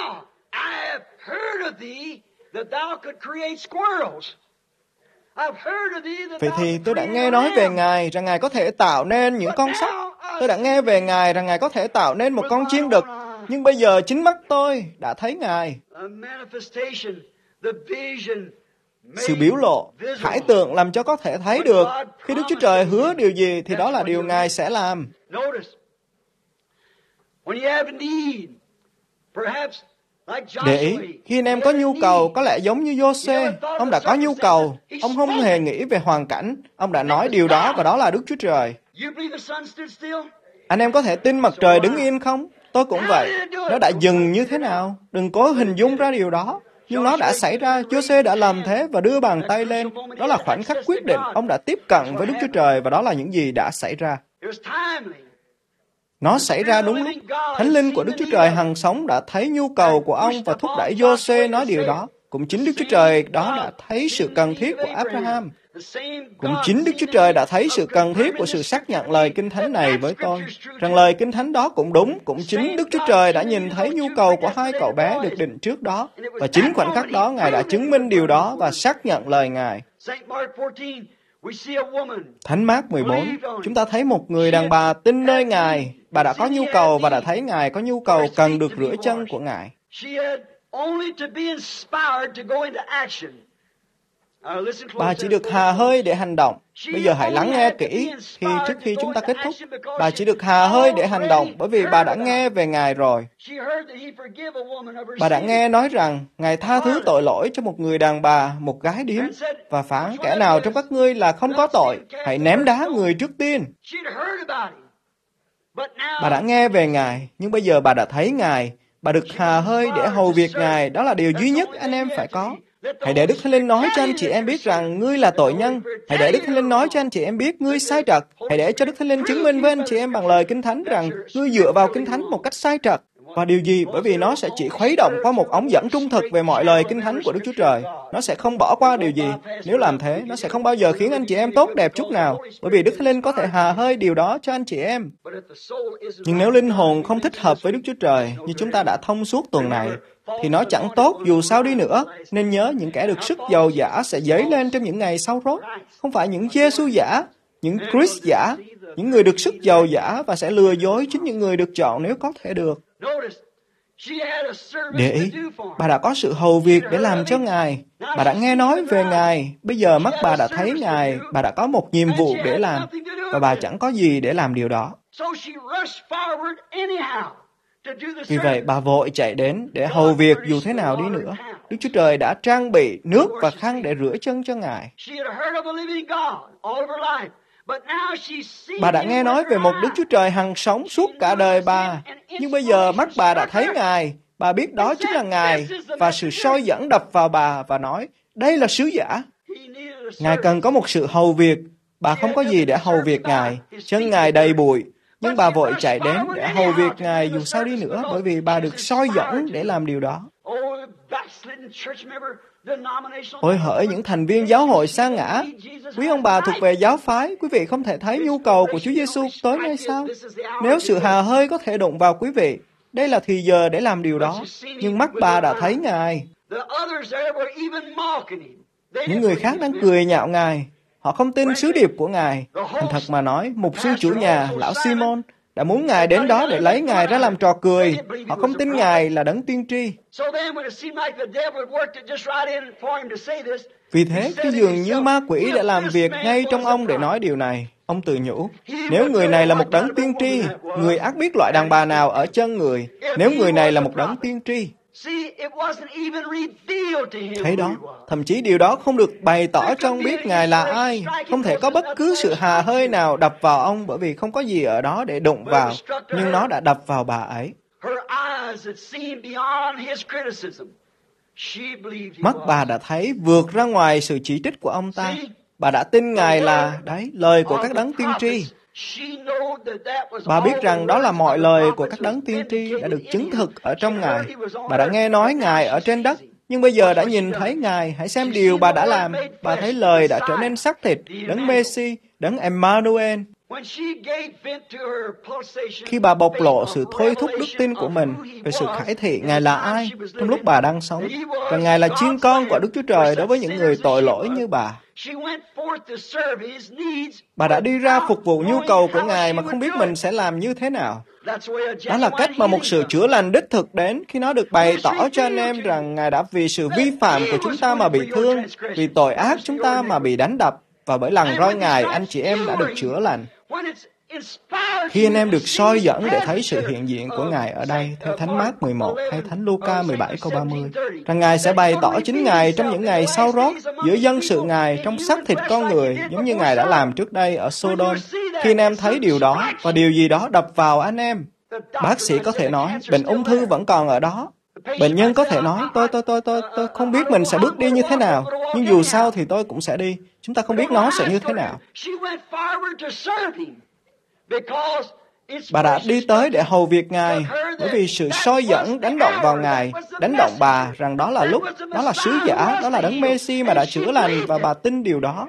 Vậy thì tôi đã nghe nói về Ngài rằng Ngài có thể tạo nên những con sóc. Tôi đã nghe về Ngài rằng Ngài có thể tạo nên một con chiên đực. Nhưng bây giờ chính mắt tôi đã thấy Ngài. Sự biểu lộ, khải tượng làm cho có thể thấy được. Khi Đức Chúa Trời hứa điều gì thì đó là điều Ngài sẽ làm. Để ý, khi anh em có nhu cầu, có lẽ giống như Giô-xê, ông đã có nhu cầu, ông không hề nghĩ về hoàn cảnh, ông đã nói điều đó và đó là Đức Chúa Trời. Anh em có thể tin mặt trời đứng yên không? Tôi cũng vậy. Nó đã dừng như thế nào? Đừng cố hình dung ra điều đó. Nhưng nó đã xảy ra, Giô-xê đã làm thế và đưa bàn tay lên. Đó là khoảnh khắc quyết định, ông đã tiếp cận với Đức Chúa Trời và đó là những gì đã xảy ra. Nó xảy ra đúng lúc. Thánh linh của Đức Chúa Trời hằng sống đã thấy nhu cầu của ông và thúc đẩy Giô-xê nói điều đó. Cũng chính Đức Chúa Trời đó đã thấy sự cần thiết của Abraham. Cũng chính Đức Chúa Trời đã thấy sự cần thiết của sự xác nhận lời Kinh Thánh này với tôi. Rằng lời Kinh Thánh đó cũng đúng. Cũng chính Đức Chúa Trời đã nhìn thấy nhu cầu của hai cậu bé được định trước đó. Và chính khoảnh khắc đó Ngài đã chứng minh điều đó và xác nhận lời Ngài. Thánh Mác mười bốn, chúng ta thấy một người đàn bà tin nơi Ngài. Bà đã có nhu cầu và đã thấy Ngài có nhu cầu cần được rửa chân của Ngài. Bà chỉ được hà hơi để hành động. Bây giờ hãy lắng nghe kỹ khi trước khi chúng ta kết thúc. Bà chỉ được hà hơi để hành động bởi vì bà đã nghe về Ngài rồi. Bà đã nghe nói rằng Ngài tha thứ tội lỗi cho một người đàn bà, một gái điếm, và phán kẻ nào trong các ngươi là không có tội, hãy ném đá người trước tiên. Bà đã nghe về Ngài, nhưng bây giờ bà đã thấy Ngài. Bà được hà hơi để hầu việc Ngài. Đó là điều duy nhất anh em phải có. Hãy để Đức Thánh Linh nói cho anh chị em biết rằng ngươi là tội nhân. Hãy để Đức Thánh Linh nói cho anh chị em biết ngươi sai trật. Hãy để cho Đức Thánh Linh chứng minh với anh chị em bằng lời Kinh Thánh rằng ngươi dựa vào Kinh Thánh một cách sai trật. Và điều gì? Bởi vì nó sẽ chỉ khuấy động qua một ống dẫn trung thực về mọi lời Kinh Thánh của Đức Chúa Trời. Nó sẽ không bỏ qua điều gì. Nếu làm thế, nó sẽ không bao giờ khiến anh chị em tốt đẹp chút nào. Bởi vì Đức Thánh Linh có thể hà hơi điều đó cho anh chị em. Nhưng nếu linh hồn không thích hợp với Đức Chúa Trời, như chúng ta đã thông suốt tuần này, thì nó chẳng tốt dù sao đi nữa. Nên nhớ, những kẻ được sức giàu giả sẽ dấy lên trong những ngày sau rốt. Không phải những Giê-xu giả, những Christ giả, những người được sức giàu giả và sẽ lừa dối chính những người được chọn nếu có thể được. Để ý, bà đã có sự hầu việc để làm cho Ngài. Bà đã nghe nói về Ngài. Bây giờ mắt bà đã thấy Ngài. Bà đã có một nhiệm vụ để làm. Và bà chẳng có gì để làm điều đó. Vì vậy, bà vội chạy đến để hầu việc dù thế nào đi nữa. Đức Chúa Trời đã trang bị nước và khăn để rửa chân cho Ngài. Bà đã nghe nói về một Đức Chúa Trời hằng sống suốt cả đời bà, nhưng bây giờ mắt bà đã thấy Ngài. Bà biết đó chính là Ngài, và sự soi dẫn đập vào bà và nói, đây là sứ giả. Ngài cần có một sự hầu việc. Bà không có gì để hầu việc Ngài, chân Ngài đầy bụi. Nhưng bà vội chạy đến để hầu việc Ngài dù sao đi nữa, bởi vì bà được soi dẫn để làm điều đó. Ôi hỡi những thành viên giáo hội sa ngã, quý ông bà thuộc về giáo phái, quý vị không thể thấy nhu cầu của Chúa Giêsu tối nay sao? Nếu sự hà hơi có thể đụng vào quý vị, đây là thì giờ để làm điều đó. Nhưng mắt bà đã thấy Ngài. Những người khác đang cười nhạo Ngài. Họ không tin sứ điệp của Ngài. Thành thật mà nói, mục sư chủ nhà, lão Simon, đã muốn Ngài đến đó để lấy Ngài ra làm trò cười. Họ không tin Ngài là đấng tiên tri. Vì thế, khi dường như ma quỷ đã làm việc ngay trong ông để nói điều này, ông tự nhủ, nếu người này là một đấng tiên tri, người ác biết loại đàn bà nào ở chân người, nếu người này là một đấng tiên tri. Thấy đó, thậm chí điều đó không được bày tỏ cho ông biết Ngài là ai. Không thể có bất cứ sự hà hơi nào đập vào ông bởi vì không có gì ở đó để đụng vào, nhưng nó đã đập vào bà ấy. Mắt bà đã thấy vượt ra ngoài sự chỉ trích của ông ta. Bà đã tin Ngài là, đấy, lời của các đấng tiên tri. Bà biết rằng đó là mọi lời của các đấng tiên tri đã được chứng thực ở trong Ngài. Bà đã nghe nói Ngài ở trên đất, nhưng bây giờ đã nhìn thấy Ngài. Hãy xem điều bà đã làm. Bà thấy lời đã trở nên xác thịt, đấng Messi, đấng Emmanuel. Khi bà bộc lộ sự thôi thúc đức tin của mình về sự khải thị Ngài là ai trong lúc bà đang sống, và Ngài là chiên con của Đức Chúa Trời đối với những người tội lỗi như bà. Bà đã đi ra phục vụ nhu cầu của Ngài mà không biết mình sẽ làm như thế nào. Đó là cách mà một sự chữa lành đích thực đến khi nó được bày tỏ cho anh em rằng Ngài đã vì sự vi phạm của chúng ta mà bị thương, vì tội ác chúng ta mà bị đánh đập, và bởi lần roi Ngài anh chị em đã được chữa lành. Khi anh em được soi dẫn để thấy sự hiện diện của Ngài ở đây, theo Thánh Mác mười một hay Thánh Luca mười bảy câu ba mươi, rằng Ngài sẽ bày tỏ chính Ngài trong những ngày sau rót, giữa dân sự Ngài trong xác thịt con người, giống như Ngài đã làm trước đây ở Sodom. Khi anh em thấy điều đó, và điều gì đó đập vào anh em, bác sĩ có thể nói, bệnh ung thư vẫn còn ở đó. Bệnh nhân có thể nói, tôi, tôi, tôi, tôi, tôi không biết mình sẽ bước đi như thế nào, nhưng dù sao thì tôi cũng sẽ đi. Chúng ta không biết nó sẽ như thế nào. Bà đã đi tới để hầu việc Ngài, bởi vì sự soi dẫn đánh động vào Ngài, đánh động bà rằng đó là lúc, đó là sứ giả, đó là đấng Messi mà đã chữa lành, và bà tin điều đó.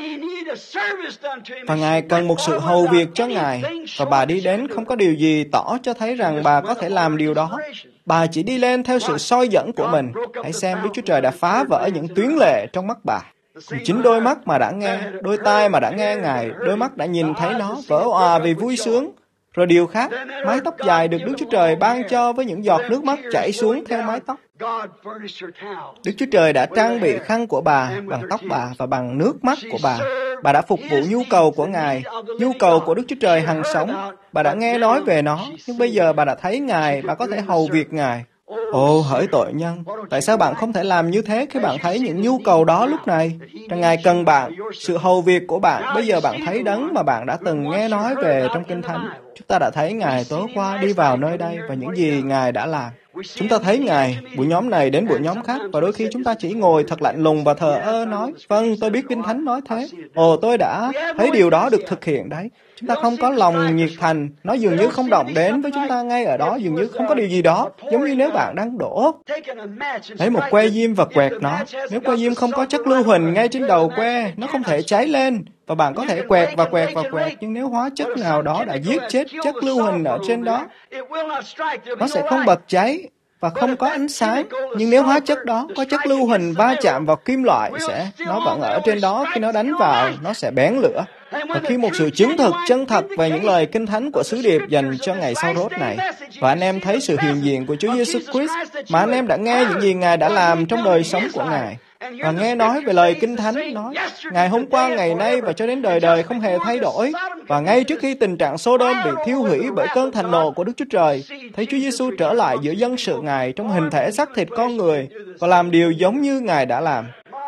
Và Ngài cần một sự hầu việc cho Ngài, và bà đi đến không có điều gì tỏ cho thấy rằng bà có thể làm điều đó. Bà chỉ đi lên theo sự soi dẫn của mình. Hãy xem Đức Chúa Trời đã phá vỡ những tuyến lệ trong mắt bà. Chính đôi mắt mà đã nghe, đôi tai mà đã nghe Ngài, đôi mắt đã nhìn thấy nó, vỡ òa vì vui sướng. Rồi điều khác, mái tóc dài được Đức Chúa Trời ban cho với những giọt nước mắt chảy xuống theo mái tóc. Đức Chúa Trời đã trang bị khăn của bà, bằng tóc bà và bằng nước mắt của bà. Bà đã phục vụ nhu cầu của Ngài, nhu cầu của Đức Chúa Trời hằng sống. Bà đã nghe nói về nó, nhưng bây giờ bà đã thấy Ngài, bà có thể hầu việc Ngài. Ồ, hỡi tội nhân, tại sao bạn không thể làm như thế khi bạn thấy những nhu cầu đó lúc này? Rằng Ngài cần bạn, sự hầu việc của bạn. Bây giờ bạn thấy đấng mà bạn đã từng nghe nói về trong Kinh Thánh. Chúng ta đã thấy Ngài tối qua đi vào nơi đây và những gì Ngài đã làm. Chúng ta thấy Ngài, buổi nhóm này đến buổi nhóm khác, và đôi khi chúng ta chỉ ngồi thật lạnh lùng và thờ ơ nói, vâng, tôi biết Kinh Thánh nói thế. Ồ, tôi đã thấy điều đó được thực hiện đấy. Chúng ta không có lòng nhiệt thành, nó dường như không động đến với chúng ta ngay ở đó, dường như không có điều gì đó, giống như nếu bạn đang đổ. Lấy một que diêm và quẹt nó. Nếu que diêm không có chất lưu huỳnh ngay trên đầu que, nó không thể cháy lên. Và bạn có thể quẹt và quẹt và quẹt, nhưng nếu hóa chất nào đó đã giết chết chất lưu huỳnh ở trên đó, nó sẽ không bật cháy và không có ánh sáng. Nhưng nếu hóa chất đó có chất lưu huỳnh va chạm vào kim loại, sẽ nó vẫn ở trên đó, khi nó đánh vào, nó sẽ bén lửa. Và khi một sự chứng thực chân thật về những lời Kinh Thánh của sứ điệp dành cho ngày sau rốt này, và anh em thấy sự hiện diện của Chúa Giêsu Christ, mà anh em đã nghe những gì Ngài đã làm trong đời sống của Ngài, Và nghe nói về lời Kinh Thánh nói, ngày hôm qua, ngày nay và cho đến đời đời không hề thay đổi. Và ngay trước khi tình trạng Sodom bị thiêu hủy bởi cơn thạnh nộ của Đức Chúa Trời, thấy Chúa Giêsu trở lại giữa dân sự Ngài trong hình thể xác thịt con người và làm điều giống như Ngài đã làm.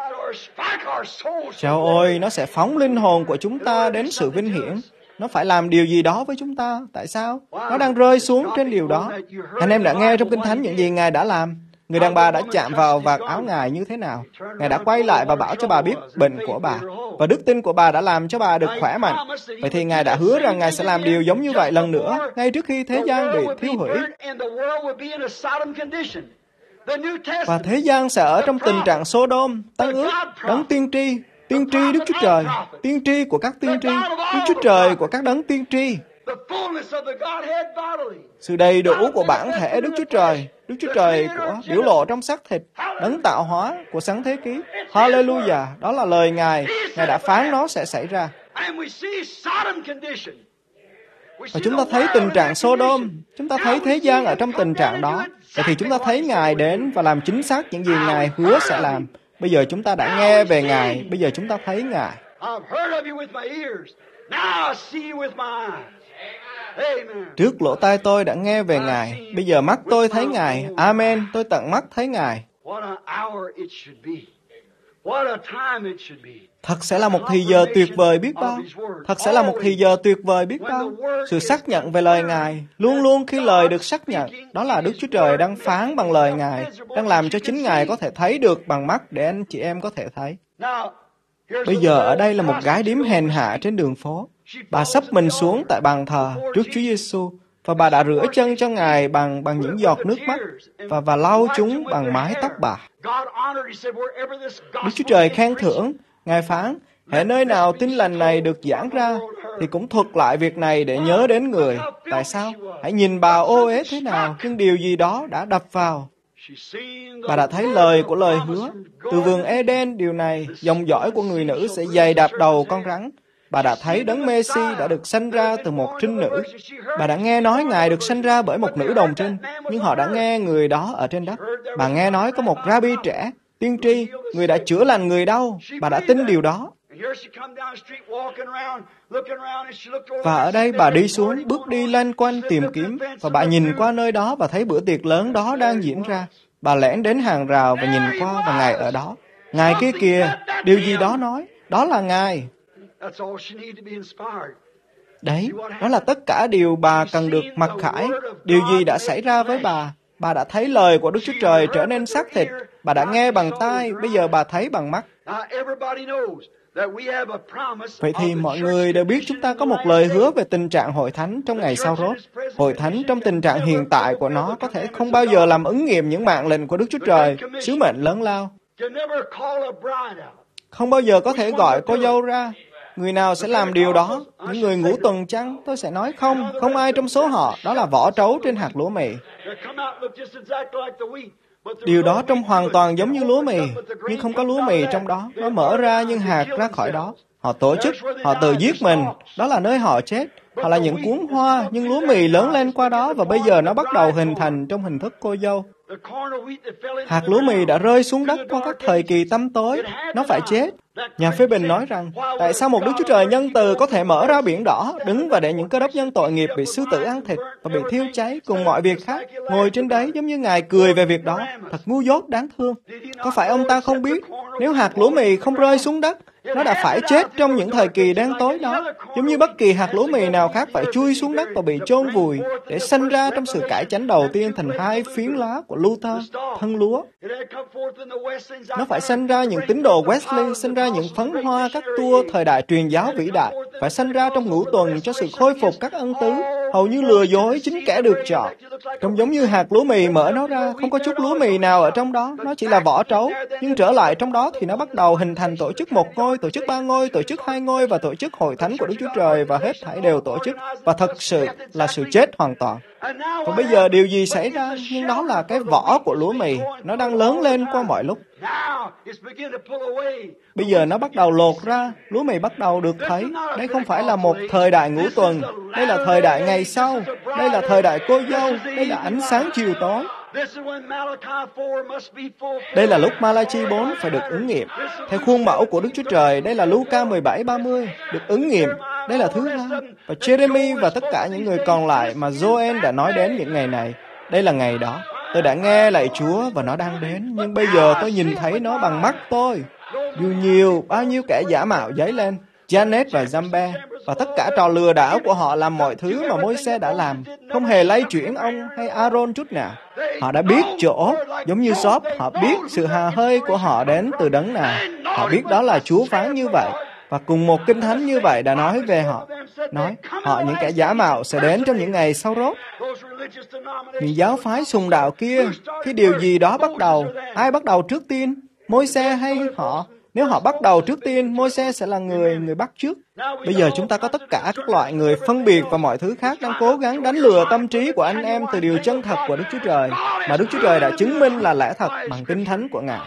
Chao ôi, nó sẽ phóng linh hồn của chúng ta đến sự vinh hiển. Nó phải làm điều gì đó với chúng ta. Tại sao? Nó đang rơi xuống trên điều đó. Anh em đã nghe trong Kinh Thánh những gì Ngài đã làm. Người đàn bà đã chạm vào vạt áo Ngài như thế nào. Ngài đã quay lại và bảo cho bà biết bệnh của bà. Và đức tin của bà đã làm cho bà được khỏe mạnh. Vậy thì Ngài đã hứa rằng Ngài sẽ làm điều giống như vậy lần nữa, ngay trước khi thế gian bị thiêu hủy. Và thế gian sẽ ở trong tình trạng Sodom, Tăng ước, đấng tiên tri, tiên tri Đức Chúa Trời, tiên tri của các tiên tri, Đức Chúa Trời của các đấng tiên tri. Sự đầy đủ của bản thể Đức Chúa Trời, Đức Chúa Trời của biểu lộ trong xác thịt, đấng tạo hóa của sáng thế ký. Hallelujah, đó là lời Ngài, Ngài đã phán nó sẽ xảy ra. Và chúng ta thấy tình trạng Sodom, chúng ta thấy thế gian ở trong tình trạng đó. Vậy thì chúng ta thấy Ngài đến và làm chính xác những gì Ngài hứa sẽ làm. Bây giờ chúng ta đã nghe về Ngài, bây giờ chúng ta thấy Ngài. Trước lỗ tai tôi đã nghe về Ngài, bây giờ mắt tôi thấy Ngài. Amen, tôi tận mắt thấy Ngài. Thật sẽ là một thì giờ tuyệt vời biết bao. Thật sẽ là một thì giờ tuyệt vời biết bao. Sự xác nhận về lời Ngài, luôn luôn khi lời được xác nhận, đó là Đức Chúa Trời đang phán bằng lời Ngài, đang làm cho chính Ngài có thể thấy được bằng mắt để anh chị em có thể thấy. Bây giờ ở đây là một gái điếm hèn hạ trên đường phố. Bà sấp mình xuống tại bàn thờ trước Chúa Giêsu và bà đã rửa chân cho Ngài bằng bằng những giọt nước mắt và và lau chúng bằng mái tóc bà. Đức Chúa Trời khen thưởng. Ngài phán, hễ nơi nào tin lành này được giảng ra thì cũng thuật lại việc này để nhớ đến người. Tại sao? Hãy nhìn bà ô uế thế nào, nhưng điều gì đó đã đập vào. Bà đã thấy lời của lời hứa. Từ vườn Eden, điều này, dòng dõi của người nữ sẽ giày đạp đầu con rắn. Bà đã thấy đấng Mê-si đã được sanh ra từ một trinh nữ. Bà đã nghe nói Ngài được sanh ra bởi một nữ đồng trinh, nhưng họ đã nghe người đó ở trên đất. Bà nghe nói có một Rabbi trẻ, tiên tri, người đã chữa lành người đau. Bà đã tin điều đó. Và ở đây bà đi xuống, bước đi lanh quanh tìm kiếm, và bà nhìn qua nơi đó và thấy bữa tiệc lớn đó đang diễn ra. Bà lẻn đến hàng rào và nhìn qua và Ngài ở đó. Ngài kia kìa, điều gì đó nói, đó là Ngài. Đấy, đó là tất cả điều bà cần được mặc khải. Điều gì đã xảy ra với bà? Bà đã thấy lời của Đức Chúa Trời trở nên xác thịt. Bà đã nghe bằng tai, bây giờ bà thấy bằng mắt. Vậy thì mọi người đều biết chúng ta có một lời hứa về tình trạng hội thánh trong ngày sau rốt. Hội thánh trong tình trạng hiện tại của nó có thể không bao giờ làm ứng nghiệm những mạng lệnh của Đức Chúa Trời, sứ mệnh lớn lao. Không bao giờ có thể gọi cô dâu ra. Người nào sẽ làm điều đó? Những người ngủ tuần chăng? Tôi sẽ nói không, không ai trong số họ. Đó là vỏ trấu trên hạt lúa mì. Điều đó trông hoàn toàn giống như lúa mì, nhưng không có lúa mì trong đó. Nó mở ra nhưng hạt ra khỏi đó. Họ tổ chức, họ tự giết mình. Đó là nơi họ chết. Họ là những cuốn hoa, nhưng lúa mì lớn lên qua đó và bây giờ nó bắt đầu hình thành trong hình thức cô dâu. Hạt lúa mì đã rơi xuống đất qua các thời kỳ tăm tối. Nó phải chết. Nhà phê bình nói rằng, tại sao một Đức Chúa Trời nhân từ có thể mở ra biển đỏ, đứng và để những cơ đốc nhân tội nghiệp bị sư tử ăn thịt và bị thiêu cháy cùng mọi việc khác, ngồi trên đấy giống như Ngài cười về việc đó. Thật ngu dốt đáng thương. Có phải ông ta không biết, nếu hạt lúa mì không rơi xuống đất, nó đã phải chết trong những thời kỳ đen tối đó, giống như bất kỳ hạt lúa mì nào khác phải chui xuống đất và bị chôn vùi để sanh ra trong sự cải chánh đầu tiên thành hai phiến lá của Luther, thân lúa. Nó phải sanh ra những tín đồ Wesley, sanh ra những phấn hoa các tour thời đại truyền giáo vĩ đại, phải sanh ra trong ngũ tuần cho sự khôi phục các ân tứ, hầu như lừa dối chính kẻ được chọn. Trông giống như hạt lúa mì mở nó ra, không có chút lúa mì nào ở trong đó, nó chỉ là vỏ trấu, nhưng trở lại trong đó thì nó bắt đầu hình thành tổ chức một ngôi, tổ chức ba ngôi, tổ chức hai ngôi và tổ chức hội thánh của Đức Chúa Trời, và hết thảy đều tổ chức, và thật sự là sự chết hoàn toàn. Và bây giờ điều gì xảy ra? Nhưng đó là cái vỏ của lúa mì, nó đang lớn lên qua mọi lúc. Bây giờ nó bắt đầu lột ra, lúa mì bắt đầu được thấy. Đây không phải là một thời đại ngũ tuần, đây là thời đại ngày sau, đây là thời đại cô dâu, đây là ánh sáng chiều tối. Đây là lúc Malachi bốn phải được ứng nghiệm. Theo khuôn mẫu của Đức Chúa Trời, đây là Luca mười bảy ba mươi, được ứng nghiệm. Đây là thứ hai. Và Jeremy và tất cả những người còn lại mà Joel đã nói đến những ngày này. Đây là ngày đó. Tôi đã nghe lạy Chúa và nó đang đến, nhưng bây giờ tôi nhìn thấy nó bằng mắt tôi. Dù nhiều, bao nhiêu kẻ giả mạo dấy lên, Janet và Jambe, và tất cả trò lừa đảo của họ làm mọi thứ mà Môi-se đã làm, không hề lay chuyển ông hay Aaron chút nào. Họ đã biết chỗ, giống như Job, họ biết sự hà hơi của họ đến từ đấng nào. Họ biết đó là Chúa phán như vậy, và cùng một kinh thánh như vậy đã nói về họ. Nói, họ những kẻ giả mạo sẽ đến trong những ngày sau rốt. Những giáo phái sùng đạo kia, khi điều gì đó bắt đầu, ai bắt đầu trước tiên? Môi-se hay họ? Nếu họ bắt đầu trước tiên, Môi-se sẽ là người người bắt trước. Bây giờ chúng ta có tất cả các loại người phân biệt và mọi thứ khác đang cố gắng đánh lừa tâm trí của anh em từ điều chân thật của Đức Chúa Trời, mà Đức Chúa Trời đã chứng minh là lẽ thật bằng kinh thánh của Ngài.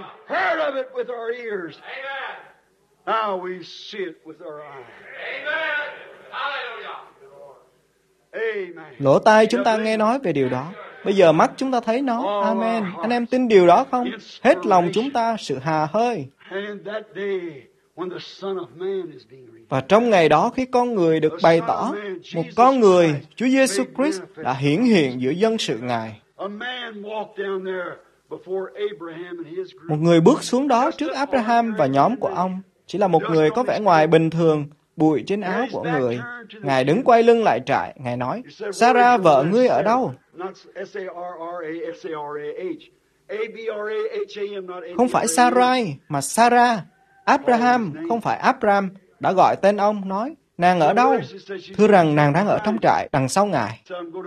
Lỗ tai chúng ta nghe nói về điều đó. Bây giờ mắt chúng ta thấy nó. Amen. Anh em tin điều đó không? Hết lòng chúng ta sự hà hơi. Và trong ngày đó, khi con người được bày tỏ, một con người, Chúa Giêsu Christ đã hiển hiện giữa dân sự Ngài. Một người bước xuống đó trước Abraham và nhóm của ông, chỉ là một người có vẻ ngoài bình thường, bụi trên áo của người. Ngài đứng quay lưng lại trại. Ngài nói, Sarah vợ ngươi ở đâu? Không phải Sarai, mà Sarah. Abraham, không phải Abram, đã gọi tên ông, nói, nàng ở đâu? Thưa rằng nàng đang ở trong trại, đằng sau Ngài.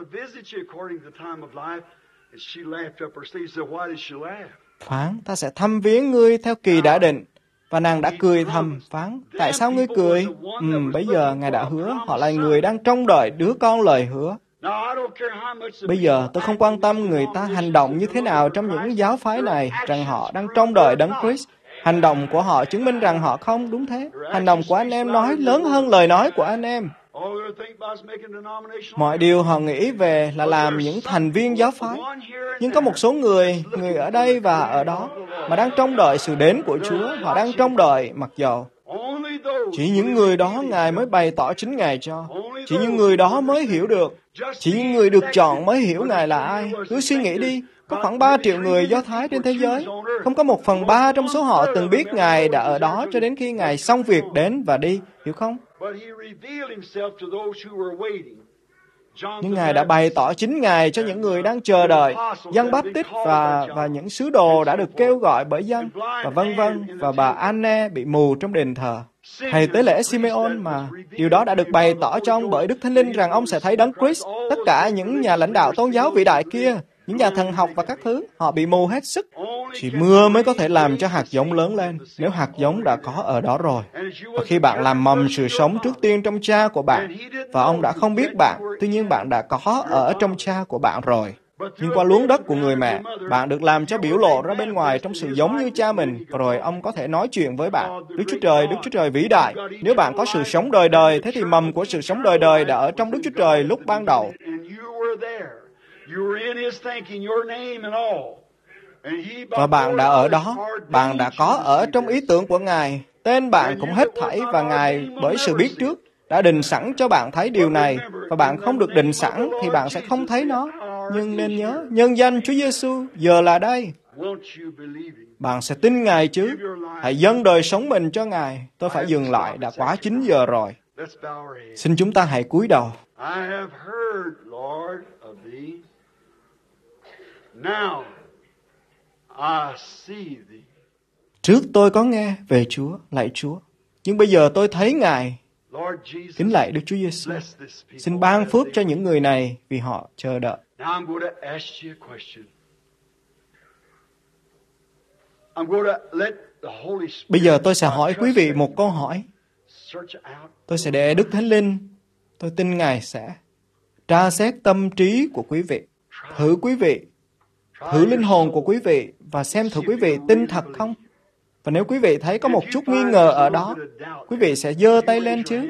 Phán, ta sẽ thăm viếng ngươi theo kỳ đã định. Và nàng đã cười thầm, phán, tại sao ngươi cười? Ừ, bây giờ Ngài đã hứa, họ là người đang trông đợi đứa con lời hứa. Bây giờ tôi không quan tâm người ta hành động như thế nào trong những giáo phái này, rằng họ đang trông đợi Đấng Christ. Hành động của họ chứng minh rằng họ không, đúng thế. Hành động của anh em nói lớn hơn lời nói của anh em. Mọi điều họ nghĩ về là làm những thành viên giáo phái. Nhưng có một số người, người ở đây và ở đó, mà đang trông đợi sự đến của Chúa. Họ đang trông đợi mặc dầu. Chỉ những người đó Ngài mới bày tỏ chính Ngài cho. Chỉ những người đó mới hiểu được. Chỉ những người được chọn mới hiểu Ngài là ai. Cứ suy nghĩ đi. Có khoảng ba triệu người Do Thái trên thế giới. Không có một phần ba trong số họ từng biết Ngài đã ở đó cho đến khi Ngài xong việc đến và đi. Hiểu không? Nhưng Ngài đã bày tỏ chính Ngài cho những người đang chờ đợi. Giăng Báp-tít và, và những sứ đồ đã được kêu gọi bởi dân, và vân vân, và bà Anne bị mù trong đền thờ. Thầy tế lễ Simeon mà, điều đó đã được bày tỏ cho ông bởi Đức Thánh Linh rằng ông sẽ thấy Đấng Christ. Tất cả những nhà lãnh đạo tôn giáo vĩ đại kia, những nhà thần học và các thứ, họ bị mù hết sức. Chỉ mưa mới có thể làm cho hạt giống lớn lên, nếu hạt giống đã có ở đó rồi. Và khi bạn làm mầm sự sống trước tiên trong cha của bạn, và ông đã không biết bạn, tuy nhiên bạn đã có ở trong cha của bạn rồi. Nhưng qua luống đất của người mẹ, bạn được làm cho biểu lộ ra bên ngoài trong sự giống như cha mình, và rồi ông có thể nói chuyện với bạn. Đức Chúa Trời, Đức Chúa Trời vĩ đại. Nếu bạn có sự sống đời đời, thế thì mầm của sự sống đời đời đã ở trong Đức Chúa Trời lúc ban đầu. Và bạn đã ở đó, bạn đã có ở trong ý tưởng của Ngài. Tên bạn cũng hết thảy, và Ngài bởi sự biết trước đã định sẵn cho bạn thấy điều này, và bạn không được định sẵn thì bạn sẽ không thấy nó. Nhưng nên nhớ, nhân danh Chúa Giêsu giờ là đây. Bạn sẽ tin Ngài chứ? Hãy dâng đời sống mình cho Ngài. Tôi phải dừng lại, đã quá chín giờ rồi. Xin chúng ta hãy cúi đầu. Trước tôi có nghe về Chúa, lạy Chúa, nhưng bây giờ tôi thấy Ngài. Kính lạy Đức Chúa Giêsu, xin ban phước cho những người này vì họ chờ đợi. Bây giờ tôi sẽ hỏi quý vị một câu hỏi. Tôi sẽ để Đức Thánh Linh, tôi tin Ngài sẽ tra xét tâm trí của quý vị, thử quý vị, thử linh hồn của quý vị và xem thử quý vị tin thật không. Và nếu quý vị thấy có một chút nghi ngờ ở đó, quý vị sẽ giơ tay lên chứ.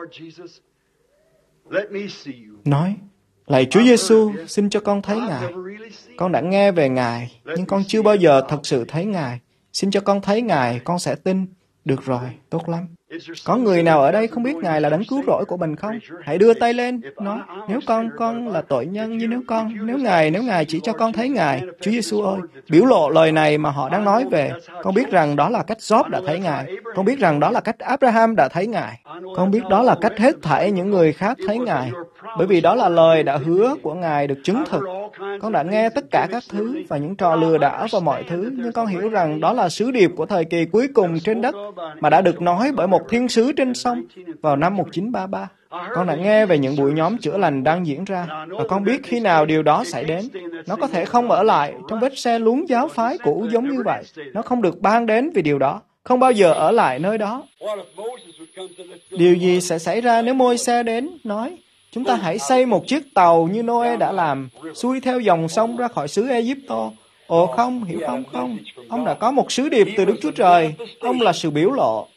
Nói, lạy Chúa Giêsu, xin cho con thấy Ngài. Con đã nghe về Ngài, nhưng con chưa bao giờ thật sự thấy Ngài. Xin cho con thấy Ngài, con sẽ tin. Được rồi, tốt lắm. Có người nào ở đây không biết Ngài là đấng cứu rỗi của mình không? Hãy đưa tay lên, nói, nếu con, con là tội nhân như nếu con, nếu Ngài, nếu Ngài chỉ cho con thấy Ngài, Chúa Giêsu ơi, biểu lộ lời này mà họ đang nói về. Con biết rằng đó là cách Job đã thấy Ngài. Con biết rằng đó là cách Abraham đã thấy Ngài. Con biết đó là cách hết thảy những người khác thấy Ngài. Bởi vì đó là lời đã hứa của Ngài được chứng thực. Con đã nghe tất cả các thứ và những trò lừa đảo và mọi thứ, nhưng con hiểu rằng đó là sứ điệp của thời kỳ cuối cùng trên đất mà đã được nói bởi một thiên sứ trên sông vào năm một nghìn chín trăm ba mươi ba. Con đã nghe về những buổi nhóm chữa lành đang diễn ra, và con biết khi nào điều đó xảy đến. Nó có thể không ở lại trong vết xe luống giáo phái cũ giống như vậy. Nó không được ban đến vì điều đó, không bao giờ ở lại nơi đó. Điều gì sẽ xảy ra nếu Môi-se đến, nói, chúng ta hãy xây một chiếc tàu như Noe đã làm, xuôi theo dòng sông ra khỏi xứ Ai-cập. Ồ không, hiểu không không? Ông đã có một sứ điệp từ Đức Chúa Trời. Ông là sự biểu lộ.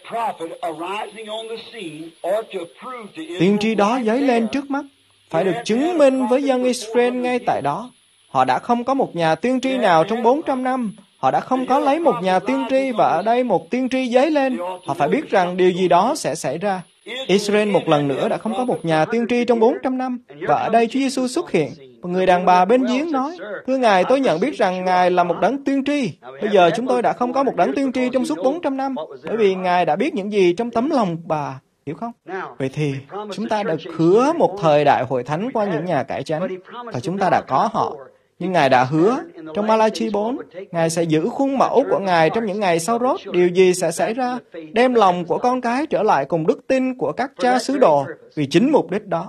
Tiên tri đó dấy lên trước mắt, phải được chứng minh với dân Israel ngay tại đó. Họ đã không có một nhà tiên tri nào trong bốn trăm năm. Họ đã không có lấy một nhà tiên tri, và ở đây một tiên tri dấy lên. Họ phải biết rằng điều gì đó sẽ xảy ra. Israel một lần nữa đã không có một nhà tiên tri trong bốn trăm năm, và ở đây Chúa Giêsu xuất hiện. Và người đàn bà bên giếng nói, thưa Ngài, tôi nhận biết rằng Ngài là một đấng tiên tri. Bây giờ chúng tôi đã không có một đấng tiên tri trong suốt bốn trăm năm, bởi vì Ngài đã biết những gì trong tấm lòng bà. Hiểu không? Vậy thì, chúng ta được hứa một thời đại hội thánh qua những nhà cải chánh, và chúng ta đã có họ. Nhưng Ngài đã hứa, trong Ma-la-chi bốn, Ngài sẽ giữ khuôn mẫu của Ngài trong những ngày sau rốt. Điều gì sẽ xảy ra? Đem lòng của con cái trở lại cùng đức tin của các cha sứ đồ, vì chính mục đích đó.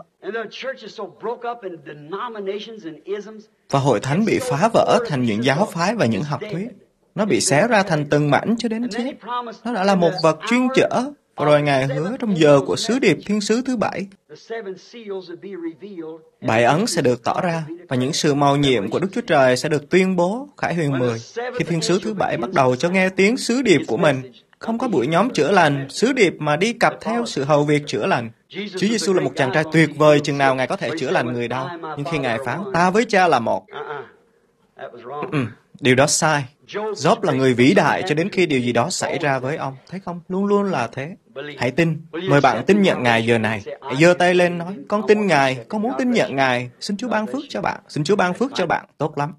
Và hội thánh bị phá vỡ thành những giáo phái và những học thuyết. Nó bị xé ra thành từng mảnh cho đến chết. Nó đã là một vật chuyên chở. Và rồi Ngài hứa trong giờ của sứ điệp thiên sứ thứ bảy, bảy ấn sẽ được tỏ ra, và những sự mầu nhiệm của Đức Chúa Trời sẽ được tuyên bố. Khải Huyền mười, khi thiên sứ thứ bảy bắt đầu cho nghe tiếng sứ điệp của mình, không có buổi nhóm chữa lành, sứ điệp mà đi cặp theo sự hầu việc chữa lành. Chúa Giêsu là một chàng trai tuyệt vời chừng nào Ngài có thể chữa lành người đau, nhưng khi Ngài phán, ta với Cha là một, ừ, điều đó sai. Job là người vĩ đại cho đến khi điều gì đó xảy ra với ông. Thấy không? Luôn luôn là thế. Hãy tin. Mời bạn tin nhận Ngài giờ này. Hãy giơ tay lên nói, con tin Ngài, con muốn tin nhận Ngài. Xin Chúa ban phước cho bạn. Xin Chúa ban phước cho bạn. Tốt lắm.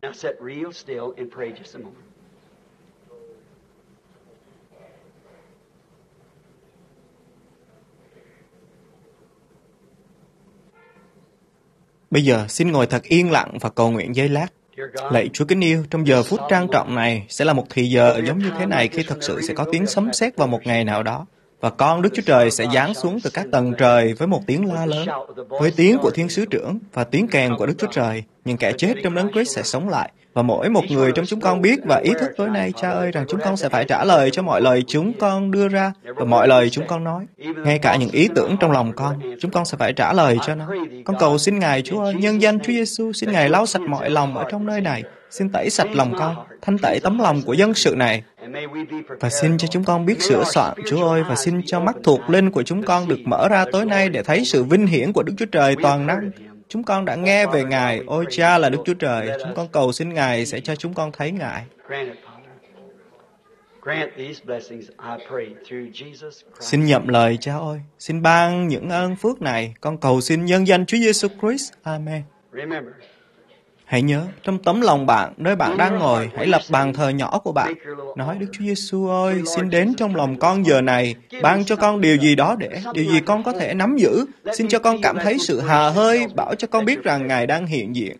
Bây giờ xin ngồi thật yên lặng và cầu nguyện giây lát. Lạy Chúa kính yêu, trong giờ phút trang trọng này sẽ là một thì giờ giống như thế này khi thật sự sẽ có tiếng sấm sét vào một ngày nào đó. Và con Đức Chúa Trời sẽ giáng xuống từ các tầng trời với một tiếng la lớn, với tiếng của Thiên Sứ Trưởng và tiếng kèn của Đức Chúa Trời. Những kẻ chết trong đấng Christ sẽ sống lại. Và mỗi một người trong chúng con biết và ý thức tối nay, Cha ơi, rằng chúng con sẽ phải trả lời cho mọi lời chúng con đưa ra và mọi lời chúng con nói. Ngay cả những ý tưởng trong lòng con, chúng con sẽ phải trả lời cho nó. Con cầu xin Ngài, Chúa ơi, nhân danh Chúa Giêsu, xin Ngài lau sạch mọi lòng ở trong nơi này. Xin tẩy sạch lòng con, thanh tẩy tấm lòng của dân sự này. Và xin cho chúng con biết sửa soạn, Chúa ơi, và xin cho mắt thuộc linh của chúng con được mở ra tối nay để thấy sự vinh hiển của Đức Chúa Trời toàn năng. Chúng con đã nghe về Ngài, ôi Cha là Đức Chúa Trời. Chúng con cầu xin Ngài sẽ cho chúng con thấy Ngài. Xin nhậm lời Cha ơi, xin ban những ơn phước này. Con cầu xin nhân danh Chúa Giêsu Christ. Amen. Hãy nhớ, trong tấm lòng bạn, nơi bạn đang ngồi, hãy lập bàn thờ nhỏ của bạn. Nói, Đức Chúa Giêsu ơi, xin đến trong lòng con giờ này, ban cho con điều gì đó để, điều gì con có thể nắm giữ. Xin cho con cảm thấy sự hà hơi, bảo cho con biết rằng Ngài đang hiện diện.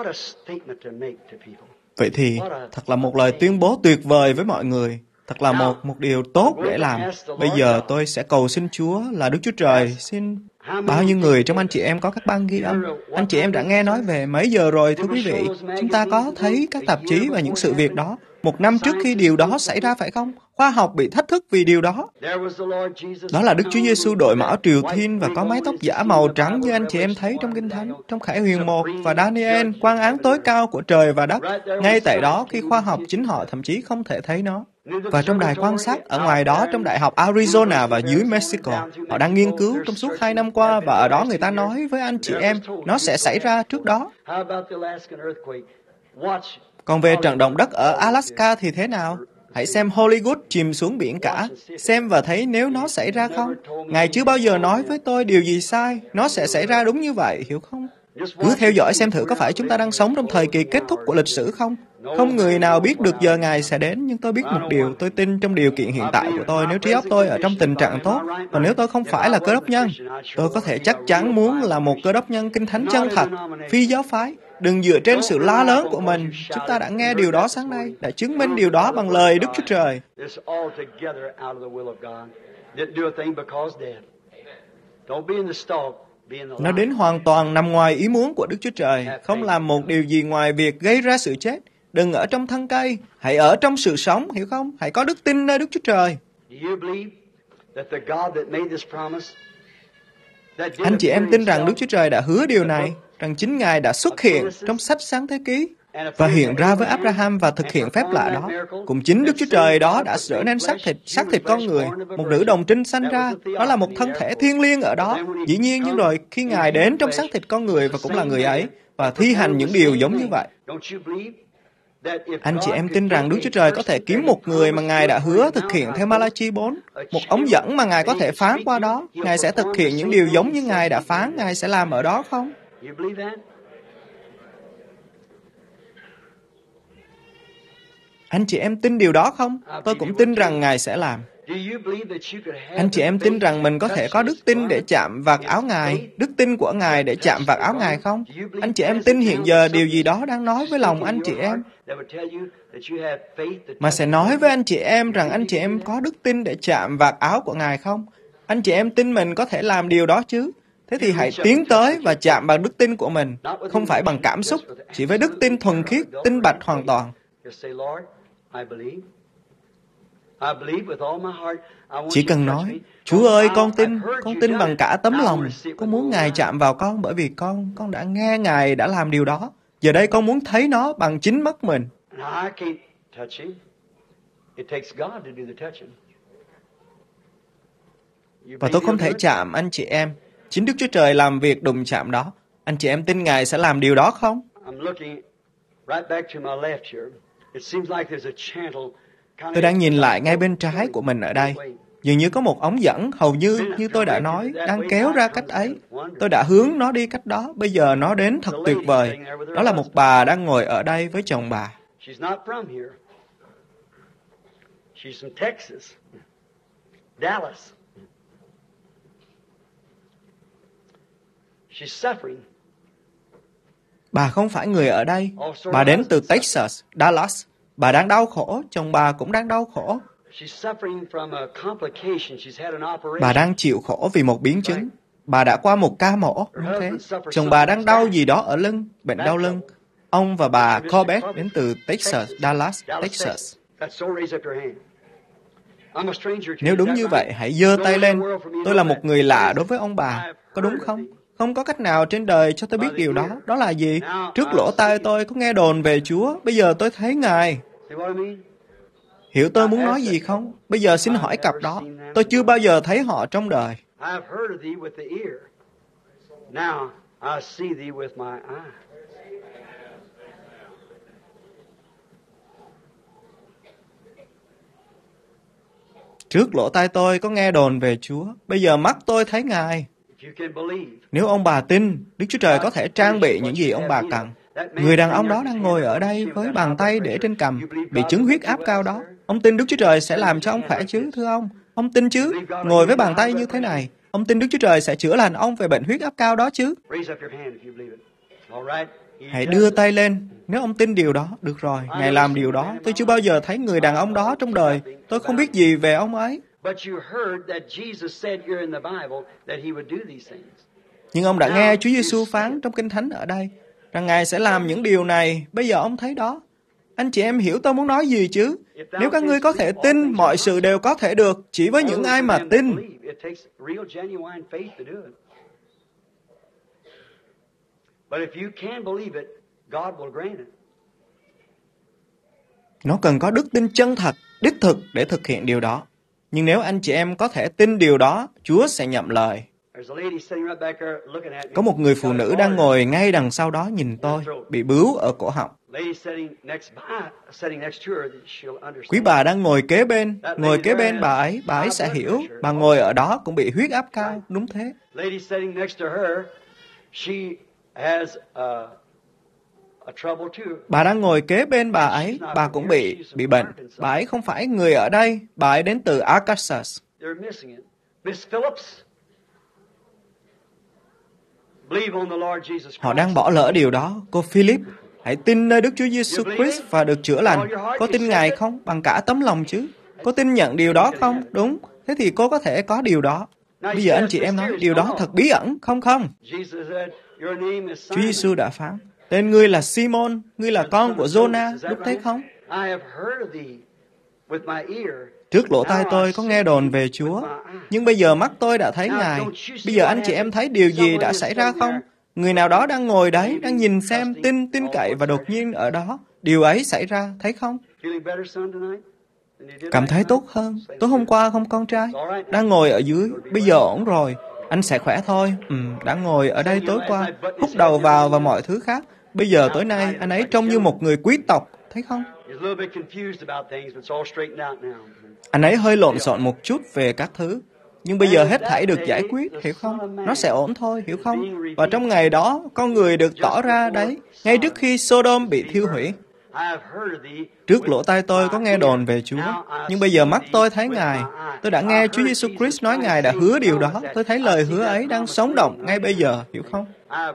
Vậy thì, thật là một lời tuyên bố tuyệt vời với mọi người. Thật là một, một điều tốt để làm. Bây giờ tôi sẽ cầu xin Chúa là Đức Chúa Trời, xin... Bao nhiêu người trong anh chị em có các băng ghi âm? Anh chị em đã nghe nói về mấy giờ rồi, thưa quý vị? Chúng ta có thấy các tạp chí và những sự việc đó. Một năm trước khi điều đó xảy ra phải không? Khoa học bị thách thức vì điều đó. Đó là Đức Chúa Giêsu đội mão triều thiên và có mái tóc giả màu trắng như anh chị em thấy trong Kinh Thánh, trong Khải Huyền một và Daniel, quan án tối cao của trời và đất. Ngay tại đó khi khoa học chính họ thậm chí không thể thấy nó. Và trong đài quan sát ở ngoài đó trong Đại học Arizona và dưới Mexico, họ đang nghiên cứu trong suốt hai năm qua và ở đó người ta nói với anh chị em nó sẽ xảy ra trước đó. Còn về trận động đất ở Alaska thì thế nào? Hãy xem Hollywood chìm xuống biển cả, xem và thấy nếu nó xảy ra không. Ngài chưa bao giờ nói với tôi điều gì sai, nó sẽ xảy ra đúng như vậy, hiểu không? Cứ theo dõi xem thử có phải chúng ta đang sống trong thời kỳ kết thúc của lịch sử không? Không người nào biết được giờ Ngài sẽ đến, nhưng tôi biết một điều, tôi tin trong điều kiện hiện tại của tôi, nếu trí óc tôi ở trong tình trạng tốt, và nếu tôi không phải là cơ đốc nhân, tôi có thể chắc chắn muốn là một cơ đốc nhân kinh thánh chân thật, phi giáo phái. Đừng dựa trên sự la lớn của mình. Chúng ta đã nghe điều đó sáng nay, đã chứng minh điều đó bằng lời Đức Chúa Trời. Nó đến hoàn toàn nằm ngoài ý muốn của Đức Chúa Trời, không làm một điều gì ngoài việc gây ra sự chết. Đừng ở trong thân cây, hãy ở trong sự sống, hiểu không? Hãy có đức tin nơi Đức Chúa Trời. Anh chị em tin rằng Đức Chúa Trời đã hứa điều này, rằng chính Ngài đã xuất hiện trong sách Sáng Thế Ký và hiện ra với Abraham và thực hiện phép lạ đó. Cũng chính Đức Chúa Trời đó đã trở nên xác thịt, xác thịt con người, một nữ đồng trinh sanh ra, đó là một thân thể thiêng liêng ở đó. Dĩ nhiên, nhưng rồi khi Ngài đến trong xác thịt con người và cũng là người ấy, và thi hành những điều giống như vậy. Anh chị em tin rằng Đức Chúa Trời có thể kiếm một người mà Ngài đã hứa thực hiện theo Malachi bốn, một ống dẫn mà Ngài có thể phán qua đó. Ngài sẽ thực hiện những điều giống như Ngài đã phán, Ngài sẽ làm ở đó không? Anh chị em tin điều đó không? Tôi cũng tin rằng Ngài sẽ làm. Anh chị em tin rằng mình có thể có đức tin để chạm vạt áo Ngài, đức tin của Ngài để chạm vạt áo Ngài không? Anh chị em tin hiện giờ điều gì đó đang nói với lòng anh chị em, mà sẽ nói với anh chị em rằng anh chị em có đức tin để chạm vạt áo của Ngài không? Anh chị em tin mình có thể làm điều đó chứ? Thế thì hãy tiến tới và chạm bằng đức tin của mình, không phải bằng cảm xúc, chỉ với đức tin thuần khiết, tinh bạch hoàn toàn. Chỉ cần nói, Chúa ơi, con tin, con tin bằng cả tấm lòng, con muốn Ngài chạm vào con bởi vì con, con đã nghe Ngài đã làm điều đó. Giờ đây con muốn thấy nó bằng chính mắt mình. Và tôi không thể chạm anh chị em. Chính Đức Chúa Trời làm việc đụng chạm đó. Anh chị em tin Ngài sẽ làm điều đó không? Tôi đang nhìn lại ngay bên trái của mình ở đây. Dường như có một ống dẫn, hầu như, như tôi đã nói, đang kéo ra cách ấy. Tôi đã hướng nó đi cách đó. Bây giờ nó đến thật tuyệt vời. Đó là một bà đang ngồi ở đây với chồng bà. Bà không phải người ở đây. Bà đến từ Texas, Dallas. Bà đang đau khổ, chồng bà cũng đang đau khổ. Bà đang chịu khổ vì một biến chứng. Bà đã qua một ca mổ, đúng thế. Chồng bà đang đau gì đó ở lưng, bệnh đau lưng. Ông và bà Corbett đến từ Texas, Dallas, Texas. Nếu đúng như vậy, hãy giơ tay lên. Tôi là một người lạ đối với ông bà, có đúng không? Không có cách nào trên đời cho tôi biết điều đó. Đó là gì? Trước lỗ tai tôi có nghe đồn về Chúa. Bây giờ tôi thấy Ngài. Hiểu tôi muốn nói gì không? Bây giờ xin hỏi cặp đó. Tôi chưa bao giờ thấy họ trong đời. Trước lỗ tai tôi có nghe đồn về Chúa. Bây giờ mắt tôi thấy Ngài. Nếu ông bà tin, Đức Chúa Trời có thể trang bị những gì ông bà cần. Người đàn ông đó đang ngồi ở đây với bàn tay để trên cằm, bị chứng huyết áp cao đó. Ông tin Đức Chúa Trời sẽ làm cho ông khỏe chứ, thưa ông? Ông tin chứ? Ngồi với bàn tay như thế này, ông tin Đức Chúa Trời sẽ chữa lành ông về bệnh huyết áp cao đó chứ? Hãy đưa tay lên, nếu ông tin điều đó. Được rồi, Ngài làm điều đó. Tôi chưa bao giờ thấy người đàn ông đó trong đời. Tôi không biết gì về ông ấy. Nhưng ông đã nghe Chúa Giêsu phán trong Kinh Thánh ở đây, rằng Ngài sẽ làm những điều này. Bây giờ ông thấy đó. Anh chị em hiểu tôi muốn nói gì chứ? Nếu các ngươi có thể tin, mọi sự đều có thể được, chỉ với những ai mà tin. Nó cần có đức tin chân thật, đích thực để thực hiện điều đó. Nhưng nếu anh chị em có thể tin điều đó, Chúa sẽ nhậm lời. Có một người phụ nữ đang ngồi ngay đằng sau đó nhìn tôi, bị bướu ở cổ họng. Quý bà đang ngồi kế bên, ngồi kế bên bà ấy, bà ấy sẽ hiểu. Bà ngồi ở đó cũng bị huyết áp cao, đúng thế. Bà đang ngồi kế bên bà ấy, bà cũng bị bị bệnh. Bà ấy không phải người ở đây, bà ấy đến từ Arkansas. Họ đang bỏ lỡ điều đó. Cô Philip, hãy tin nơi Đức Chúa Giêsu Christ và được chữa lành. Có tin Ngài không? Bằng cả tấm lòng chứ. Có tin nhận điều đó không? Đúng. Thế thì cô có thể có điều đó. Bây giờ anh chị em nói, điều đó thật bí ẩn, không không? Chúa Giêsu đã phán, tên ngươi là Simon, ngươi là con của Jonah, đúng thế không? Trước lỗ tai tôi có nghe đồn về Chúa, nhưng bây giờ mắt tôi đã thấy Ngài. Bây giờ anh chị em thấy điều gì đã xảy ra không? Người nào đó đang ngồi đấy, đang nhìn xem, tin, tin cậy và đột nhiên ở đó, điều ấy xảy ra, thấy không? Cảm thấy tốt hơn. Tối hôm qua không con trai, đang ngồi ở dưới, bây giờ ổn rồi. Anh sẽ khỏe thôi. Ừ, đã ngồi ở đây tối qua, hút đầu vào và mọi thứ khác. Bây giờ tối nay, anh ấy trông như một người quý tộc, thấy không? Anh ấy hơi lộn xộn một chút về các thứ. Nhưng bây giờ hết thảy được giải quyết, hiểu không? Nó sẽ ổn thôi, hiểu không? Và trong ngày đó, con người được tỏ ra đấy, ngay trước khi Sodom bị thiêu hủy. Trước lỗ tai tôi có nghe đồn về Chúa, nhưng bây giờ mắt tôi thấy Ngài. Tôi đã nghe Chúa Giêsu Christ nói Ngài đã hứa điều đó. Tôi thấy lời hứa ấy đang sống động ngay bây giờ, hiểu không?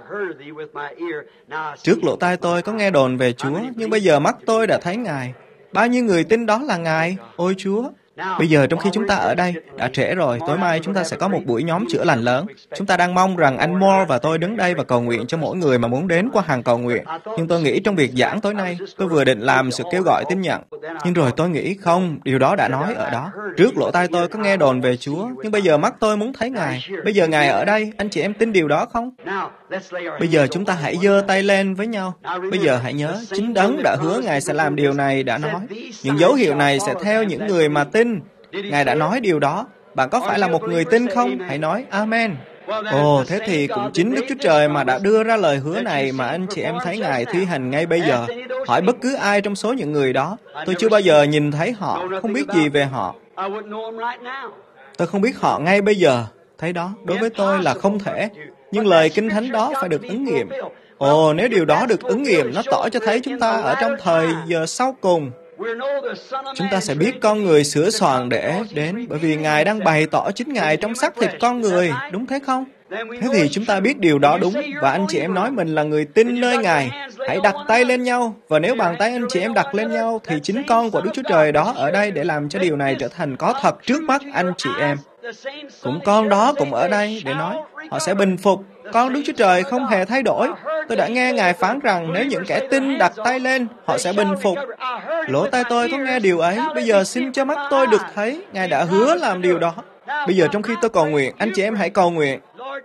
Trước lỗ tai tôi có nghe đồn về Chúa, nhưng bây giờ mắt tôi đã thấy Ngài. Bao nhiêu người tin đó là Ngài, ôi Chúa! Bây giờ trong khi chúng ta ở đây, đã trễ rồi, tối mai chúng ta sẽ có một buổi nhóm chữa lành lớn. Chúng ta đang mong rằng anh Moore và tôi đứng đây và cầu nguyện cho mỗi người mà muốn đến qua hàng cầu nguyện. Nhưng tôi nghĩ trong việc giảng tối nay, tôi vừa định làm sự kêu gọi tin nhận. Nhưng rồi tôi nghĩ không, điều đó đã nói ở đó. Trước lỗ tai tôi có nghe đồn về Chúa, nhưng bây giờ mắt tôi muốn thấy Ngài. Bây giờ Ngài ở đây, anh chị em tin điều đó không? Bây giờ chúng ta hãy giơ tay lên với nhau. Bây giờ hãy nhớ, chính Đấng đã hứa Ngài sẽ làm điều này đã nói. Những dấu hiệu này sẽ theo những người mà tin. Ngài đã nói điều đó. Bạn có phải là một người tin không? Hãy nói Amen. Ồ, thế thì cũng chính Đức Chúa Trời mà đã đưa ra lời hứa này mà anh chị em thấy Ngài thi hành ngay bây giờ. Hỏi bất cứ ai trong số những người đó. Tôi chưa bao giờ nhìn thấy họ, không biết gì về họ. Tôi không biết họ ngay bây giờ. Thấy đó, đối với tôi là không thể. Nhưng lời Kinh Thánh đó phải được ứng nghiệm. Ồ, nếu điều đó được ứng nghiệm, nó tỏ cho thấy chúng ta ở trong thời giờ sau cùng. Chúng ta sẽ biết con người sửa soạn để đến, bởi vì Ngài đang bày tỏ chính Ngài trong xác thịt con người, đúng thế không? Thế thì chúng ta biết điều đó đúng, và anh chị em nói mình là người tin nơi Ngài. Hãy đặt tay lên nhau, và nếu bàn tay anh chị em đặt lên nhau, thì chính con của Đức Chúa Trời đó ở đây để làm cho điều này trở thành có thật trước mắt anh chị em. Cũng con đó cũng ở đây để nói, họ sẽ bình phục. Con Đức Chúa Trời không hề thay đổi. Tôi đã nghe Ngài phán rằng nếu những kẻ tin đặt tay lên, họ sẽ bình phục. Lỗ tai tôi có nghe điều ấy. Bây giờ xin cho mắt tôi được thấy. Ngài đã hứa làm điều đó. Bây giờ trong khi tôi cầu nguyện, anh chị em hãy cầu nguyện.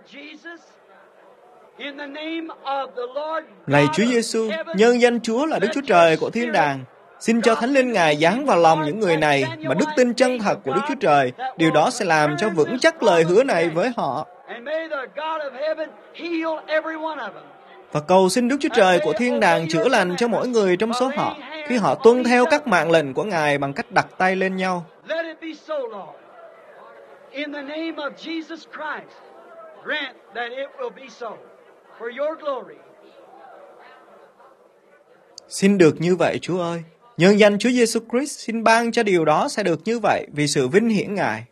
Lạy Chúa Giêsu, nhân danh Chúa là Đức Chúa Trời của thiên đàng. Xin cho Thánh Linh Ngài giáng vào lòng những người này mà đức tin chân thật của Đức Chúa Trời. Điều đó sẽ làm cho vững chắc lời hứa này với họ. Và cầu xin Đức Chúa Trời của thiên đàng chữa lành cho mỗi người trong số họ khi họ tuân theo các mạng lệnh của Ngài bằng cách đặt tay lên nhau. Xin được như vậy, Chúa ơi. Nhân danh Chúa Giêsu Christ, xin ban cho điều đó sẽ được như vậy vì sự vinh hiển Ngài.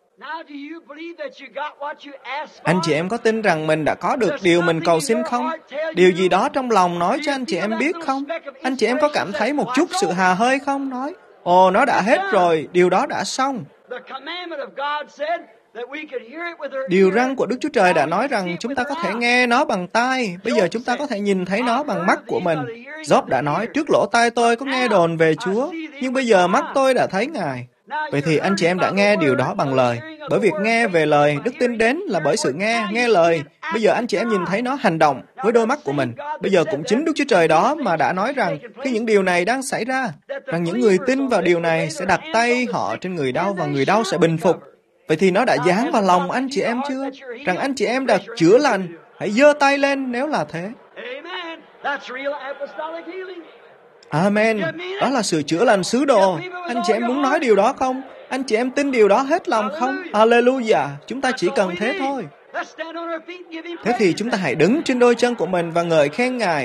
Anh chị em có tin rằng mình đã có được điều mình cầu xin không? Điều gì đó trong lòng nói cho anh chị em biết không? Anh chị em có cảm thấy một chút sự hà hơi không? Nói, ồ, nó đã hết rồi, điều đó đã xong. Điều răn của Đức Chúa Trời đã nói rằng chúng ta có thể nghe nó bằng tai, bây giờ chúng ta có thể nhìn thấy nó bằng mắt của mình. Job đã nói, trước lỗ tai tôi có nghe đồn về Chúa, nhưng bây giờ mắt tôi đã thấy Ngài. Vậy thì anh chị em đã nghe điều đó bằng lời. Bởi việc nghe về lời, đức tin đến là bởi sự nghe, nghe lời. Bây giờ anh chị em nhìn thấy nó hành động với đôi mắt của mình. Bây giờ cũng chính Đức Chúa Trời đó mà đã nói rằng khi những điều này đang xảy ra, rằng những người tin vào điều này sẽ đặt tay họ trên người đau và người đau sẽ bình phục. Vậy thì nó đã dán vào lòng anh chị em chưa? Rằng anh chị em đã chữa lành. Hãy giơ tay lên nếu là thế. Amen. Đó là sự chữa lành sứ đồ. Anh chị em muốn nói điều đó không? Anh chị em tin điều đó hết lòng không? Hallelujah. Chúng ta chỉ cần thế thôi. Thế thì chúng ta hãy đứng trên đôi chân của mình và ngợi khen Ngài.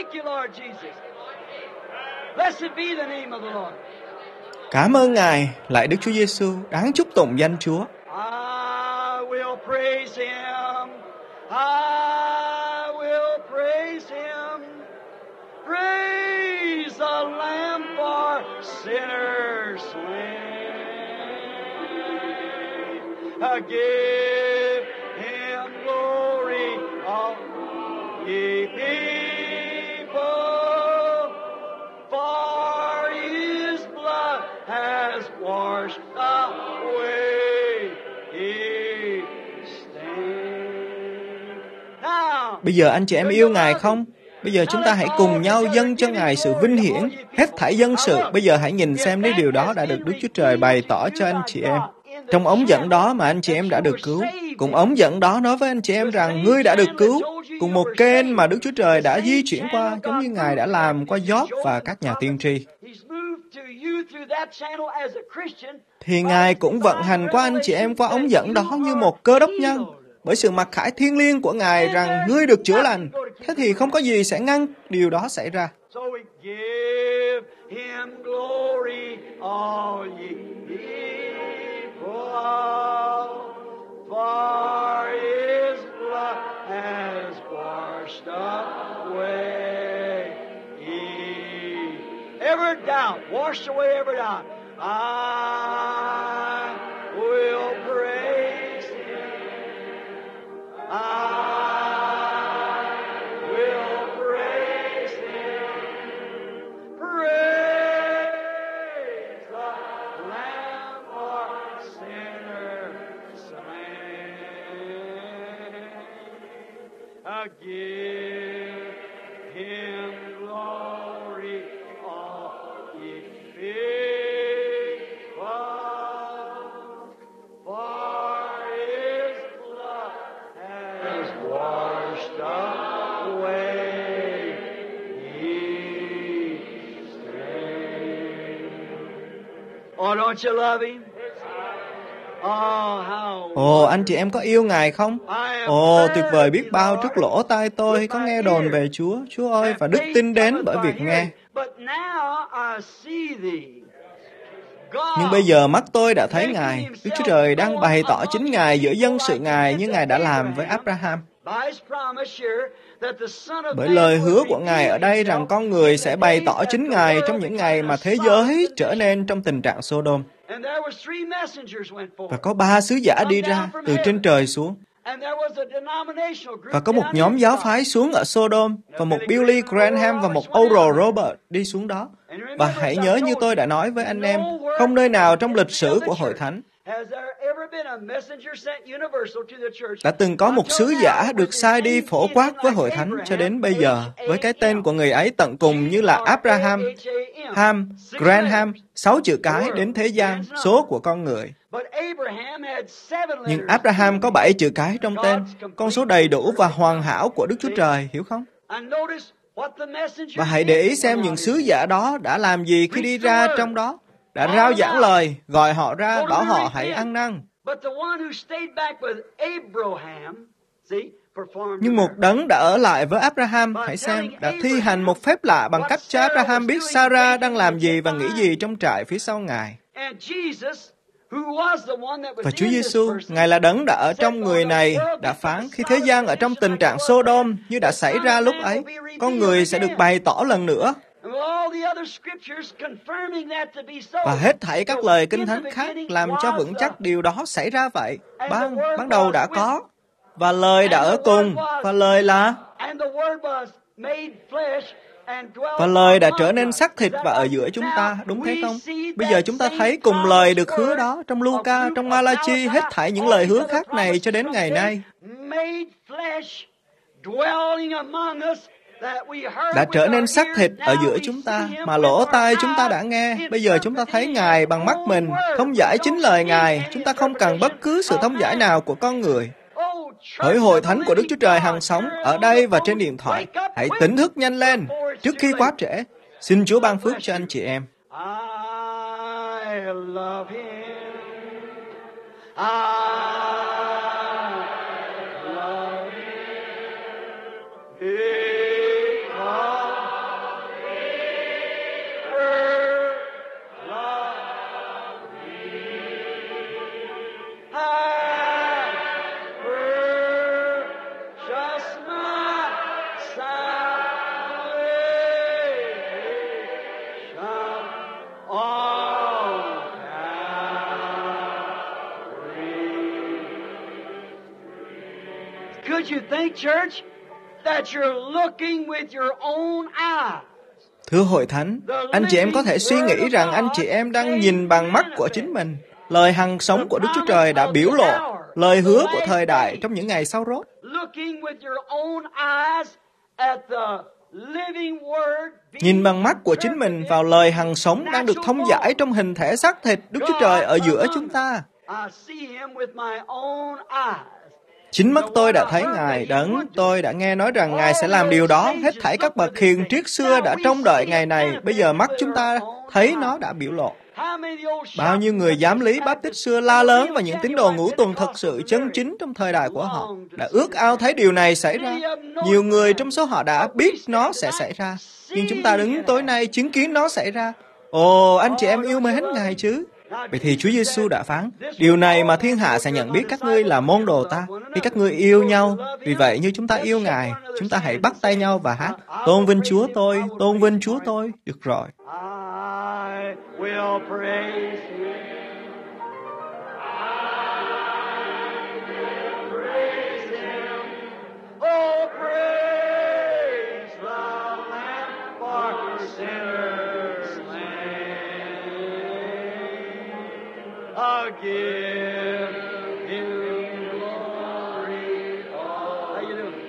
Cảm ơn Ngài, lạy Đức Chúa Giêsu, đáng chúc tụng danh Chúa. I will praise Him. I will praise Him. Praise the Lamb for sinners slain. I give Him glory, all ye people, for His blood has washed away His stain. Now, Bây giờ anh chị em yêu Ngài không? Bây giờ chúng ta hãy cùng nhau dâng cho Ngài sự vinh hiển, hết thảy dân sự. Bây giờ hãy nhìn xem nếu điều đó đã được Đức Chúa Trời bày tỏ cho anh chị em. Trong ống dẫn đó mà anh chị em đã được cứu. Cùng ống dẫn đó nói với anh chị em rằng ngươi đã được cứu. Cùng một kênh mà Đức Chúa Trời đã di chuyển qua, giống như Ngài đã làm qua Job và các nhà tiên tri. Thì Ngài cũng vận hành qua anh chị em qua ống dẫn đó như một cơ đốc nhân. Bởi sự mặc khải thiêng liêng của Ngài rằng ngươi được chữa lành. Thế thì không có gì sẽ ngăn điều đó xảy ra. so we give Him glory, all ye people, for His blood has washed away every doubt, washed away every doubt. I will praise Him. I will praise Him. Praise the Lamb for sinners slain. I give Him glory, all ye people, for His blood has washed away His stain. Oh, don't you love Him? Oh, how Ồ, anh chị em có yêu Ngài không? Ồ, tuyệt vời biết bao trước lỗ tai tôi có nghe đồn về Chúa. Chúa ơi, và đức tin đến bởi việc nghe. Nhưng bây giờ mắt tôi đã thấy Ngài. Đức Chúa Trời đang bày tỏ chính Ngài giữa dân sự Ngài như Ngài đã làm với Abraham. Bởi lời hứa của Ngài ở đây rằng con người sẽ bày tỏ chính Ngài trong những ngày mà thế giới trở nên trong tình trạng Sodom. Và có ba sứ giả đi ra từ trên trời xuống. Và có một nhóm giáo phái xuống ở Sodom, và một Billy Graham và một Oral Roberts đi xuống đó. Và hãy nhớ như tôi đã nói với anh em, không nơi nào trong lịch sử của Hội Thánh đã từng có một sứ giả được sai đi phổ quát với Hội Thánh cho đến bây giờ, với cái tên của người ấy tận cùng như là Abraham, Ham, Graham, sáu chữ cái đến thế gian, số của con người. Nhưng Abraham có bảy chữ cái trong tên, con số đầy đủ và hoàn hảo của Đức Chúa Trời, hiểu không? Và hãy để ý xem những sứ giả đó đã làm gì khi đi ra trong đó. Đã rao giảng lời, gọi họ ra, bảo họ hãy ăn năn. Nhưng một đấng đã ở lại với Abraham, hãy xem, đã thi hành một phép lạ bằng cách cho Abraham biết Sarah đang làm gì và nghĩ gì trong trại phía sau Ngài. Và Chúa Giêsu, Ngài là đấng đã ở trong người này, đã phán khi thế gian ở trong tình trạng Sodom như đã xảy ra lúc ấy, con người sẽ được bày tỏ lần nữa. Và hết thảy các lời Kinh Thánh khác làm cho vững chắc điều đó xảy ra vậy. Ban, ban đầu đã có, và lời đã ở cùng, và lời là... Và lời đã trở nên xác thịt và ở giữa chúng ta, đúng thế không? Bây giờ chúng ta thấy cùng lời được hứa đó trong Luca, trong Malachi, hết thảy những lời hứa khác này cho đến ngày nay đã trở nên xác thịt ở giữa chúng ta, mà lỗ tai chúng ta đã nghe. Bây giờ chúng ta thấy Ngài bằng mắt mình, thông giải chính lời Ngài. Chúng ta không cần bất cứ sự thông giải nào của con người. Hỡi hội thánh của Đức Chúa Trời hằng sống, ở đây và trên điện thoại, hãy tỉnh thức nhanh lên trước khi quá trễ. Xin Chúa ban phước cho anh chị em. I love him. I love him. Because he first loved me. I purchased my salvation on Could you think, church, that you're looking with your own eyes? Thưa hội thánh, anh chị em có thể suy nghĩ rằng anh chị em đang nhìn bằng mắt của chính mình. Lời hằng sống của Đức Chúa Trời đã biểu lộ lời hứa của thời đại trong những ngày sau rốt. Nhìn bằng mắt của chính mình vào lời hằng sống đang được thông giải trong hình thể xác thịt Đức Chúa Trời ở giữa chúng ta. Chính mắt tôi đã thấy Ngài, đấng tôi đã nghe nói rằng Ngài sẽ làm điều đó. Hết thảy các bậc hiền triết xưa đã trông đợi ngày này. Bây giờ mắt chúng ta thấy nó đã biểu lộ. Bao nhiêu người giám lý Baptist xưa la lớn và những tín đồ ngũ tuần thật sự chân chính trong thời đại của họ đã ước ao thấy điều này xảy ra. Nhiều người trong số họ đã biết nó sẽ xảy ra, nhưng chúng ta đứng tối nay chứng kiến nó xảy ra. Ồ, anh chị em yêu mến Ngài chứ? Vậy thì Chúa Giêsu đã phán, điều này mà thiên hạ sẽ nhận biết các ngươi là môn đồ ta, khi các ngươi yêu nhau. Vì vậy, như chúng ta yêu Ngài, chúng ta hãy bắt tay nhau và hát, tôn vinh Chúa tôi, tôn vinh Chúa tôi. Được rồi. I will praise you. I will praise him. Oh, praise the Lamb for sinners slain. I'll give him glory. How you doing?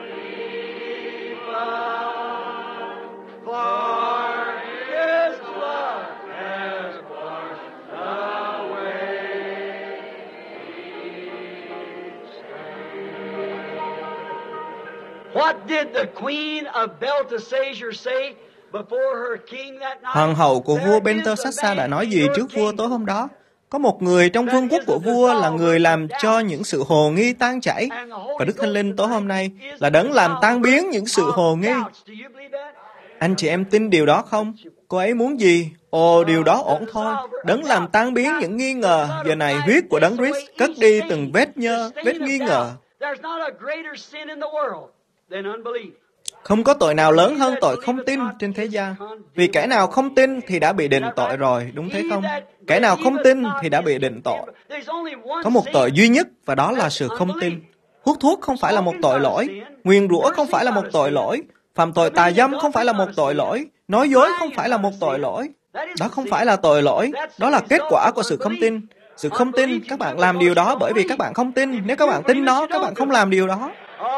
For his blood has washed away. What did the queen of Belteshazzar say before her king that night? Hoàng hậu của vua Belteshazzar đã nói gì trước vua tối hôm đó? Có một người trong vương quốc của vua là người làm cho những sự hồ nghi tan chảy. Và Đức Thánh Linh tối hôm nay là đấng làm tan biến những sự hồ nghi. Anh chị em tin điều đó không? Cô ấy muốn gì? Ồ, điều đó ổn thôi. Đấng làm tan biến những nghi ngờ. Giờ này huyết của Đấng Christ cất đi từng vết nhơ, vết nghi ngờ. Không có tội nào lớn hơn tội không tin trên thế gian. Vì kẻ nào không tin thì đã bị định tội rồi, đúng thế không? Kẻ nào không tin thì đã bị định tội. Có một tội duy nhất và đó là sự không tin. Hút thuốc không phải là một tội lỗi. Nguyền rủa không phải là một tội lỗi. Phạm tội tà dâm không phải là một tội lỗi. Nói dối không phải là một tội lỗi. Đó không phải là tội lỗi. Đó là kết quả của sự không tin. Sự không tin, các bạn làm điều đó bởi vì các bạn không tin. Nếu các bạn tin nó, các bạn không làm điều đó.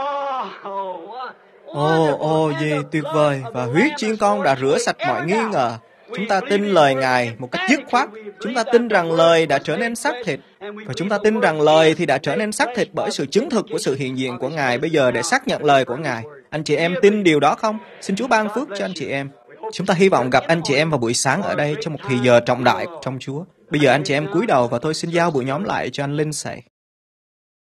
Ồ, ồ, gì tuyệt vời. Và huyết chiên con đã rửa sạch mọi nghi ngờ. Chúng ta tin lời Ngài một cách dứt khoát. Chúng ta tin rằng lời đã trở nên xác thịt. Và chúng ta tin rằng lời thì đã trở nên xác thịt bởi sự chứng thực của sự hiện diện của Ngài bây giờ để xác nhận lời của Ngài. Anh chị em tin điều đó không? Xin Chúa ban phước cho anh chị em. Chúng ta hy vọng gặp anh chị em vào buổi sáng ở đây trong một thì giờ trọng đại trong Chúa. Bây giờ anh chị em cúi đầu và tôi xin giao buổi nhóm lại cho anh Linh Sậy.